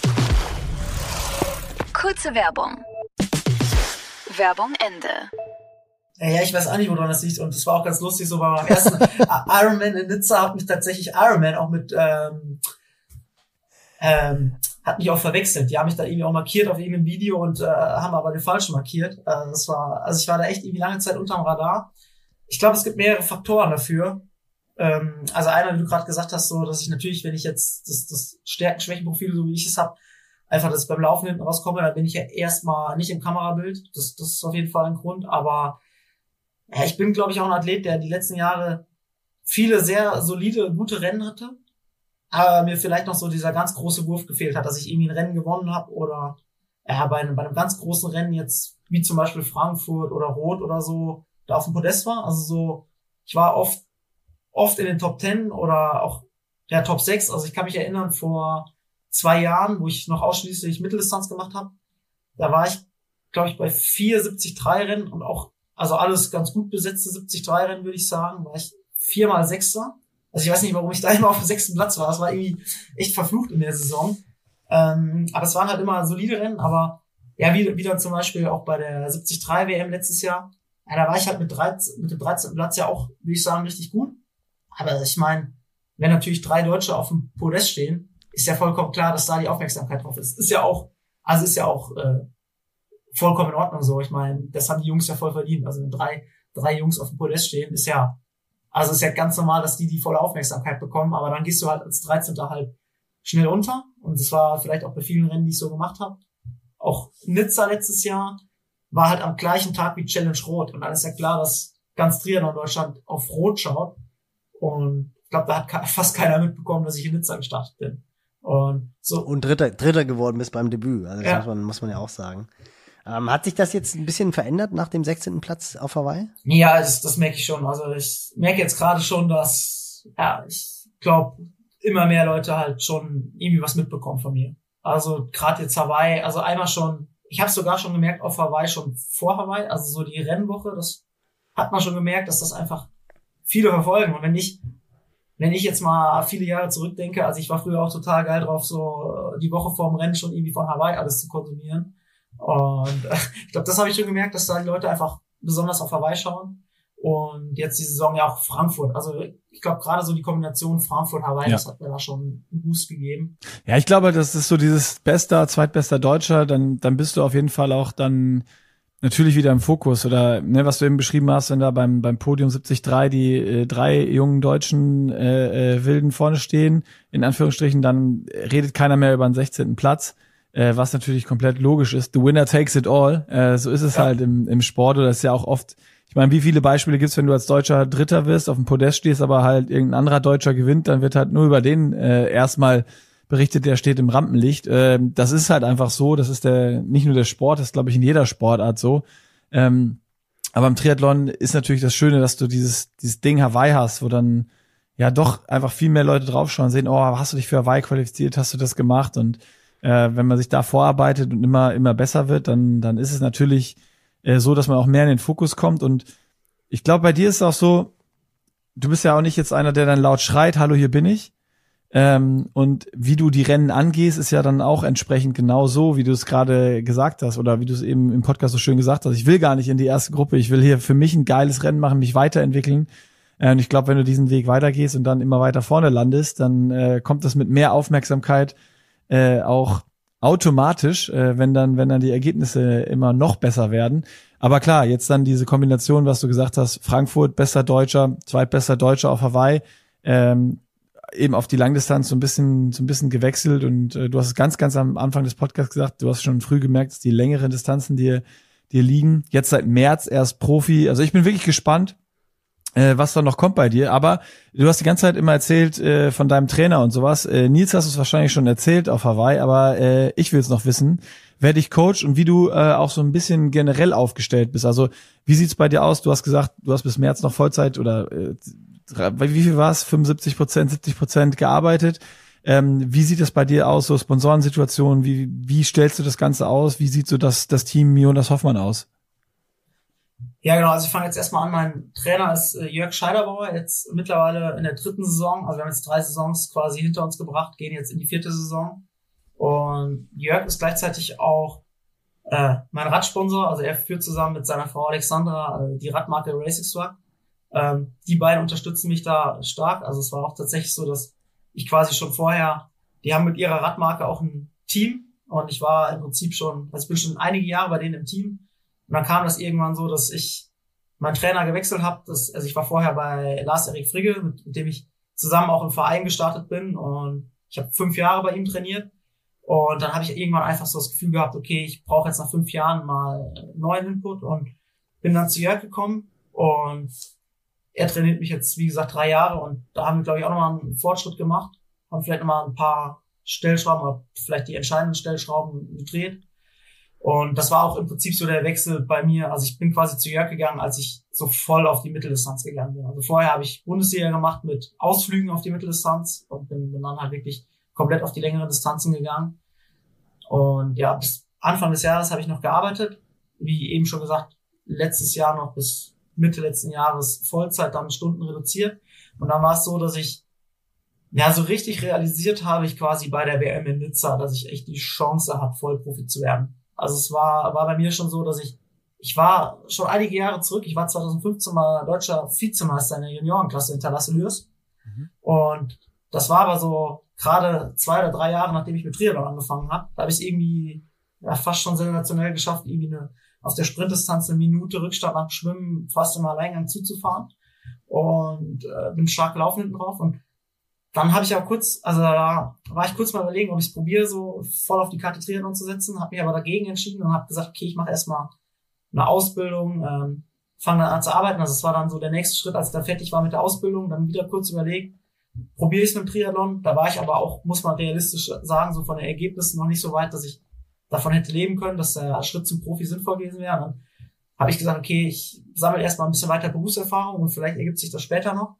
Kurze Werbung. Werbung Ende. Ja, ich weiß auch nicht, woran das liegt. Und das war auch ganz lustig, so bei meinem ersten Ironman in Nizza hat mich tatsächlich Ironman auch mit, ähm, ähm, hat mich auch verwechselt. Die haben mich da irgendwie auch markiert auf irgendeinem Video und äh, haben aber den falschen markiert. Äh, das war, also ich war da echt irgendwie lange Zeit unterm Radar. Ich glaube, es gibt mehrere Faktoren dafür. Ähm, also einer, wie du gerade gesagt hast, so, dass ich natürlich, wenn ich jetzt das, das Stärken-Schwächen-Profil, so wie ich es habe, einfach, dass ich beim Laufen hinten rauskomme, dann bin ich ja erstmal nicht im Kamerabild. Das, das ist auf jeden Fall ein Grund. Aber ja, ich bin, glaube ich, auch ein Athlet, der die letzten Jahre viele sehr solide, gute Rennen hatte. Aber mir vielleicht noch so dieser ganz große Wurf gefehlt hat, dass ich irgendwie ein Rennen gewonnen habe oder ja, bei, einem, bei einem ganz großen Rennen jetzt, wie zum Beispiel Frankfurt oder Rot oder so, da auf dem Podest war. Also so, ich war oft, oft in den Top Ten oder auch ja Top sechs. Also ich kann mich erinnern, vor zwei Jahren, wo ich noch ausschließlich Mitteldistanz gemacht habe, da war ich, glaube ich, bei vier siebzig drei Rennen und auch, also alles ganz gut besetzte siebzig drei Rennen, würde ich sagen, war ich viermal Sechster. Also ich weiß nicht, warum ich da immer auf dem sechsten Platz war. Das war irgendwie echt verflucht in der Saison. Ähm, aber es waren halt immer solide Rennen, aber ja, wie, wie dann zum Beispiel auch bei der siebzig drei W M letztes Jahr, ja, da war ich halt mit, dreizehn, mit dem dreizehnten Platz ja auch, würde ich sagen, richtig gut. Aber ich meine, wenn natürlich drei Deutsche auf dem Podest stehen, ist ja vollkommen klar, dass da die Aufmerksamkeit drauf ist. Ist ja auch, also ist ja auch äh, vollkommen in Ordnung so. Ich meine, das haben die Jungs ja voll verdient. Also wenn drei, drei Jungs auf dem Podest stehen, ist ja, also ist ja ganz normal, dass die die volle Aufmerksamkeit bekommen. Aber dann gehst du halt als dreizehnter halt schnell unter. Und das war vielleicht auch bei vielen Rennen, die ich so gemacht habe. Auch Nizza letztes Jahr war halt am gleichen Tag wie Challenge Rot. Und dann ist ja klar, dass ganz Triathlon Deutschland auf Rot schaut. Und ich glaube, da hat fast keiner mitbekommen, dass ich in Nizza gestartet bin. Und so. Und Dritter, Dritter geworden bist beim Debüt. Also das ja. muss man, muss man ja auch sagen. Ähm, hat sich das jetzt ein bisschen verändert nach dem sechzehnten Platz auf Hawaii? Ja, das, das merke ich schon. Also ich merke jetzt gerade schon, dass, ja, ich glaube, immer mehr Leute halt schon irgendwie was mitbekommen von mir. Also gerade jetzt Hawaii, also einmal schon, ich habe es sogar schon gemerkt auf Hawaii, schon vor Hawaii, also so die Rennwoche, das hat man schon gemerkt, dass das einfach viele verfolgen. Und wenn ich, wenn ich jetzt mal viele Jahre zurückdenke, also ich war früher auch total geil drauf, so die Woche vorm Rennen schon irgendwie von Hawaii alles zu konsumieren. Und äh, ich glaube, das habe ich schon gemerkt, dass da die Leute einfach besonders auf Hawaii schauen. Und jetzt die Saison ja auch Frankfurt. Also ich glaube, gerade so die Kombination Frankfurt-Hawaii, ja. Das hat mir da schon einen Boost gegeben. Ja, ich glaube, das ist so dieses bester, zweitbester Deutscher, dann dann bist du auf jeden Fall auch dann natürlich wieder im Fokus. Oder ne, was du eben beschrieben hast, wenn da beim beim Podium siebzig drei die äh, drei jungen deutschen äh, äh, Wilden vorne stehen, in Anführungsstrichen, dann redet keiner mehr über den sechzehnten Platz. Äh, was natürlich komplett logisch ist. The winner takes it all. Äh, so ist es ja. halt im, im Sport. Oder das ist ja auch oft, ich meine, wie viele Beispiele gibt's, wenn du als Deutscher Dritter wirst, auf dem Podest stehst, aber halt irgendein anderer Deutscher gewinnt, dann wird halt nur über den äh, erstmal berichtet, der steht im Rampenlicht. Äh, das ist halt einfach so. Das ist der nicht nur der Sport, das ist, glaube ich, in jeder Sportart so. Ähm, aber im Triathlon ist natürlich das Schöne, dass du dieses dieses Ding Hawaii hast, wo dann ja doch einfach viel mehr Leute draufschauen, sehen, oh, hast du dich für Hawaii qualifiziert, hast du das gemacht? Und Äh, wenn man sich da vorarbeitet und immer immer besser wird, dann dann ist es natürlich äh, so, dass man auch mehr in den Fokus kommt. Und ich glaube, bei dir ist es auch so, du bist ja auch nicht jetzt einer, der dann laut schreit, hallo, hier bin ich. Ähm, und wie du die Rennen angehst, ist ja dann auch entsprechend genau so, wie du es gerade gesagt hast oder wie du es eben im Podcast so schön gesagt hast. Ich will gar nicht in die erste Gruppe, ich will hier für mich ein geiles Rennen machen, mich weiterentwickeln. Äh, und ich glaube, wenn du diesen Weg weitergehst und dann immer weiter vorne landest, dann äh, kommt das mit mehr Aufmerksamkeit Äh, auch automatisch, äh, wenn dann wenn dann die Ergebnisse immer noch besser werden. Aber klar, jetzt dann diese Kombination, was du gesagt hast, Frankfurt, bester Deutscher, zweitbester Deutscher auf Hawaii, ähm, eben auf die Langdistanz so ein bisschen so ein bisschen gewechselt. Und äh, du hast es ganz, ganz am Anfang des Podcasts gesagt, du hast schon früh gemerkt, dass die längeren Distanzen dir, dir liegen. Jetzt seit März erst Profi. Also ich bin wirklich gespannt, Äh, was da noch kommt bei dir, aber du hast die ganze Zeit immer erzählt äh, von deinem Trainer und sowas. Äh, Nils hast du es wahrscheinlich schon erzählt auf Hawaii, aber äh, ich will es noch wissen, wer dich coacht und wie du äh, auch so ein bisschen generell aufgestellt bist. Also wie sieht's bei dir aus? Du hast gesagt, du hast bis März noch Vollzeit oder äh, wie viel war es? fünfundsiebzig Prozent, siebzig Prozent gearbeitet. Ähm, wie sieht es bei dir aus, so Sponsorensituationen? Wie wie stellst du das Ganze aus? Wie sieht so das das Team Jonas Hoffmann aus? Ja, genau. Also ich fange jetzt erstmal an. Mein Trainer ist äh, Jörg Scheiderbauer, jetzt mittlerweile in der dritten Saison. Also wir haben jetzt drei Saisons quasi hinter uns gebracht, gehen jetzt in die vierte Saison. Und Jörg ist gleichzeitig auch äh, mein Radsponsor. Also er führt zusammen mit seiner Frau Alexandra äh, die Radmarke Racing Swag. Ähm, die beiden unterstützen mich da stark. Also es war auch tatsächlich so, dass ich quasi schon vorher, die haben mit ihrer Radmarke auch ein Team. Und ich war im Prinzip schon, also ich bin schon einige Jahre bei denen im Team. Und dann kam das irgendwann so, dass ich meinen Trainer gewechselt habe. Also ich war vorher bei Lars-Erik Frigge, mit, mit dem ich zusammen auch im Verein gestartet bin. Und ich habe fünf Jahre bei ihm trainiert. Und dann habe ich irgendwann einfach so das Gefühl gehabt, okay, ich brauche jetzt nach fünf Jahren mal neuen Input. Und bin dann zu Jörg gekommen. Und er trainiert mich jetzt, wie gesagt, drei Jahre. Und da haben wir, glaube ich, auch nochmal einen Fortschritt gemacht. Haben vielleicht nochmal ein paar Stellschrauben, oder vielleicht die entscheidenden Stellschrauben gedreht. Und das war auch im Prinzip so der Wechsel bei mir. Also ich bin quasi zu Jörg gegangen, als ich so voll auf die Mitteldistanz gegangen bin. Also vorher habe ich Bundesliga gemacht mit Ausflügen auf die Mitteldistanz und bin, bin dann halt wirklich komplett auf die längeren Distanzen gegangen. Und ja, bis Anfang des Jahres habe ich noch gearbeitet. Wie eben schon gesagt, letztes Jahr noch bis Mitte letzten Jahres Vollzeit, dann Stunden reduziert. Und dann war es so, dass ich ja so richtig realisiert habe, ich quasi bei der W M in Nizza, dass ich echt die Chance habe, Vollprofi zu werden. Also es war war bei mir schon so, dass ich ich war schon einige Jahre zurück, ich war zwanzig fünfzehn mal deutscher Vizemeister in der Juniorenklasse in Thalasselürs. Mhm. Und das war aber so gerade zwei oder drei Jahre, nachdem ich mit Triathlon angefangen habe, da habe ich es irgendwie ja, fast schon sensationell geschafft, irgendwie eine, auf der Sprintdistanz eine Minute Rückstand nach dem Schwimmen fast im Alleingang zuzufahren und äh, bin stark gelaufen hinten drauf. Und dann habe ich aber kurz, also da war ich kurz mal überlegen, ob ich es probiere, so voll auf die Karte Triathlon zu setzen, habe mich aber dagegen entschieden und habe gesagt, okay, ich mache erstmal eine Ausbildung, ähm, fange dann an zu arbeiten. Also es war dann so der nächste Schritt, als ich dann fertig war mit der Ausbildung, dann wieder kurz überlegt, probiere ich es mit dem Triathlon. Da war ich aber auch, muss man realistisch sagen, so von den Ergebnissen noch nicht so weit, dass ich davon hätte leben können, dass der Schritt zum Profi sinnvoll gewesen wäre. Dann habe ich gesagt, okay, ich sammle erstmal ein bisschen weiter Berufserfahrung und vielleicht ergibt sich das später noch.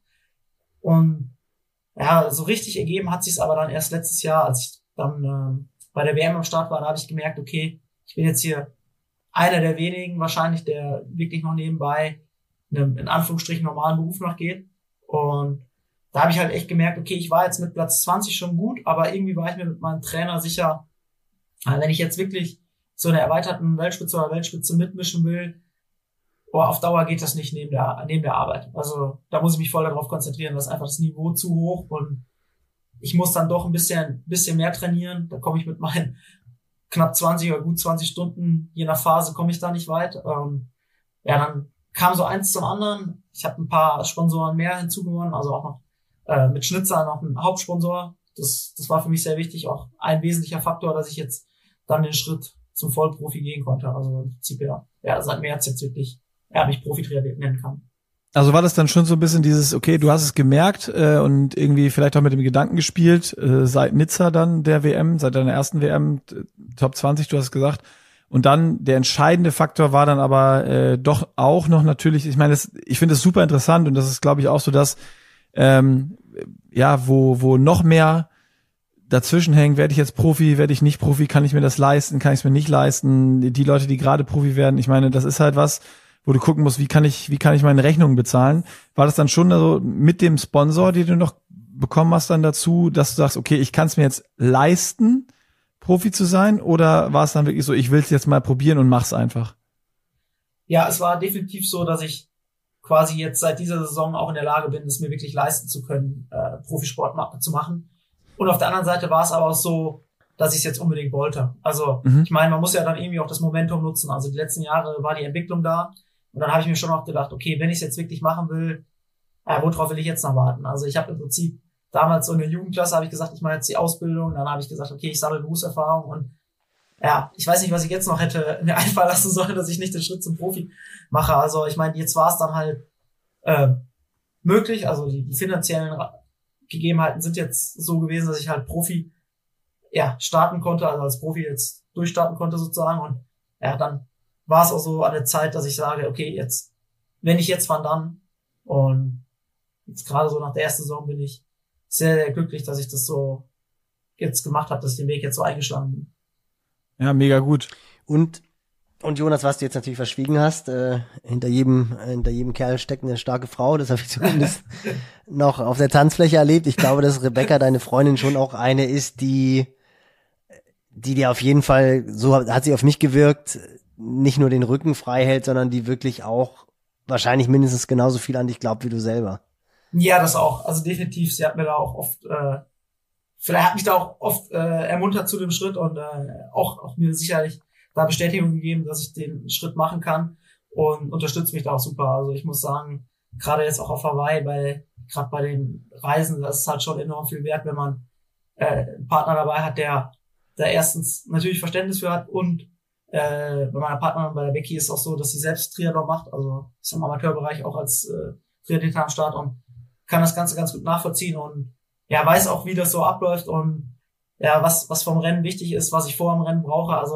Und ja, so richtig ergeben hat sich es aber dann erst letztes Jahr, als ich dann äh, bei der W M am Start war, da habe ich gemerkt, okay, ich bin jetzt hier einer der wenigen wahrscheinlich, der wirklich noch nebenbei einem in Anführungsstrichen normalen Beruf nachgeht. Und da habe ich halt echt gemerkt, okay, ich war jetzt mit Platz zwanzig schon gut, aber irgendwie war ich mir mit meinem Trainer sicher, wenn ich jetzt wirklich so eine erweiterten Weltspitze oder Weltspitze mitmischen will, oh, auf Dauer geht das nicht neben der, neben der Arbeit. Also da muss ich mich voll darauf konzentrieren, da ist einfach das Niveau zu hoch und ich muss dann doch ein bisschen, bisschen mehr trainieren. Da komme ich mit meinen knapp zwanzig oder gut zwanzig Stunden, je nach Phase komme ich da nicht weit. Ähm, ja, dann kam so eins zum anderen. Ich habe ein paar Sponsoren mehr hinzugewonnen, also auch noch äh, mit Schnitzer noch einen Hauptsponsor. Das, das war für mich sehr wichtig, auch ein wesentlicher Faktor, dass ich jetzt dann den Schritt zum Vollprofi gehen konnte. Also im Prinzip ja, ja seit März jetzt wirklich, ja, mich Profi-Triathlet nennen kann. Also war das dann schon so ein bisschen dieses, okay, du hast es gemerkt äh, und irgendwie vielleicht auch mit dem Gedanken gespielt, äh, seit Nizza dann der W M, seit deiner ersten W M, Top zwanzig, du hast es gesagt. Und dann der entscheidende Faktor war dann aber äh, doch auch noch natürlich, ich meine, das, ich finde es super interessant und das ist, glaube ich, auch so das, ähm, ja, wo wo noch mehr dazwischen hängen, werde ich jetzt Profi, werde ich nicht Profi, kann ich mir das leisten, kann ich es mir nicht leisten, die Leute, die gerade Profi werden, ich meine, das ist halt was, wo du gucken musst, wie kann ich, wie kann ich meine Rechnungen bezahlen? War das dann schon so mit dem Sponsor, den du noch bekommen hast, dann dazu, dass du sagst, okay, ich kann es mir jetzt leisten, Profi zu sein, oder war es dann wirklich so, ich will es jetzt mal probieren und mach's einfach? Ja, es war definitiv so, dass ich quasi jetzt seit dieser Saison auch in der Lage bin, es mir wirklich leisten zu können, äh, Profisport ma- zu machen. Und auf der anderen Seite war es aber auch so, dass ich es jetzt unbedingt wollte. Also mhm. ich meine, man muss ja dann irgendwie auch das Momentum nutzen. Also die letzten Jahre war die Entwicklung da. Und dann habe ich mir schon auch gedacht, okay, wenn ich es jetzt wirklich machen will, äh, worauf will ich jetzt noch warten? Also ich habe im Prinzip damals so in der Jugendklasse habe ich gesagt, ich mache jetzt die Ausbildung. Dann habe ich gesagt, okay, ich sammle Berufserfahrung. Und ja, ich weiß nicht, was ich jetzt noch hätte mir einfallen lassen sollen, dass ich nicht den Schritt zum Profi mache. Also ich meine, jetzt war es dann halt äh, möglich. Also die, die finanziellen Ra- Gegebenheiten sind jetzt so gewesen, dass ich halt Profi ja starten konnte, also als Profi jetzt durchstarten konnte sozusagen. Und ja, dann war es auch so an der Zeit, dass ich sage, okay, jetzt, wenn ich jetzt, wann dann? Und jetzt gerade so nach der ersten Saison bin ich sehr, sehr glücklich, dass ich das so jetzt gemacht habe, dass ich den Weg jetzt so eingeschlagen bin. Ja, mega gut. Und und Jonas, was du jetzt natürlich verschwiegen hast, äh, hinter jedem äh, hinter jedem Kerl steckt eine starke Frau, das habe ich zumindest noch auf der Tanzfläche erlebt. Ich glaube, dass Rebecca, deine Freundin, schon auch eine ist, die die dir auf jeden Fall, so hat sie auf mich gewirkt, nicht nur den Rücken frei hält, sondern die wirklich auch wahrscheinlich mindestens genauso viel an dich glaubt wie du selber. Ja, das auch. Also definitiv. Sie hat mir da auch oft, äh, vielleicht hat mich da auch oft äh, ermuntert zu dem Schritt und äh, auch, auch mir sicherlich da Bestätigung gegeben, dass ich den Schritt machen kann und unterstützt mich da auch super. Also ich muss sagen, gerade jetzt auch auf Hawaii, bei gerade bei den Reisen, das ist halt schon enorm viel wert, wenn man äh, einen Partner dabei hat, der da erstens natürlich Verständnis für hat und äh, bei meiner Partnerin, bei der Becky, ist es auch so, dass sie selbst Triathlon macht, also ist im Amateurbereich auch als äh, Triathlet am Start und kann das Ganze ganz gut nachvollziehen und ja, weiß auch, wie das so abläuft und ja, was was vom Rennen wichtig ist, was ich vor dem Rennen brauche. Also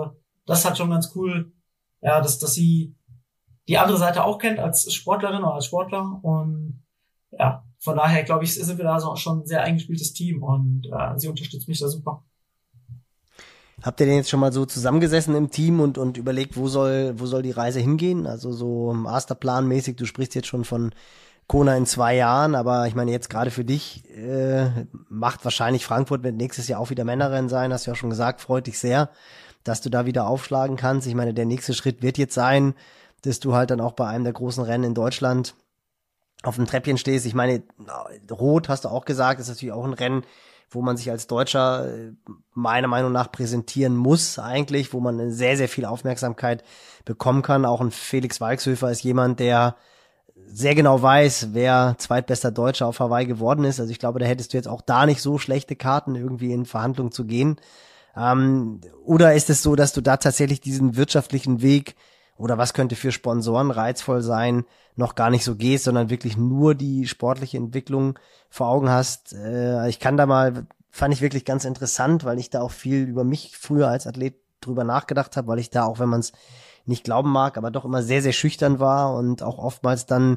das ist halt schon ganz cool, ja, dass, dass sie die andere Seite auch kennt als Sportlerin oder als Sportler und ja, von daher glaube ich, sind wir da so schon ein sehr eingespieltes Team und äh, sie unterstützt mich da super. Habt ihr denn jetzt schon mal so zusammengesessen im Team und und überlegt, wo soll wo soll die Reise hingehen? Also so Masterplan-mäßig, du sprichst jetzt schon von Kona in zwei Jahren, aber ich meine jetzt gerade für dich äh, macht wahrscheinlich Frankfurt wird nächstes Jahr auch wieder Männerrennen sein, hast du ja schon gesagt, freut dich sehr, dass du da wieder aufschlagen kannst. Ich meine, der nächste Schritt wird jetzt sein, dass du halt dann auch bei einem der großen Rennen in Deutschland auf dem Treppchen stehst. Ich meine, Rot hast du auch gesagt, ist natürlich auch ein Rennen, wo man sich als Deutscher meiner Meinung nach präsentieren muss eigentlich, wo man sehr, sehr viel Aufmerksamkeit bekommen kann. Auch ein Felix Walkshöfer ist jemand, der sehr genau weiß, wer zweitbester Deutscher auf Hawaii geworden ist. Also ich glaube, da hättest du jetzt auch da nicht so schlechte Karten, irgendwie in Verhandlungen zu gehen. Ähm, oder ist es so, dass du da tatsächlich diesen wirtschaftlichen Weg oder was könnte für Sponsoren reizvoll sein, noch gar nicht so gehst, sondern wirklich nur die sportliche Entwicklung vor Augen hast. Äh, ich kann da mal, fand ich wirklich ganz interessant, weil ich da auch viel über mich früher als Athlet drüber nachgedacht habe, weil ich da, auch wenn man es nicht glauben mag, aber doch immer sehr, sehr schüchtern war und auch oftmals dann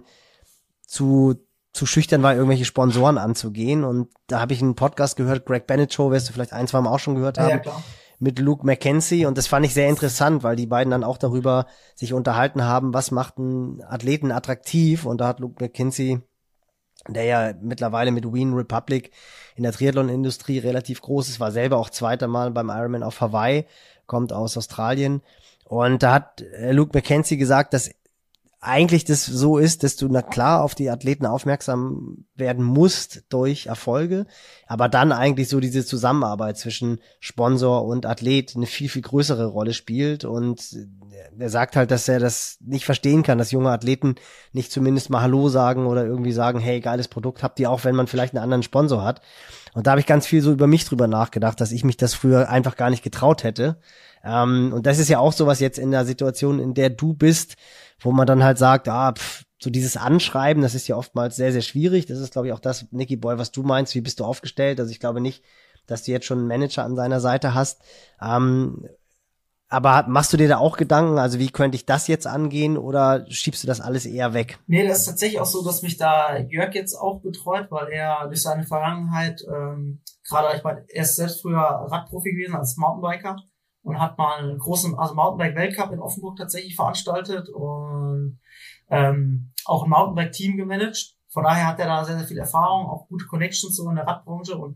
zu zu schüchtern war, irgendwelche Sponsoren anzugehen. Und da habe ich einen Podcast gehört, Greg Bennett Show, wirst du vielleicht ein, zwei Mal auch schon gehört haben. Ja, ja, klar. Mit Luke McKenzie und das fand ich sehr interessant, weil die beiden dann auch darüber sich unterhalten haben, was macht einen Athleten attraktiv und da hat Luke McKenzie, der ja mittlerweile mit Wien Republic in der Triathlon-Industrie relativ groß ist, war selber auch zweiter Mal beim Ironman auf Hawaii, kommt aus Australien und da hat Luke McKenzie gesagt, dass eigentlich das so ist, dass du na klar auf die Athleten aufmerksam werden musst durch Erfolge, aber dann eigentlich so diese Zusammenarbeit zwischen Sponsor und Athlet eine viel, viel größere Rolle spielt und er sagt halt, dass er das nicht verstehen kann, dass junge Athleten nicht zumindest mal Hallo sagen oder irgendwie sagen, hey, geiles Produkt habt ihr auch, wenn man vielleicht einen anderen Sponsor hat. Und da habe ich ganz viel so über mich drüber nachgedacht, dass ich mich das früher einfach gar nicht getraut hätte. Ähm, und das ist ja auch sowas jetzt in der Situation, in der du bist, wo man dann halt sagt, ah, pff, so dieses Anschreiben, das ist ja oftmals sehr, sehr schwierig. Das ist, glaube ich, auch das, Nicky Boy, was du meinst. Wie bist du aufgestellt? Also ich glaube nicht, dass du jetzt schon einen Manager an seiner Seite hast. Ähm, aber machst du dir da auch Gedanken? Also wie könnte ich das jetzt angehen oder schiebst du das alles eher weg? Nee, das ist tatsächlich auch so, dass mich da Jörg jetzt auch betreut, weil er durch seine Vergangenheit, ähm, gerade, ich meine, er ist selbst früher Radprofi gewesen als Mountainbiker und hat mal einen großen, also Mountainbike-Weltcup in Offenburg tatsächlich veranstaltet und ähm, auch ein Mountainbike-Team gemanagt. Von daher hat er da sehr, sehr viel Erfahrung, auch gute Connections so in der Radbranche und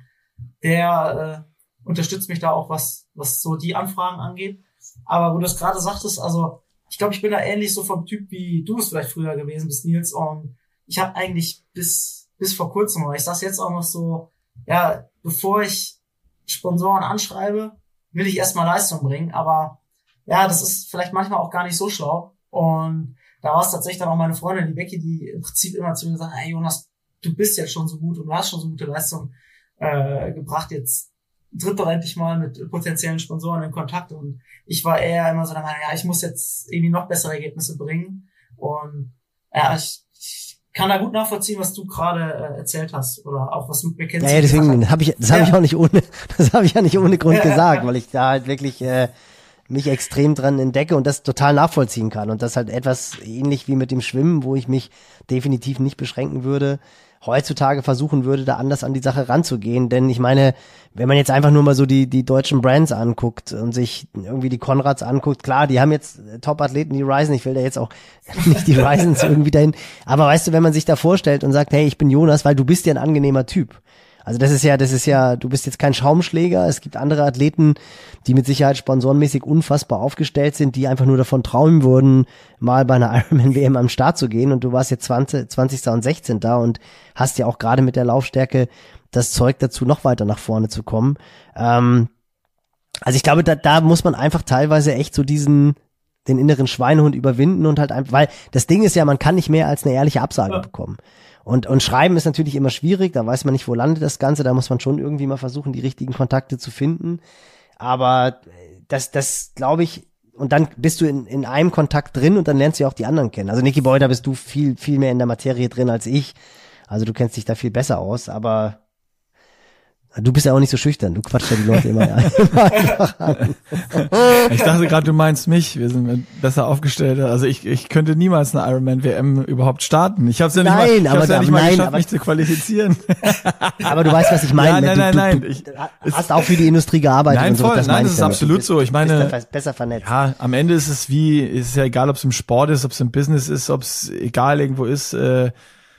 der äh, unterstützt mich da auch, was was so die Anfragen angeht. Aber wo du es gerade sagtest, also ich glaube, ich bin da ähnlich so vom Typ, wie du es vielleicht früher gewesen bist, Nils. Und ich habe eigentlich bis bis vor kurzem, oder ich sage jetzt auch noch so, ja, bevor ich Sponsoren anschreibe, will ich erstmal Leistung bringen. Aber ja, das ist vielleicht manchmal auch gar nicht so schlau. Und da war es tatsächlich dann auch meine Freundin, die Becky, die im Prinzip immer zu mir gesagt hat, hey Jonas, du bist jetzt schon so gut und du hast schon so gute Leistung äh, gebracht, jetzt tritt doch endlich mal mit potenziellen Sponsoren in Kontakt. Und ich war eher immer so der Meinung, ja, ich muss jetzt irgendwie noch bessere Ergebnisse bringen. Und ja, ich, ich kann da gut nachvollziehen, was du gerade äh, erzählt hast oder auch was mit McKenzie. Ja, ja, deswegen habe ich, das habe ja. ich auch nicht ohne, das habe ich ja nicht ohne Grund Ja, gesagt, ja. weil ich da halt wirklich äh, mich extrem dran entdecke und das total nachvollziehen kann und das halt etwas ähnlich wie mit dem Schwimmen, wo ich mich definitiv nicht beschränken würde, heutzutage versuchen würde, da anders an die Sache ranzugehen, denn ich meine, wenn man jetzt einfach nur mal so die die deutschen Brands anguckt und sich irgendwie die Konrads anguckt, klar, die haben jetzt Top-Athleten, die Ryzen, ich will da jetzt auch nicht die Ryzens irgendwie dahin, aber weißt du, wenn man sich da vorstellt und sagt, hey, ich bin Jonas, weil du bist ja ein angenehmer Typ. Also das ist ja, das ist ja, du bist jetzt kein Schaumschläger. Es gibt andere Athleten, die mit Sicherheit sponsorenmäßig unfassbar aufgestellt sind, die einfach nur davon träumen würden, mal bei einer Ironman-W M am Start zu gehen. Und du warst jetzt zwanzig, zwanzig und sechzehn da und hast ja auch gerade mit der Laufstärke das Zeug dazu, noch weiter nach vorne zu kommen. Ähm, also ich glaube, da, da muss man einfach teilweise echt so diesen, den inneren Schweinehund überwinden und halt einfach, weil das Ding ist ja, man kann nicht mehr als eine ehrliche Absage ja. bekommen. Und, und schreiben ist natürlich immer schwierig, da weiß man nicht, wo landet das Ganze, da muss man schon irgendwie mal versuchen, die richtigen Kontakte zu finden. Aber das, das glaube ich, und dann bist du in, in einem Kontakt drin und dann lernst du ja auch die anderen kennen. Also Nicky Boy, da bist du viel, viel mehr in der Materie drin als ich. Also du kennst dich da viel besser aus, aber Du bist ja auch nicht so schüchtern, du quatschst ja die Leute immer, immer einfach an. Ich dachte gerade, du meinst mich, wir sind besser aufgestellt. Also ich, ich könnte niemals eine Ironman-W M überhaupt starten. Ich habe es ja nicht nein, mal, ich aber hab's ja da, nicht mal nein, geschafft, aber, mich zu qualifizieren. Aber du weißt, was ich meine. Ja, nein, du, nein, du, nein. Du, du hast auch für die Industrie gearbeitet. Nein, und so, voll, das nein, meine das ich ist damit. absolut bist, so. Ich meine, bist besser vernetzt. Ja, am Ende ist es wie, ist es ja egal, ob es im Sport ist, ob es im Business ist, ob es egal irgendwo ist, äh,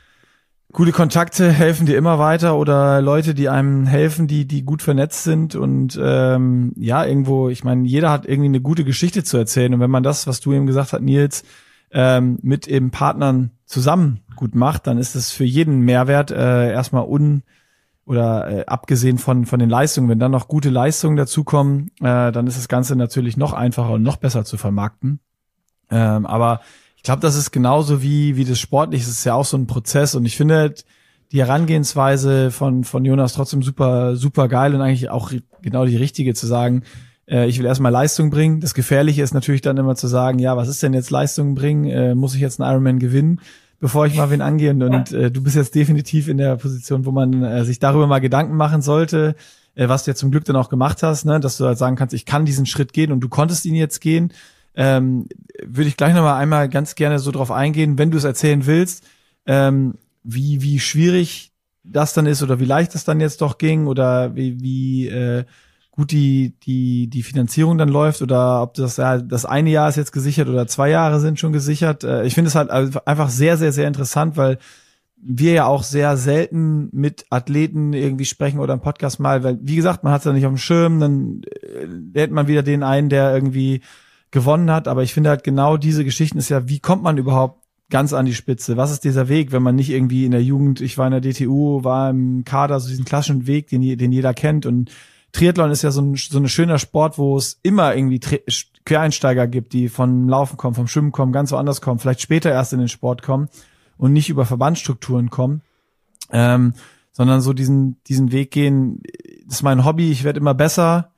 gute Kontakte helfen dir immer weiter oder Leute, die einem helfen, die die gut vernetzt sind und ähm, ja, irgendwo, ich meine, jeder hat irgendwie eine gute Geschichte zu erzählen und wenn man das, was du eben gesagt hast, Nils, ähm, mit eben Partnern zusammen gut macht, dann ist es für jeden Mehrwert äh, erstmal un- oder äh, abgesehen von von den Leistungen, wenn dann noch gute Leistungen dazukommen, äh, dann ist das Ganze natürlich noch einfacher und noch besser zu vermarkten. Ähm, aber ich glaube, das ist genauso wie wie das Sportliche. Es ist ja auch so ein Prozess und ich finde die Herangehensweise von von Jonas trotzdem super super geil und eigentlich auch genau die richtige zu sagen, äh, ich will erstmal Leistung bringen. Das Gefährliche ist natürlich dann immer zu sagen, ja, was ist denn jetzt Leistung bringen? Äh, muss ich jetzt einen Ironman gewinnen, bevor ich mal wen angehe? Und äh, du bist jetzt definitiv in der Position, wo man äh, sich darüber mal Gedanken machen sollte, äh, was du ja zum Glück dann auch gemacht hast, ne, dass du halt sagen kannst, ich kann diesen Schritt gehen und du konntest ihn jetzt gehen. Ähm, würde ich gleich nochmal einmal ganz gerne so drauf eingehen, wenn du es erzählen willst, ähm, wie wie schwierig das dann ist oder wie leicht das dann jetzt doch ging oder wie wie äh, gut die die die Finanzierung dann läuft oder ob das ja das eine Jahr ist jetzt gesichert oder zwei Jahre sind schon gesichert. Äh, ich finde es halt einfach sehr sehr sehr interessant, weil wir ja auch sehr selten mit Athleten irgendwie sprechen oder im Podcast mal, weil wie gesagt, man hat es ja nicht auf dem Schirm, dann äh, lädt man wieder den einen, der irgendwie gewonnen hat, aber ich finde halt genau diese Geschichten ist ja, wie kommt man überhaupt ganz an die Spitze? Was ist dieser Weg, wenn man nicht irgendwie in der Jugend, ich war in der D T U, war im Kader, so diesen klassischen Weg, den, den jeder kennt und Triathlon ist ja so ein, so ein schöner Sport, wo es immer irgendwie Tri- Quereinsteiger gibt, die vom Laufen kommen, vom Schwimmen kommen, ganz woanders kommen, vielleicht später erst in den Sport kommen und nicht über Verbandsstrukturen kommen, ähm, sondern so diesen, diesen Weg gehen, das ist mein Hobby, ich werde immer besser,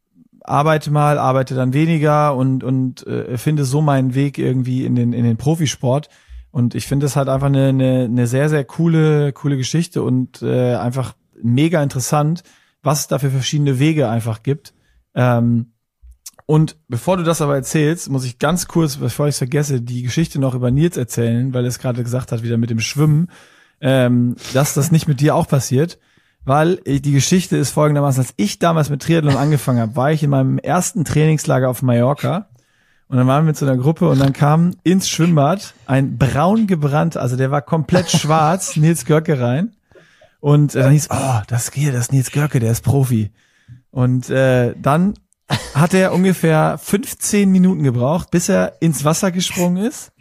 arbeite mal, arbeite dann weniger und und äh, finde so meinen Weg irgendwie in den in den Profisport und ich finde es halt einfach eine eine eine sehr sehr coole coole Geschichte und äh, einfach mega interessant, was es da für verschiedene Wege einfach gibt. Ähm, und bevor du das aber erzählst, muss ich ganz kurz, bevor ich es vergesse, die Geschichte noch über Nils erzählen, weil er es gerade gesagt hat, wieder mit dem Schwimmen, ähm, dass das nicht mit dir auch passiert. Weil die Geschichte ist folgendermaßen, als ich damals mit Triathlon angefangen habe, war ich in meinem ersten Trainingslager auf Mallorca und dann waren wir mit so einer Gruppe und dann kam ins Schwimmbad ein braun gebrannt, also der war komplett schwarz, Nils Görke rein und äh, dann hieß, oh, das hier, das ist Nils Görke, der ist Profi. Und äh, dann hat er ungefähr fünfzehn Minuten gebraucht, bis er ins Wasser gesprungen ist.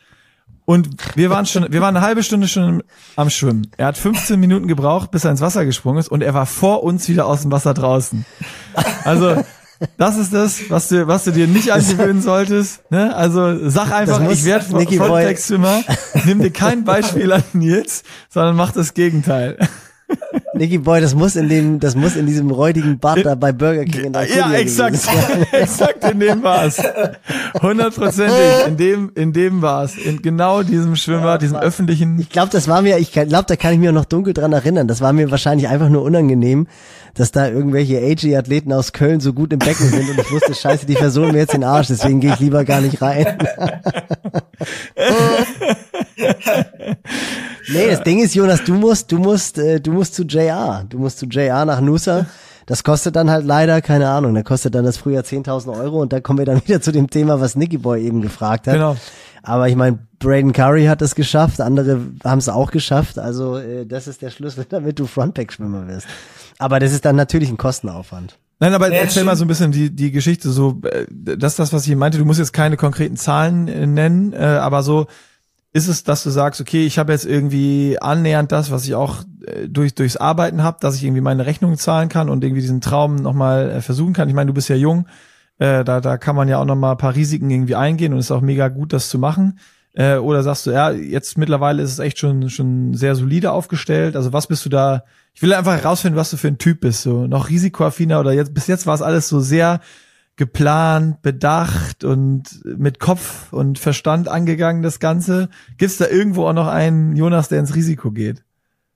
Und wir waren schon, wir waren eine halbe Stunde schon am Schwimmen. Er hat fünfzehn Minuten gebraucht, bis er ins Wasser gesprungen ist und er war vor uns wieder aus dem Wasser draußen. Also, das ist das, was du, was du dir nicht angewöhnen solltest, ne? Also, sag einfach, ich werde Volltextschwimmer, nimm dir kein Beispiel an Nils, sondern mach das Gegenteil. Nicky Boy, das muss in dem, das muss in diesem räudigen Bad da bei Burger King in der Ja, exakt, exakt, in dem war's. Hundertprozentig, in dem, in dem war's. In genau diesem Schwimmbad, diesem öffentlichen. Ich glaube, das war mir, ich glaube, da kann ich mir noch dunkel dran erinnern. Das war mir wahrscheinlich einfach nur unangenehm, dass da irgendwelche A G-Athleten aus Köln so gut im Becken sind und ich wusste, scheiße, die versohlen mir jetzt den Arsch, deswegen gehe ich lieber gar nicht rein. Nee, das Ding ist, Jonas, du musst, du musst, äh, du musst zu J R. Du musst zu J R nach Noosa. Das kostet dann halt leider, keine Ahnung, da kostet dann das Frühjahr zehntausend Euro und da kommen wir dann wieder zu dem Thema, was Nicky Boy eben gefragt hat. Genau. Aber ich meine, Braden Curry hat es geschafft, andere haben es auch geschafft, also äh, das ist der Schlüssel, damit du Frontpack-Schwimmer wirst. Aber das ist dann natürlich ein Kostenaufwand. Nein, aber Ja, erzähl stimmt. mal so ein bisschen die die Geschichte, so äh, das ist das, was ich meinte, du musst jetzt keine konkreten Zahlen äh, nennen, äh, aber so ist es, dass du sagst, okay, ich habe jetzt irgendwie annähernd das, was ich auch äh, durch durchs Arbeiten habe, dass ich irgendwie meine Rechnungen zahlen kann und irgendwie diesen Traum nochmal äh, versuchen kann. Ich meine, du bist ja jung, äh, da da kann man ja auch nochmal ein paar Risiken irgendwie eingehen und es ist auch mega gut, das zu machen. Äh, oder sagst du, ja, jetzt mittlerweile ist es echt schon schon sehr solide aufgestellt. Also was bist du da? Ich will einfach herausfinden, was du für ein Typ bist. So noch risikoaffiner oder jetzt bis jetzt war es alles so sehr geplant, bedacht und mit Kopf und Verstand angegangen, das Ganze. Gibt's da irgendwo auch noch einen Jonas, der ins Risiko geht?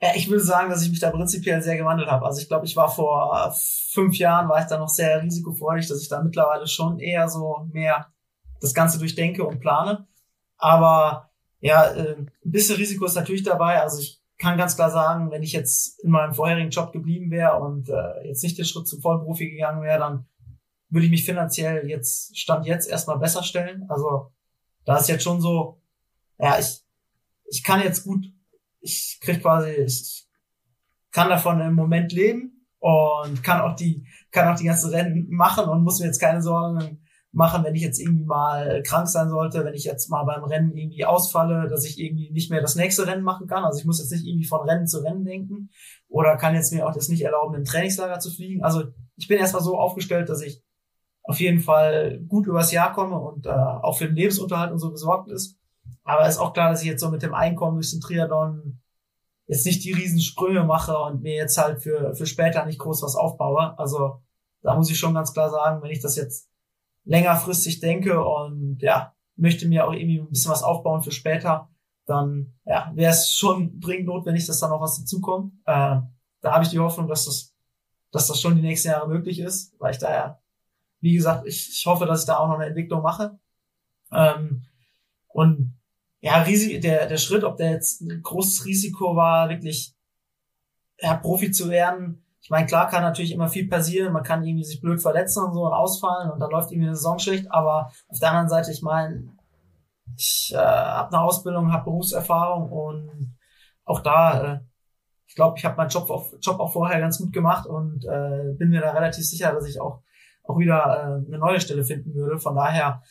Ja, ich würde sagen, dass ich mich da prinzipiell sehr gewandelt habe. Also ich glaube, ich war vor fünf Jahren, war ich da noch sehr risikofreudig, dass ich da mittlerweile schon eher so mehr das Ganze durchdenke und plane. Aber ja, ein bisschen Risiko ist natürlich dabei. Also ich kann ganz klar sagen, wenn ich jetzt in meinem vorherigen Job geblieben wäre und äh, jetzt nicht den Schritt zum Vollprofi gegangen wäre, dann würde ich mich finanziell jetzt, Stand jetzt, erstmal besser stellen. Also da ist jetzt schon so, ja, ich ich kann jetzt gut, ich krieg quasi, ich kann davon im Moment leben und kann auch die, kann auch die ganzen Rennen machen und muss mir jetzt keine Sorgen machen, wenn ich jetzt irgendwie mal krank sein sollte, wenn ich jetzt mal beim Rennen irgendwie ausfalle, dass ich irgendwie nicht mehr das nächste Rennen machen kann. Also ich muss jetzt nicht irgendwie von Rennen zu Rennen denken oder kann jetzt mir auch das nicht erlauben, in ein Trainingslager zu fliegen. Also ich bin erstmal so aufgestellt, dass ich auf jeden Fall gut übers Jahr komme und äh, auch für den Lebensunterhalt und so gesorgt ist. Aber ist auch klar, dass ich jetzt so mit dem Einkommen durch den Triathlon jetzt nicht die riesen Sprünge mache und mir jetzt halt für für später nicht groß was aufbaue. Also da muss ich schon ganz klar sagen, wenn ich das jetzt längerfristig denke und ja, möchte mir auch irgendwie ein bisschen was aufbauen für später, dann ja, wäre es schon dringend notwendig, dass da noch was dazukommt. Äh, da habe ich die Hoffnung, dass das dass das schon die nächsten Jahre möglich ist, weil ich da ja, wie gesagt, ich, ich hoffe, dass ich da auch noch eine Entwicklung mache. Ähm, und ja, Risik, der der Schritt, ob der jetzt ein großes Risiko war, wirklich ja, Profi zu werden. Ich meine, klar kann natürlich immer viel passieren, man kann irgendwie sich blöd verletzen und so und ausfallen und dann läuft irgendwie eine Saison schlecht, aber auf der anderen Seite, ich meine, ich äh, habe eine Ausbildung, habe Berufserfahrung und auch da, äh, ich glaube, ich habe meinen Job auch, Job auch vorher ganz gut gemacht und äh, bin mir da relativ sicher, dass ich auch auch wieder äh, eine neue Stelle finden würde. Von daher,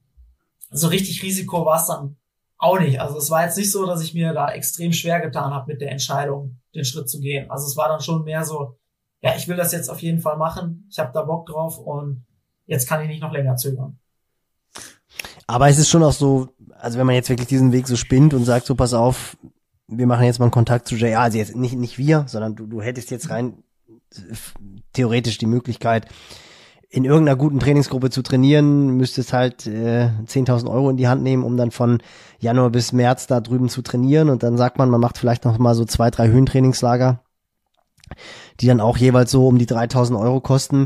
so richtig Risiko war es dann auch nicht. Also es war jetzt nicht so, dass ich mir da extrem schwer getan habe mit der Entscheidung, den Schritt zu gehen. Also es war dann schon mehr so, ja, ich will das jetzt auf jeden Fall machen. Ich habe da Bock drauf und jetzt kann ich nicht noch länger zögern. Aber es ist schon auch so, also wenn man jetzt wirklich diesen Weg so spinnt und sagt, so pass auf, wir machen jetzt mal einen Kontakt zu J R, also jetzt nicht nicht wir, sondern du, du hättest jetzt rein theoretisch die Möglichkeit, in irgendeiner guten Trainingsgruppe zu trainieren, müsstest halt äh, zehntausend Euro in die Hand nehmen, um dann von Januar bis März da drüben zu trainieren und dann sagt man, man macht vielleicht noch mal so zwei, drei Höhentrainingslager, die dann auch jeweils so um die dreitausend Euro kosten.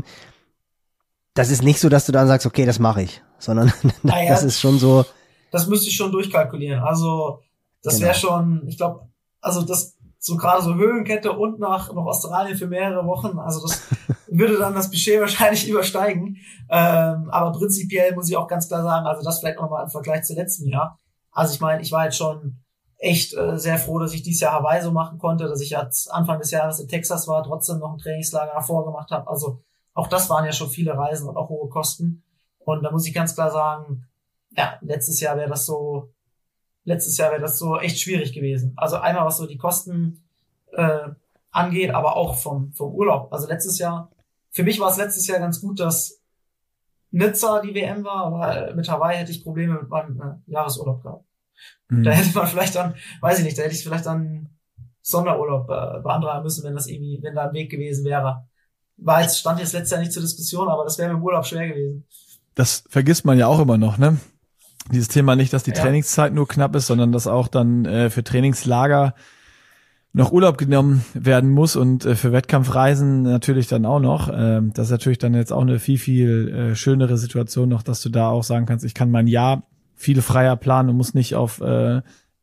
Das ist nicht so, dass du dann sagst, okay, das mache ich, sondern naja, das ist schon so. Das müsste ich schon durchkalkulieren. Also das Genau. wäre schon, ich glaube, also das so gerade so Höhenkette und nach nach Australien für mehrere Wochen, also das würde dann das Budget wahrscheinlich übersteigen. Ähm, aber prinzipiell muss ich auch ganz klar sagen, also das vielleicht nochmal im Vergleich zu letztem Jahr. Also ich meine, ich war jetzt schon echt äh, sehr froh, dass ich dieses Jahr Hawaii so machen konnte, dass ich jetzt Anfang des Jahres in Texas war, trotzdem noch ein Trainingslager davor gemacht habe. Also auch das waren ja schon viele Reisen und auch hohe Kosten. Und da muss ich ganz klar sagen, ja, letztes Jahr wäre das so, letztes Jahr wäre das so echt schwierig gewesen. Also einmal was so die Kosten äh, angeht, aber auch vom vom Urlaub. Also letztes Jahr, für mich war es letztes Jahr ganz gut, dass Nizza die W M war, aber mit Hawaii hätte ich Probleme mit meinem äh, Jahresurlaub gehabt. Mhm. Da hätte man vielleicht dann, weiß ich nicht, da hätte ich vielleicht dann Sonderurlaub äh, beantragen müssen, wenn das irgendwie, wenn da ein Weg gewesen wäre. War jetzt, stand jetzt letztes Jahr nicht zur Diskussion, aber das wäre mir im Urlaub schwer gewesen. Das vergisst man ja auch immer noch, ne? Dieses Thema nicht, dass die ja. Trainingszeit nur knapp ist, sondern dass auch dann äh, für Trainingslager noch Urlaub genommen werden muss und äh, für Wettkampfreisen natürlich dann auch noch. Ähm, das ist natürlich dann jetzt auch eine viel, viel äh, schönere Situation noch, dass du da auch sagen kannst, ich kann mein Jahr viel freier planen und muss nicht auf äh,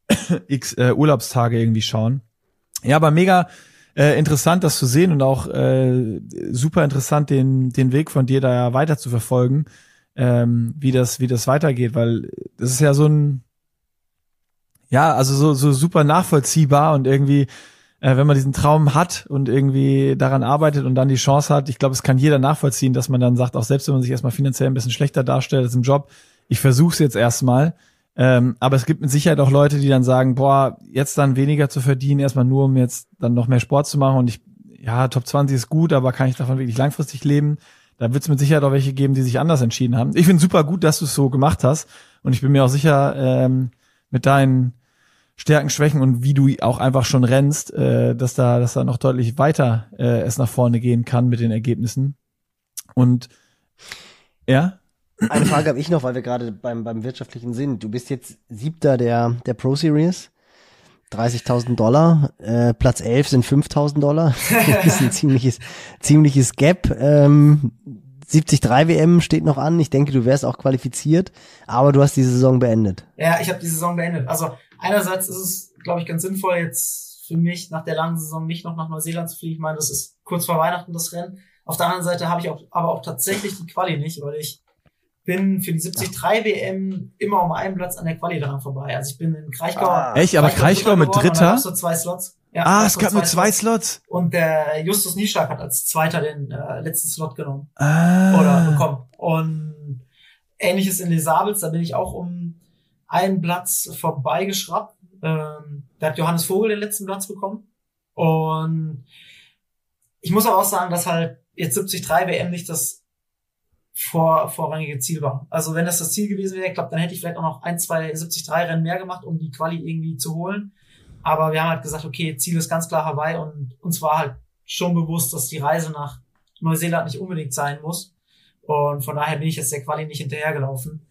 x äh, Urlaubstage irgendwie schauen. Ja, aber mega äh, interessant, das zu sehen und auch äh, super interessant, den den Weg von dir da ja weiter zu verfolgen, ähm, wie das wie das weitergeht, weil das ist ja so ein ja, also so so super nachvollziehbar und irgendwie, äh, wenn man diesen Traum hat und irgendwie daran arbeitet und dann die Chance hat, ich glaube, es kann jeder nachvollziehen, dass man dann sagt, auch selbst wenn man sich erstmal finanziell ein bisschen schlechter darstellt als im Job, ich versuche es jetzt erstmal. Ähm, aber es gibt mit Sicherheit auch Leute, die dann sagen, boah, jetzt dann weniger zu verdienen, erstmal nur, um jetzt dann noch mehr Sport zu machen und ich, ja, Top zwanzig ist gut, aber kann ich davon wirklich langfristig leben? Da wird es mit Sicherheit auch welche geben, die sich anders entschieden haben. Ich finde super gut, dass du es so gemacht hast und ich bin mir auch sicher, ähm, mit deinen Stärken, Schwächen und wie du auch einfach schon rennst, äh, dass da, dass da noch deutlich weiter äh, es nach vorne gehen kann mit den Ergebnissen. Und ja. Eine Frage habe ich noch, weil wir gerade beim beim wirtschaftlichen sind. Du bist jetzt Siebter der der Pro Series. dreißigtausend Dollar, äh, Platz elf sind fünftausend Dollar. Das ist ein ziemliches, ziemliches Gap. Ähm, siebzig drei W M steht noch an. Ich denke, du wärst auch qualifiziert, aber du hast die Saison beendet. Ja, ich habe die Saison beendet. Also einerseits ist es, glaube ich, ganz sinnvoll, jetzt für mich nach der langen Saison nicht noch nach Neuseeland zu fliegen. Ich meine, das ist kurz vor Weihnachten das Rennen. Auf der anderen Seite habe ich auch, aber auch tatsächlich die Quali nicht, weil ich bin für die siebzig drei W M immer um einen Platz an der Quali dran vorbei. Also ich bin in Kraichgau. Ah, echt? Aber Kraichgau mit Dritter? So zwei Slots. Ja, ah, es gab nur zwei Slots. Slots. Und der Justus Nieschlag hat als Zweiter den äh, letzten Slot genommen. Ah. Oder bekommen. Und ähnliches in Les Sables, da bin ich auch um einen Platz vorbeigeschraubt. Ähm, da hat Johannes Vogel den letzten Platz bekommen. Und ich muss aber auch sagen, dass halt jetzt siebzig drei W M nicht das vor, vorrangige Ziel war. Also wenn das das Ziel gewesen wäre, ich glaube, dann hätte ich vielleicht auch noch ein, zwei siebzig drei Rennen mehr gemacht, um die Quali irgendwie zu holen. Aber wir haben halt gesagt, okay, Ziel ist ganz klar Hawaii und uns war halt schon bewusst, dass die Reise nach Neuseeland nicht unbedingt sein muss. Und von daher bin ich jetzt der Quali nicht hinterhergelaufen.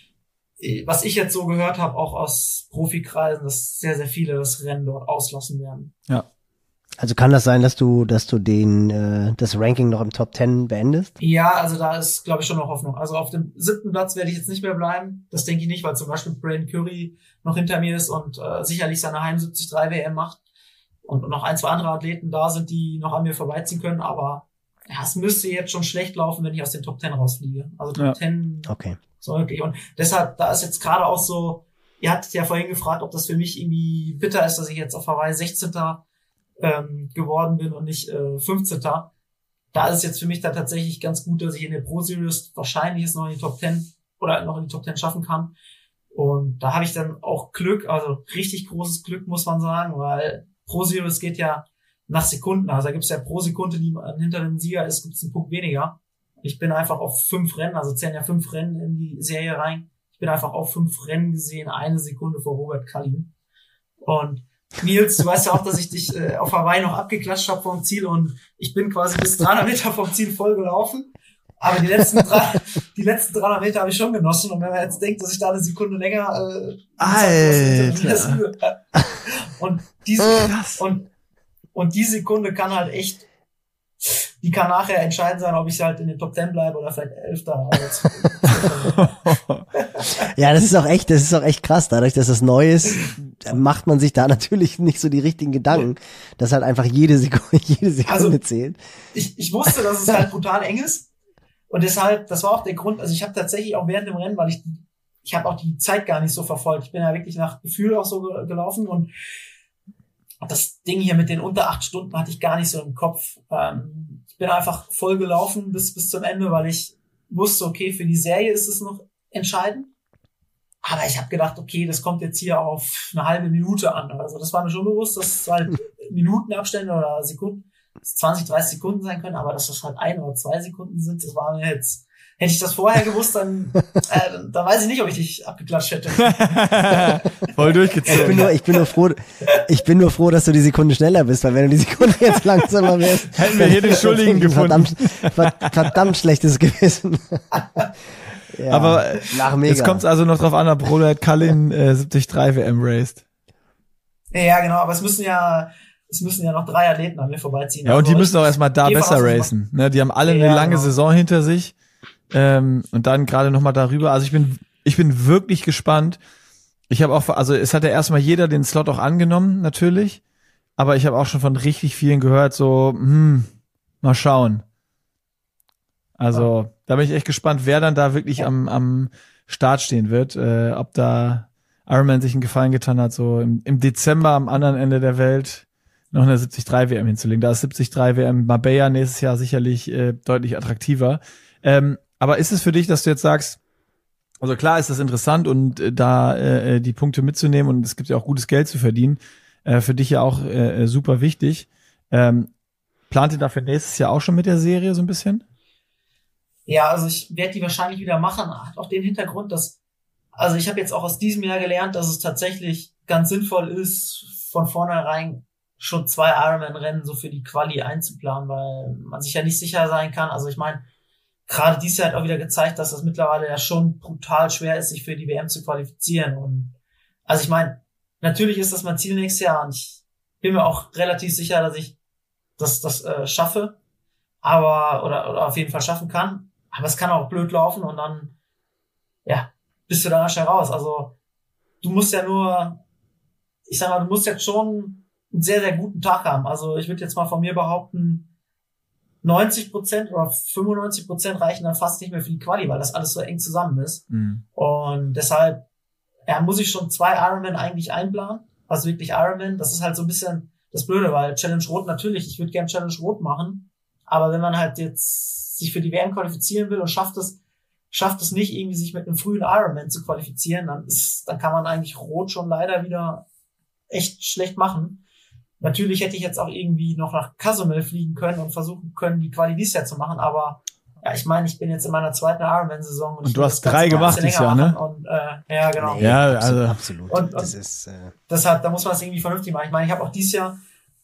Was ich jetzt so gehört habe, auch aus Profikreisen, dass sehr, sehr viele das Rennen dort auslassen werden. Ja. Also kann das sein, dass du, dass du den, äh, das Ranking noch im Top Ten beendest? Ja, also da ist, glaube ich, schon noch Hoffnung. Also auf dem siebten Platz werde ich jetzt nicht mehr bleiben. Das denke ich nicht, weil zum Beispiel Braden Curry noch hinter mir ist und äh, sicherlich seine Heim siebzig drei W M macht. Und noch ein, zwei andere Athleten da sind, die noch an mir vorbeiziehen können. Aber ja, es müsste jetzt schon schlecht laufen, wenn ich aus den Top Ten rausfliege. Also Top ja. Ten okay. So wirklich. Und deshalb, da ist jetzt gerade auch so, ihr hattet ja vorhin gefragt, ob das für mich irgendwie bitter ist, dass ich jetzt auf Hawaii sechzehnter Ähm, geworden bin und nicht äh, fünfzehnter Da ist es jetzt für mich dann tatsächlich ganz gut, dass ich in der Pro Series wahrscheinlich es noch in die Top Ten oder noch in die Top Ten schaffen kann. Und da habe ich dann auch Glück, also richtig großes Glück, muss man sagen, weil Pro Series geht ja nach Sekunden. Also da gibt es ja pro Sekunde, die hinter dem Sieger ist, gibt es einen Punkt weniger. Ich bin einfach auf fünf Rennen, also zählen ja fünf Rennen in die Serie rein. Ich bin einfach auf fünf Rennen gesehen, eine Sekunde vor Robert Kallin. Und Nils, du weißt ja auch, dass ich dich äh, auf Hawaii noch abgeklatscht habe vom Ziel und ich bin quasi bis dreihundert Meter vom Ziel voll gelaufen. Aber die letzten drei, die letzten dreihundert Meter habe ich schon genossen. Und wenn man jetzt denkt, dass ich da eine Sekunde länger äh, Alter. und diese und und die Sekunde kann halt echt, die kann nachher entscheidend sein, ob ich halt in den Top Ten bleibe oder vielleicht Elfter. Ja, das ist auch echt, das ist auch echt krass. Dadurch, dass das neu ist, macht man sich da natürlich nicht so die richtigen Gedanken, dass halt einfach jede Sekunde, jede Sekunde also, zählt. Ich, ich wusste, dass es halt brutal eng ist. Und deshalb, das war auch der Grund, also ich habe tatsächlich auch während dem Rennen, weil ich, ich habe auch die Zeit gar nicht so verfolgt. Ich bin ja wirklich nach Gefühl auch so gelaufen und das Ding hier mit den unter acht Stunden hatte ich gar nicht so im Kopf. Ähm, ich bin einfach voll gelaufen bis bis zum Ende, weil ich wusste, okay, für die Serie ist es noch entscheidend. Aber ich habe gedacht, okay, das kommt jetzt hier auf eine halbe Minute an. Also das war mir schon bewusst, dass es halt Minutenabstände oder Sekunden, zwanzig, dreißig Sekunden sein können, aber dass das halt ein oder zwei Sekunden sind, das war mir jetzt, hätte ich das vorher gewusst, dann, äh, dann weiß ich nicht, ob ich dich abgeklatscht hätte. Voll durchgezogen. Ich bin nur, ich bin nur froh, ich bin nur froh, dass du die Sekunde schneller bist, weil wenn du die Sekunde jetzt langsamer wärst, hätten wir hier den Schuldigen gefunden. Verdammt, verdammt schlechtes Gewissen. Ja, aber nach mega. Jetzt kommt es also noch drauf an, ob Robert Kallin äh, siebzig drei W M raced. Ja, genau, aber es müssen ja, es müssen ja noch drei Athleten an mir vorbeiziehen. Ja, und also die müssen auch erstmal da besser aus, racen. Ne, die haben alle ja, eine lange genau. Saison hinter sich. Ähm, und dann gerade nochmal darüber. Also ich bin, ich bin wirklich gespannt. Ich habe auch, also es hat ja erstmal jeder den Slot auch angenommen, natürlich. Aber ich habe auch schon von richtig vielen gehört, so, hm, mal schauen. Also, ja. Da bin ich echt gespannt, wer dann da wirklich am, am Start stehen wird. Äh, ob da Ironman sich einen Gefallen getan hat, so im, im Dezember am anderen Ende der Welt noch eine siebzig drei W M hinzulegen. Da ist siebzig drei W M Marbella nächstes Jahr sicherlich äh, deutlich attraktiver. Ähm, aber ist es für dich, dass du jetzt sagst, also klar ist das interessant und äh, da äh, die Punkte mitzunehmen und es gibt ja auch gutes Geld zu verdienen, äh, für dich ja auch äh, super wichtig. Ähm, plant ihr dafür nächstes Jahr auch schon mit der Serie so ein bisschen? Ja, also ich werde die wahrscheinlich wieder machen, hat auch den Hintergrund, dass, also ich habe jetzt auch aus diesem Jahr gelernt, dass es tatsächlich ganz sinnvoll ist, von vornherein schon zwei Ironman-Rennen so für die Quali einzuplanen, weil man sich ja nicht sicher sein kann. Also ich meine, gerade dieses Jahr hat auch wieder gezeigt, dass das mittlerweile ja schon brutal schwer ist, sich für die W M zu qualifizieren. Und also ich meine, natürlich ist das mein Ziel nächstes Jahr und ich bin mir auch relativ sicher, dass ich das, das äh, schaffe, aber oder, oder auf jeden Fall schaffen kann. Aber es kann auch blöd laufen und dann, ja, bist du da schnell raus. Also du musst ja nur, ich sag mal, du musst jetzt schon einen sehr, sehr guten Tag haben. Also ich würde jetzt mal von mir behaupten, neunzig Prozent oder fünfundneunzig Prozent reichen dann fast nicht mehr für die Quali, weil das alles so eng zusammen ist. Mhm. Und deshalb ja, muss ich schon zwei Ironman eigentlich einplanen. Also wirklich Ironman. Das ist halt so ein bisschen das Blöde, weil Challenge Rot natürlich, ich würde gerne Challenge Rot machen, aber wenn man halt jetzt sich für die W M qualifizieren will und schafft es, schafft es nicht irgendwie sich mit einem frühen Ironman zu qualifizieren, dann ist, dann kann man eigentlich Rot schon leider wieder echt schlecht machen. Natürlich hätte ich jetzt auch irgendwie noch nach Cozumel fliegen können und versuchen können, die Quali dieses Jahr zu machen, aber ja, ich meine, ich bin jetzt in meiner zweiten Ironman-Saison. Und, und du hast drei gemacht dieses Jahr, ne? Und, äh, ja, genau. Nee, ja, absolut, also absolut. Und, und das ist, äh deshalb, da muss man es irgendwie vernünftig machen. Ich meine, ich habe auch dieses Jahr,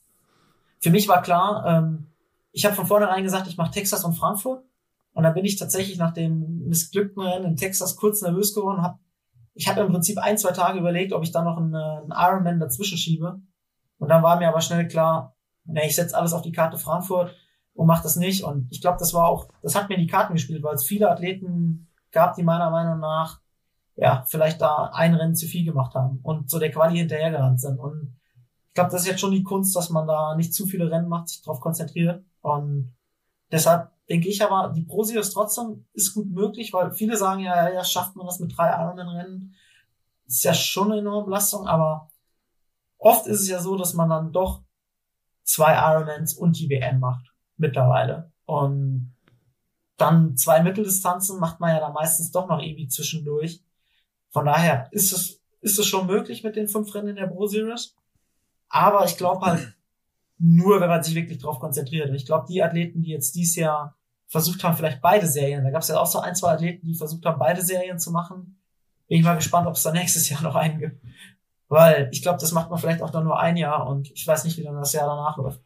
für mich war klar, ähm, ich habe von vornherein gesagt, ich mache Texas und Frankfurt. Und dann bin ich tatsächlich nach dem missglückten Rennen in Texas kurz nervös geworden. Hab, ich habe im Prinzip ein, zwei Tage überlegt, ob ich da noch einen, einen Ironman dazwischen schiebe. Und dann war mir aber schnell klar, ne, ich setze alles auf die Karte Frankfurt und mache das nicht. Und ich glaube, das war auch, das hat mir in die Karten gespielt, weil es viele Athleten gab, die meiner Meinung nach ja vielleicht da ein Rennen zu viel gemacht haben und so der Quali hinterhergerannt sind. Und ich glaube, das ist jetzt schon die Kunst, dass man da nicht zu viele Rennen macht, sich darauf konzentriert. Und deshalb denke ich aber, die Pro Series trotzdem ist gut möglich, weil viele sagen ja, ja, schafft man das mit drei Ironman-Rennen. Ist ja schon eine enorme Belastung, aber oft ist es ja so, dass man dann doch zwei Ironmans und die W M macht, mittlerweile. Und dann zwei Mitteldistanzen macht man ja dann meistens doch noch irgendwie zwischendurch. Von daher ist es, ist es schon möglich mit den fünf Rennen in der Pro Series. Aber ich glaube halt nur, wenn man sich wirklich drauf konzentriert. Und ich glaube, die Athleten, die jetzt dieses Jahr versucht haben, vielleicht beide Serien, da gab es ja auch so ein, zwei Athleten, die versucht haben, beide Serien zu machen. Bin ich mal gespannt, ob es da nächstes Jahr noch einen gibt. Weil ich glaube, das macht man vielleicht auch dann nur ein Jahr und ich weiß nicht, wie dann das Jahr danach läuft.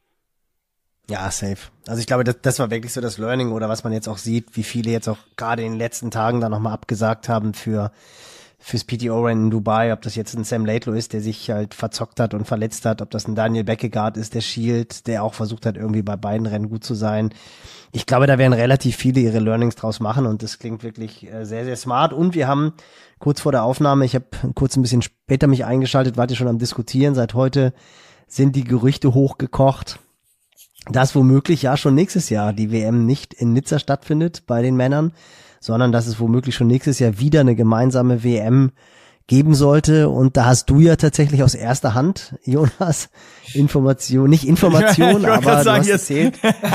Ja, safe. Also ich glaube, das, das war wirklich so das Learning oder was man jetzt auch sieht, wie viele jetzt auch gerade in den letzten Tagen da nochmal abgesagt haben für fürs P T O-Rennen in Dubai, ob das jetzt ein Sam Laidlow ist, der sich halt verzockt hat und verletzt hat, ob das ein Daniel Beckegaard ist, der Shield, der auch versucht hat, irgendwie bei beiden Rennen gut zu sein. Ich glaube, da werden relativ viele ihre Learnings draus machen und das klingt wirklich äh, sehr, sehr smart. Und wir haben kurz vor der Aufnahme, ich habe kurz ein bisschen später mich eingeschaltet, wart ihr schon am Diskutieren, seit heute sind die Gerüchte hochgekocht, dass womöglich ja schon nächstes Jahr die W M nicht in Nizza stattfindet bei den Männern, sondern dass es womöglich schon nächstes Jahr wieder eine gemeinsame W M geben sollte. Und da hast du ja tatsächlich aus erster Hand, Jonas, Information, nicht Information, ja, aber du sagen, hast erzählt.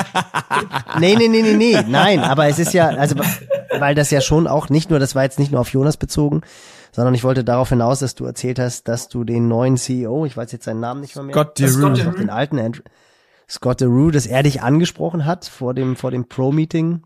nee, nee, nee, nee, nee, nein, aber es ist ja, also, weil das ja schon auch nicht nur, das war jetzt nicht nur auf Jonas bezogen, sondern ich wollte darauf hinaus, dass du erzählt hast, dass du den neuen C E O, ich weiß jetzt seinen Namen nicht mehr mehr, Scott DeRue, noch den alten Andrew, Scott DeRue, dass er dich angesprochen hat vor dem, vor dem Pro-Meeting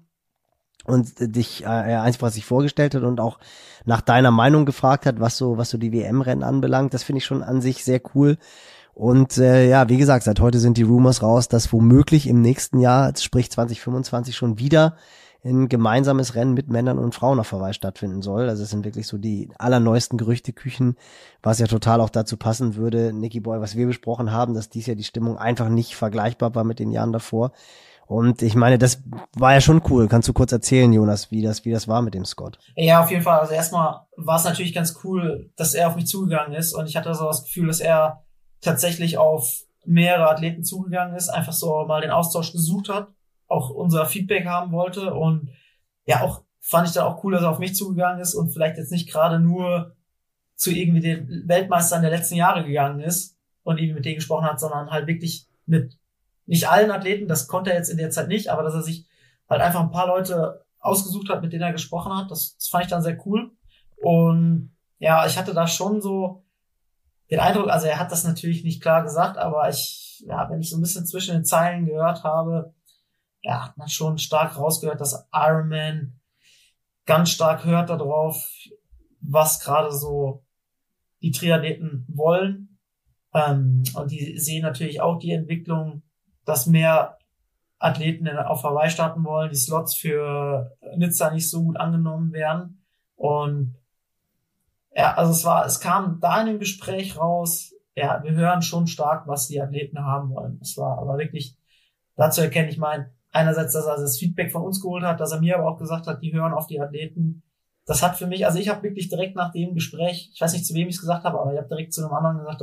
und dich äh, einfach sich vorgestellt hat und auch nach deiner Meinung gefragt hat, was so was so die W M-Rennen anbelangt. Das finde ich schon an sich sehr cool. Und äh, ja, wie gesagt, seit heute sind die Rumors raus, dass womöglich im nächsten Jahr, sprich zwanzig fünfundzwanzig, schon wieder ein gemeinsames Rennen mit Männern und Frauen auf Hawaii stattfinden soll. Also es sind wirklich so die allerneuesten Gerüchteküchen, was ja total auch dazu passen würde, Nicky Boy, was wir besprochen haben, dass dies Jahr die Stimmung einfach nicht vergleichbar war mit den Jahren davor. Und ich meine, das war ja schon cool. Kannst du kurz erzählen, Jonas, wie das, wie das war mit dem Scott? Ja, auf jeden Fall. Also erstmal war es natürlich ganz cool, dass er auf mich zugegangen ist. Und ich hatte so das Gefühl, dass er tatsächlich auf mehrere Athleten zugegangen ist, einfach so mal den Austausch gesucht hat, auch unser Feedback haben wollte. Und ja, auch fand ich dann auch cool, dass er auf mich zugegangen ist und vielleicht jetzt nicht gerade nur zu irgendwie den Weltmeistern der letzten Jahre gegangen ist und irgendwie mit denen gesprochen hat, sondern halt wirklich mit nicht allen Athleten, das konnte er jetzt in der Zeit nicht, aber dass er sich halt einfach ein paar Leute ausgesucht hat, mit denen er gesprochen hat, das, das fand ich dann sehr cool. Und ja, ich hatte da schon so den Eindruck, also er hat das natürlich nicht klar gesagt, aber ich, ja, wenn ich so ein bisschen zwischen den Zeilen gehört habe, ja, hat man schon stark rausgehört, dass Ironman ganz stark hört darauf, was gerade so die Triathleten wollen. Ähm, und die sehen natürlich auch die Entwicklung, dass mehr Athleten auf Hawaii starten wollen, die Slots für Nizza nicht so gut angenommen werden. Und ja, also es war, es kam da in dem Gespräch raus, ja, wir hören schon stark, was die Athleten haben wollen. Es war aber wirklich, dazu erkenne ich mein, einerseits, dass er das Feedback von uns geholt hat, dass er mir aber auch gesagt hat, die hören auf die Athleten. Das hat für mich, also ich habe wirklich direkt nach dem Gespräch, ich weiß nicht, zu wem ich es gesagt habe, aber ich habe direkt zu einem anderen gesagt,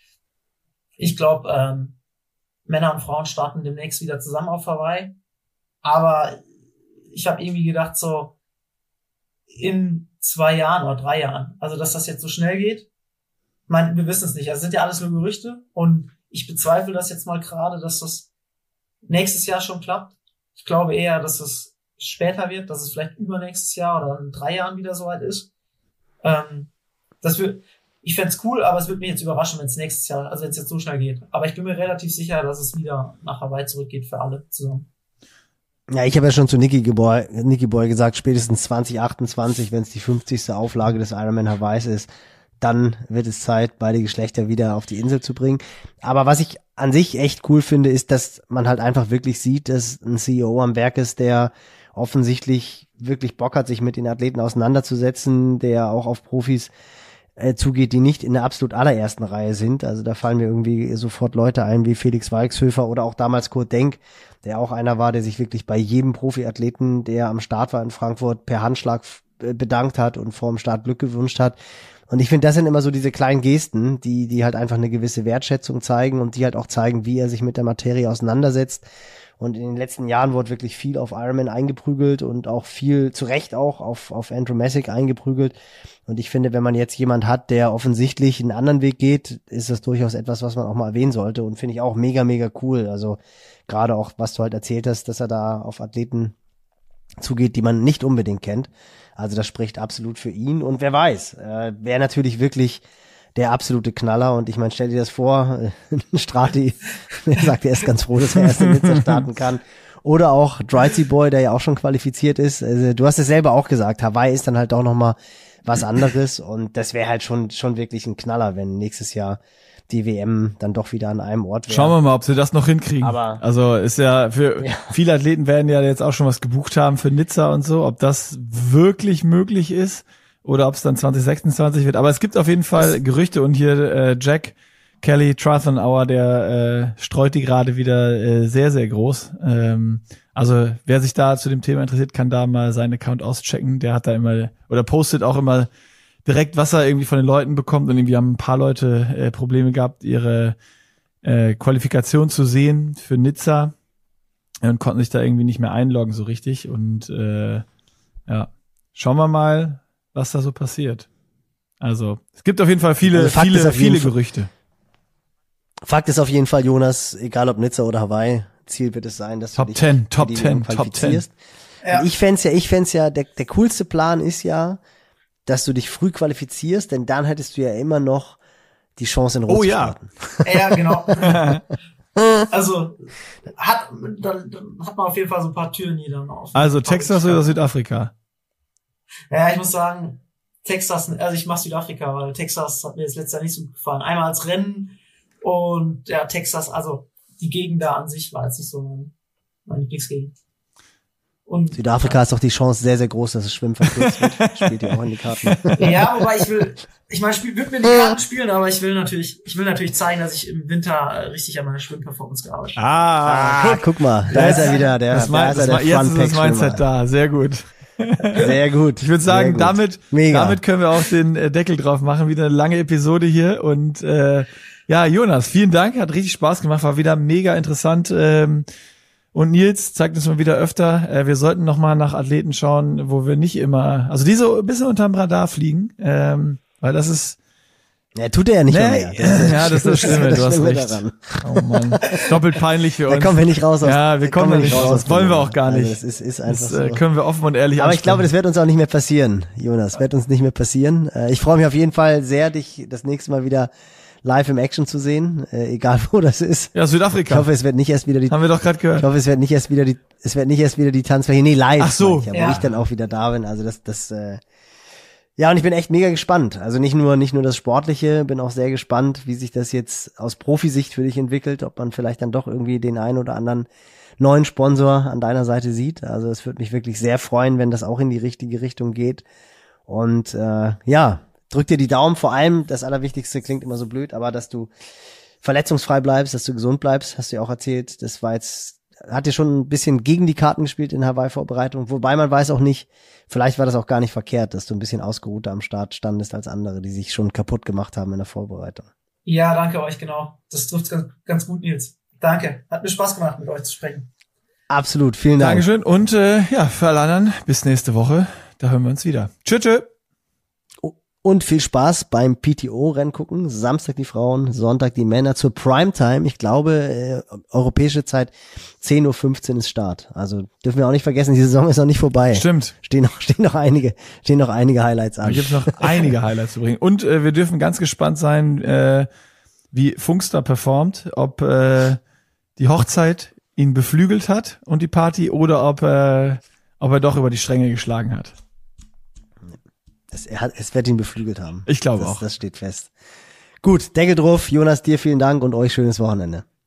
ich glaube, ähm, Männer und Frauen starten demnächst wieder zusammen auf Hawaii. Aber ich habe irgendwie gedacht, so in zwei Jahren oder drei Jahren, also dass das jetzt so schnell geht, ich meine, wir wissen es nicht. Also sind ja alles nur Gerüchte und ich bezweifle das jetzt mal gerade, dass das nächstes Jahr schon klappt. Ich glaube eher, dass es später wird, dass es vielleicht übernächstes Jahr oder in drei Jahren wieder soweit ist. Ähm, das wird, ich fänd's cool, aber es würde mich jetzt überraschen, wenn es nächstes Jahr, also wenn es jetzt so schnell geht. Aber ich bin mir relativ sicher, dass es wieder nach Hawaii zurückgeht für alle zusammen. Ja, ich habe ja schon zu Nicky Boy, Nicky Boy gesagt, spätestens zwanzig achtundzwanzig, wenn es die fünfzigste Auflage des Ironman Hawaii ist, dann wird es Zeit, beide Geschlechter wieder auf die Insel zu bringen. Aber was ich an sich echt cool finde, ist, dass man halt einfach wirklich sieht, dass ein C E O am Werk ist, der offensichtlich wirklich Bock hat, sich mit den Athleten auseinanderzusetzen, der auch auf Profis äh, zugeht, die nicht in der absolut allerersten Reihe sind. Also da fallen mir irgendwie sofort Leute ein wie Felix Walkshöfer oder auch damals Kurt Denk, der auch einer war, der sich wirklich bei jedem Profiathleten, der am Start war in Frankfurt, per Handschlag bedankt hat und vor dem Start Glück gewünscht hat. Und ich finde, das sind immer so diese kleinen Gesten, die die halt einfach eine gewisse Wertschätzung zeigen und die halt auch zeigen, wie er sich mit der Materie auseinandersetzt. Und in den letzten Jahren wurde wirklich viel auf Ironman eingeprügelt und auch viel, zu Recht auch, auf, auf Andrew Messick eingeprügelt. Und ich finde, wenn man jetzt jemand hat, der offensichtlich einen anderen Weg geht, ist das durchaus etwas, was man auch mal erwähnen sollte. Und finde ich auch mega, mega cool. Also gerade auch, was du halt erzählt hast, dass er da auf Athleten zugeht, die man nicht unbedingt kennt. Also das spricht absolut für ihn. Und wer weiß, äh, wäre natürlich wirklich der absolute Knaller. Und ich meine, stell dir das vor, äh, Strati, der sagt, er ist ganz froh, dass er erst in Nizza starten kann. Oder auch Dreizy Boy, der ja auch schon qualifiziert ist. Also, du hast es selber auch gesagt, Hawaii ist dann halt auch nochmal was anderes. Und das wäre halt schon schon wirklich ein Knaller, wenn nächstes Jahr die W M dann doch wieder an einem Ort wäre. Schauen wir mal, ob sie das noch hinkriegen. Aber also ist ja für ja. viele Athleten werden ja jetzt auch schon was gebucht haben für Nizza und so, ob das wirklich möglich ist oder ob es dann zwanzig sechsundzwanzig wird. Aber es gibt auf jeden Fall Gerüchte und hier äh, Jack Kelly Triathlon Hour, der äh, streut die gerade wieder äh, sehr, sehr groß. Ähm, also wer sich da zu dem Thema interessiert, kann da mal seinen Account auschecken. Der hat da immer oder postet auch immer direkt, was er irgendwie von den Leuten bekommt. Und irgendwie haben ein paar Leute äh, Probleme gehabt, ihre äh, Qualifikation zu sehen für Nizza und konnten sich da irgendwie nicht mehr einloggen so richtig. Und äh, ja, schauen wir mal, was da so passiert. Also es gibt auf jeden Fall viele, also viele, viele Fall, Gerüchte. Fakt ist auf jeden Fall, Jonas, egal ob Nizza oder Hawaii, Ziel wird es sein, dass Top du dich zehn, für Top die zehn, W M qualifizierst. Top zehn. Ja. Ich fänd's ja, ich fänd's ja, der, der coolste Plan ist ja, dass du dich früh qualifizierst, denn dann hättest du ja immer noch die Chance in Rot oh, zu ja. starten. Ja, genau. Also hat, dann, dann hat man auf jeden Fall so ein paar Türen hier dann auf. Also Texas oder Südafrika? Ja, ich muss sagen, Texas, also ich mach Südafrika, weil Texas hat mir das letzte Jahr nicht so gut gefallen. Einmal als Rennen und ja, Texas, also die Gegend da an sich war jetzt nicht so mein, mein Lieblingsgegend. Und Südafrika ja. ist doch die Chance sehr, sehr groß, dass es Schwimmen verkürzt wird. Spielt ihr auch in die Karten. Ja, wobei ich will, ich meine, ich würde mir die Karten spielen, aber ich will natürlich, ich will natürlich zeigen, dass ich im Winter richtig an meiner Schwimmperformance gearbeitet habe. Ah, ah, guck mal, da ist er wieder, der, das da mein, ist er das der jetzt ist das Fun-Pack-Schwimmer. Mindset da, sehr gut. Sehr gut. Ich würde sagen, gut. damit, Mega. damit können wir auch den äh, Deckel drauf machen. Wieder eine lange Episode hier und äh, ja, Jonas, vielen Dank, hat richtig Spaß gemacht, war wieder mega interessant. Ähm, Und Nils zeigt uns mal wieder öfter, äh, wir sollten noch mal nach Athleten schauen, wo wir nicht immer, also die so ein bisschen unterm Radar fliegen, ähm, weil das ist... Ja, tut er ja nicht nee, mehr. Das ist ja, das ist das Schlimme, du hast Schlimme recht. daran. Oh Mann, doppelt peinlich für uns. Da kommen wir nicht raus aus. Ja, wir kommen wir nicht raus, das wollen wir auch gar nicht. Also das ist, ist einfach das so. äh, können wir offen und ehrlich Aber ich ansprechen. glaube, das wird uns auch nicht mehr passieren, Jonas, wird uns nicht mehr passieren. Äh, ich freue mich auf jeden Fall sehr, dich das nächste Mal wieder live im Action zu sehen, äh, egal wo das ist. Ja, Südafrika. Ich hoffe, es wird nicht erst wieder die, haben wir doch gerade gehört. Ich hoffe, es wird nicht erst wieder die, es wird nicht erst wieder die Tanzfläche, nee, live. Ach so. Ich, ja, wo Ja. ich dann auch wieder da bin. Also das, das, äh, ja, und ich bin echt mega gespannt. Also nicht nur, nicht nur das Sportliche, bin auch sehr gespannt, wie sich das jetzt aus Profisicht für dich entwickelt, ob man vielleicht dann doch irgendwie den einen oder anderen neuen Sponsor an deiner Seite sieht. Also es würde mich wirklich sehr freuen, wenn das auch in die richtige Richtung geht. Und äh, ja, drück dir die Daumen, vor allem, das Allerwichtigste klingt immer so blöd, aber dass du verletzungsfrei bleibst, dass du gesund bleibst, hast du ja auch erzählt. Das war jetzt, hat dir schon ein bisschen gegen die Karten gespielt in Hawaii-Vorbereitung, wobei man weiß auch nicht, vielleicht war das auch gar nicht verkehrt, dass du ein bisschen ausgeruhter am Start standest als andere, die sich schon kaputt gemacht haben in der Vorbereitung. Ja, danke euch, genau. Das trifft ganz, ganz gut, Nils. Danke. Hat mir Spaß gemacht, mit euch zu sprechen. Absolut, vielen Dank. Dankeschön und äh, ja, für alle anderen, bis nächste Woche. Da hören wir uns wieder. Tschüss, tschüss. Und viel Spaß beim P T O-Rennen gucken. Samstag die Frauen, Sonntag die Männer zur Primetime. Ich glaube, äh, europäische Zeit zehn Uhr fünfzehn ist Start. Also dürfen wir auch nicht vergessen, die Saison ist noch nicht vorbei. Stimmt. Stehen noch, stehen noch einige, stehen noch einige Highlights an. Da gibt noch einige Highlights zu bringen. Und äh, wir dürfen ganz gespannt sein, äh, wie Funkster performt, ob äh, die Hochzeit ihn beflügelt hat und die Party oder ob, äh, ob er doch über die Stränge geschlagen hat. Es, er hat, es wird ihn beflügelt haben. Ich glaube das, auch. Das steht fest. Gut, Deckel drauf. Jonas, dir vielen Dank und euch schönes Wochenende.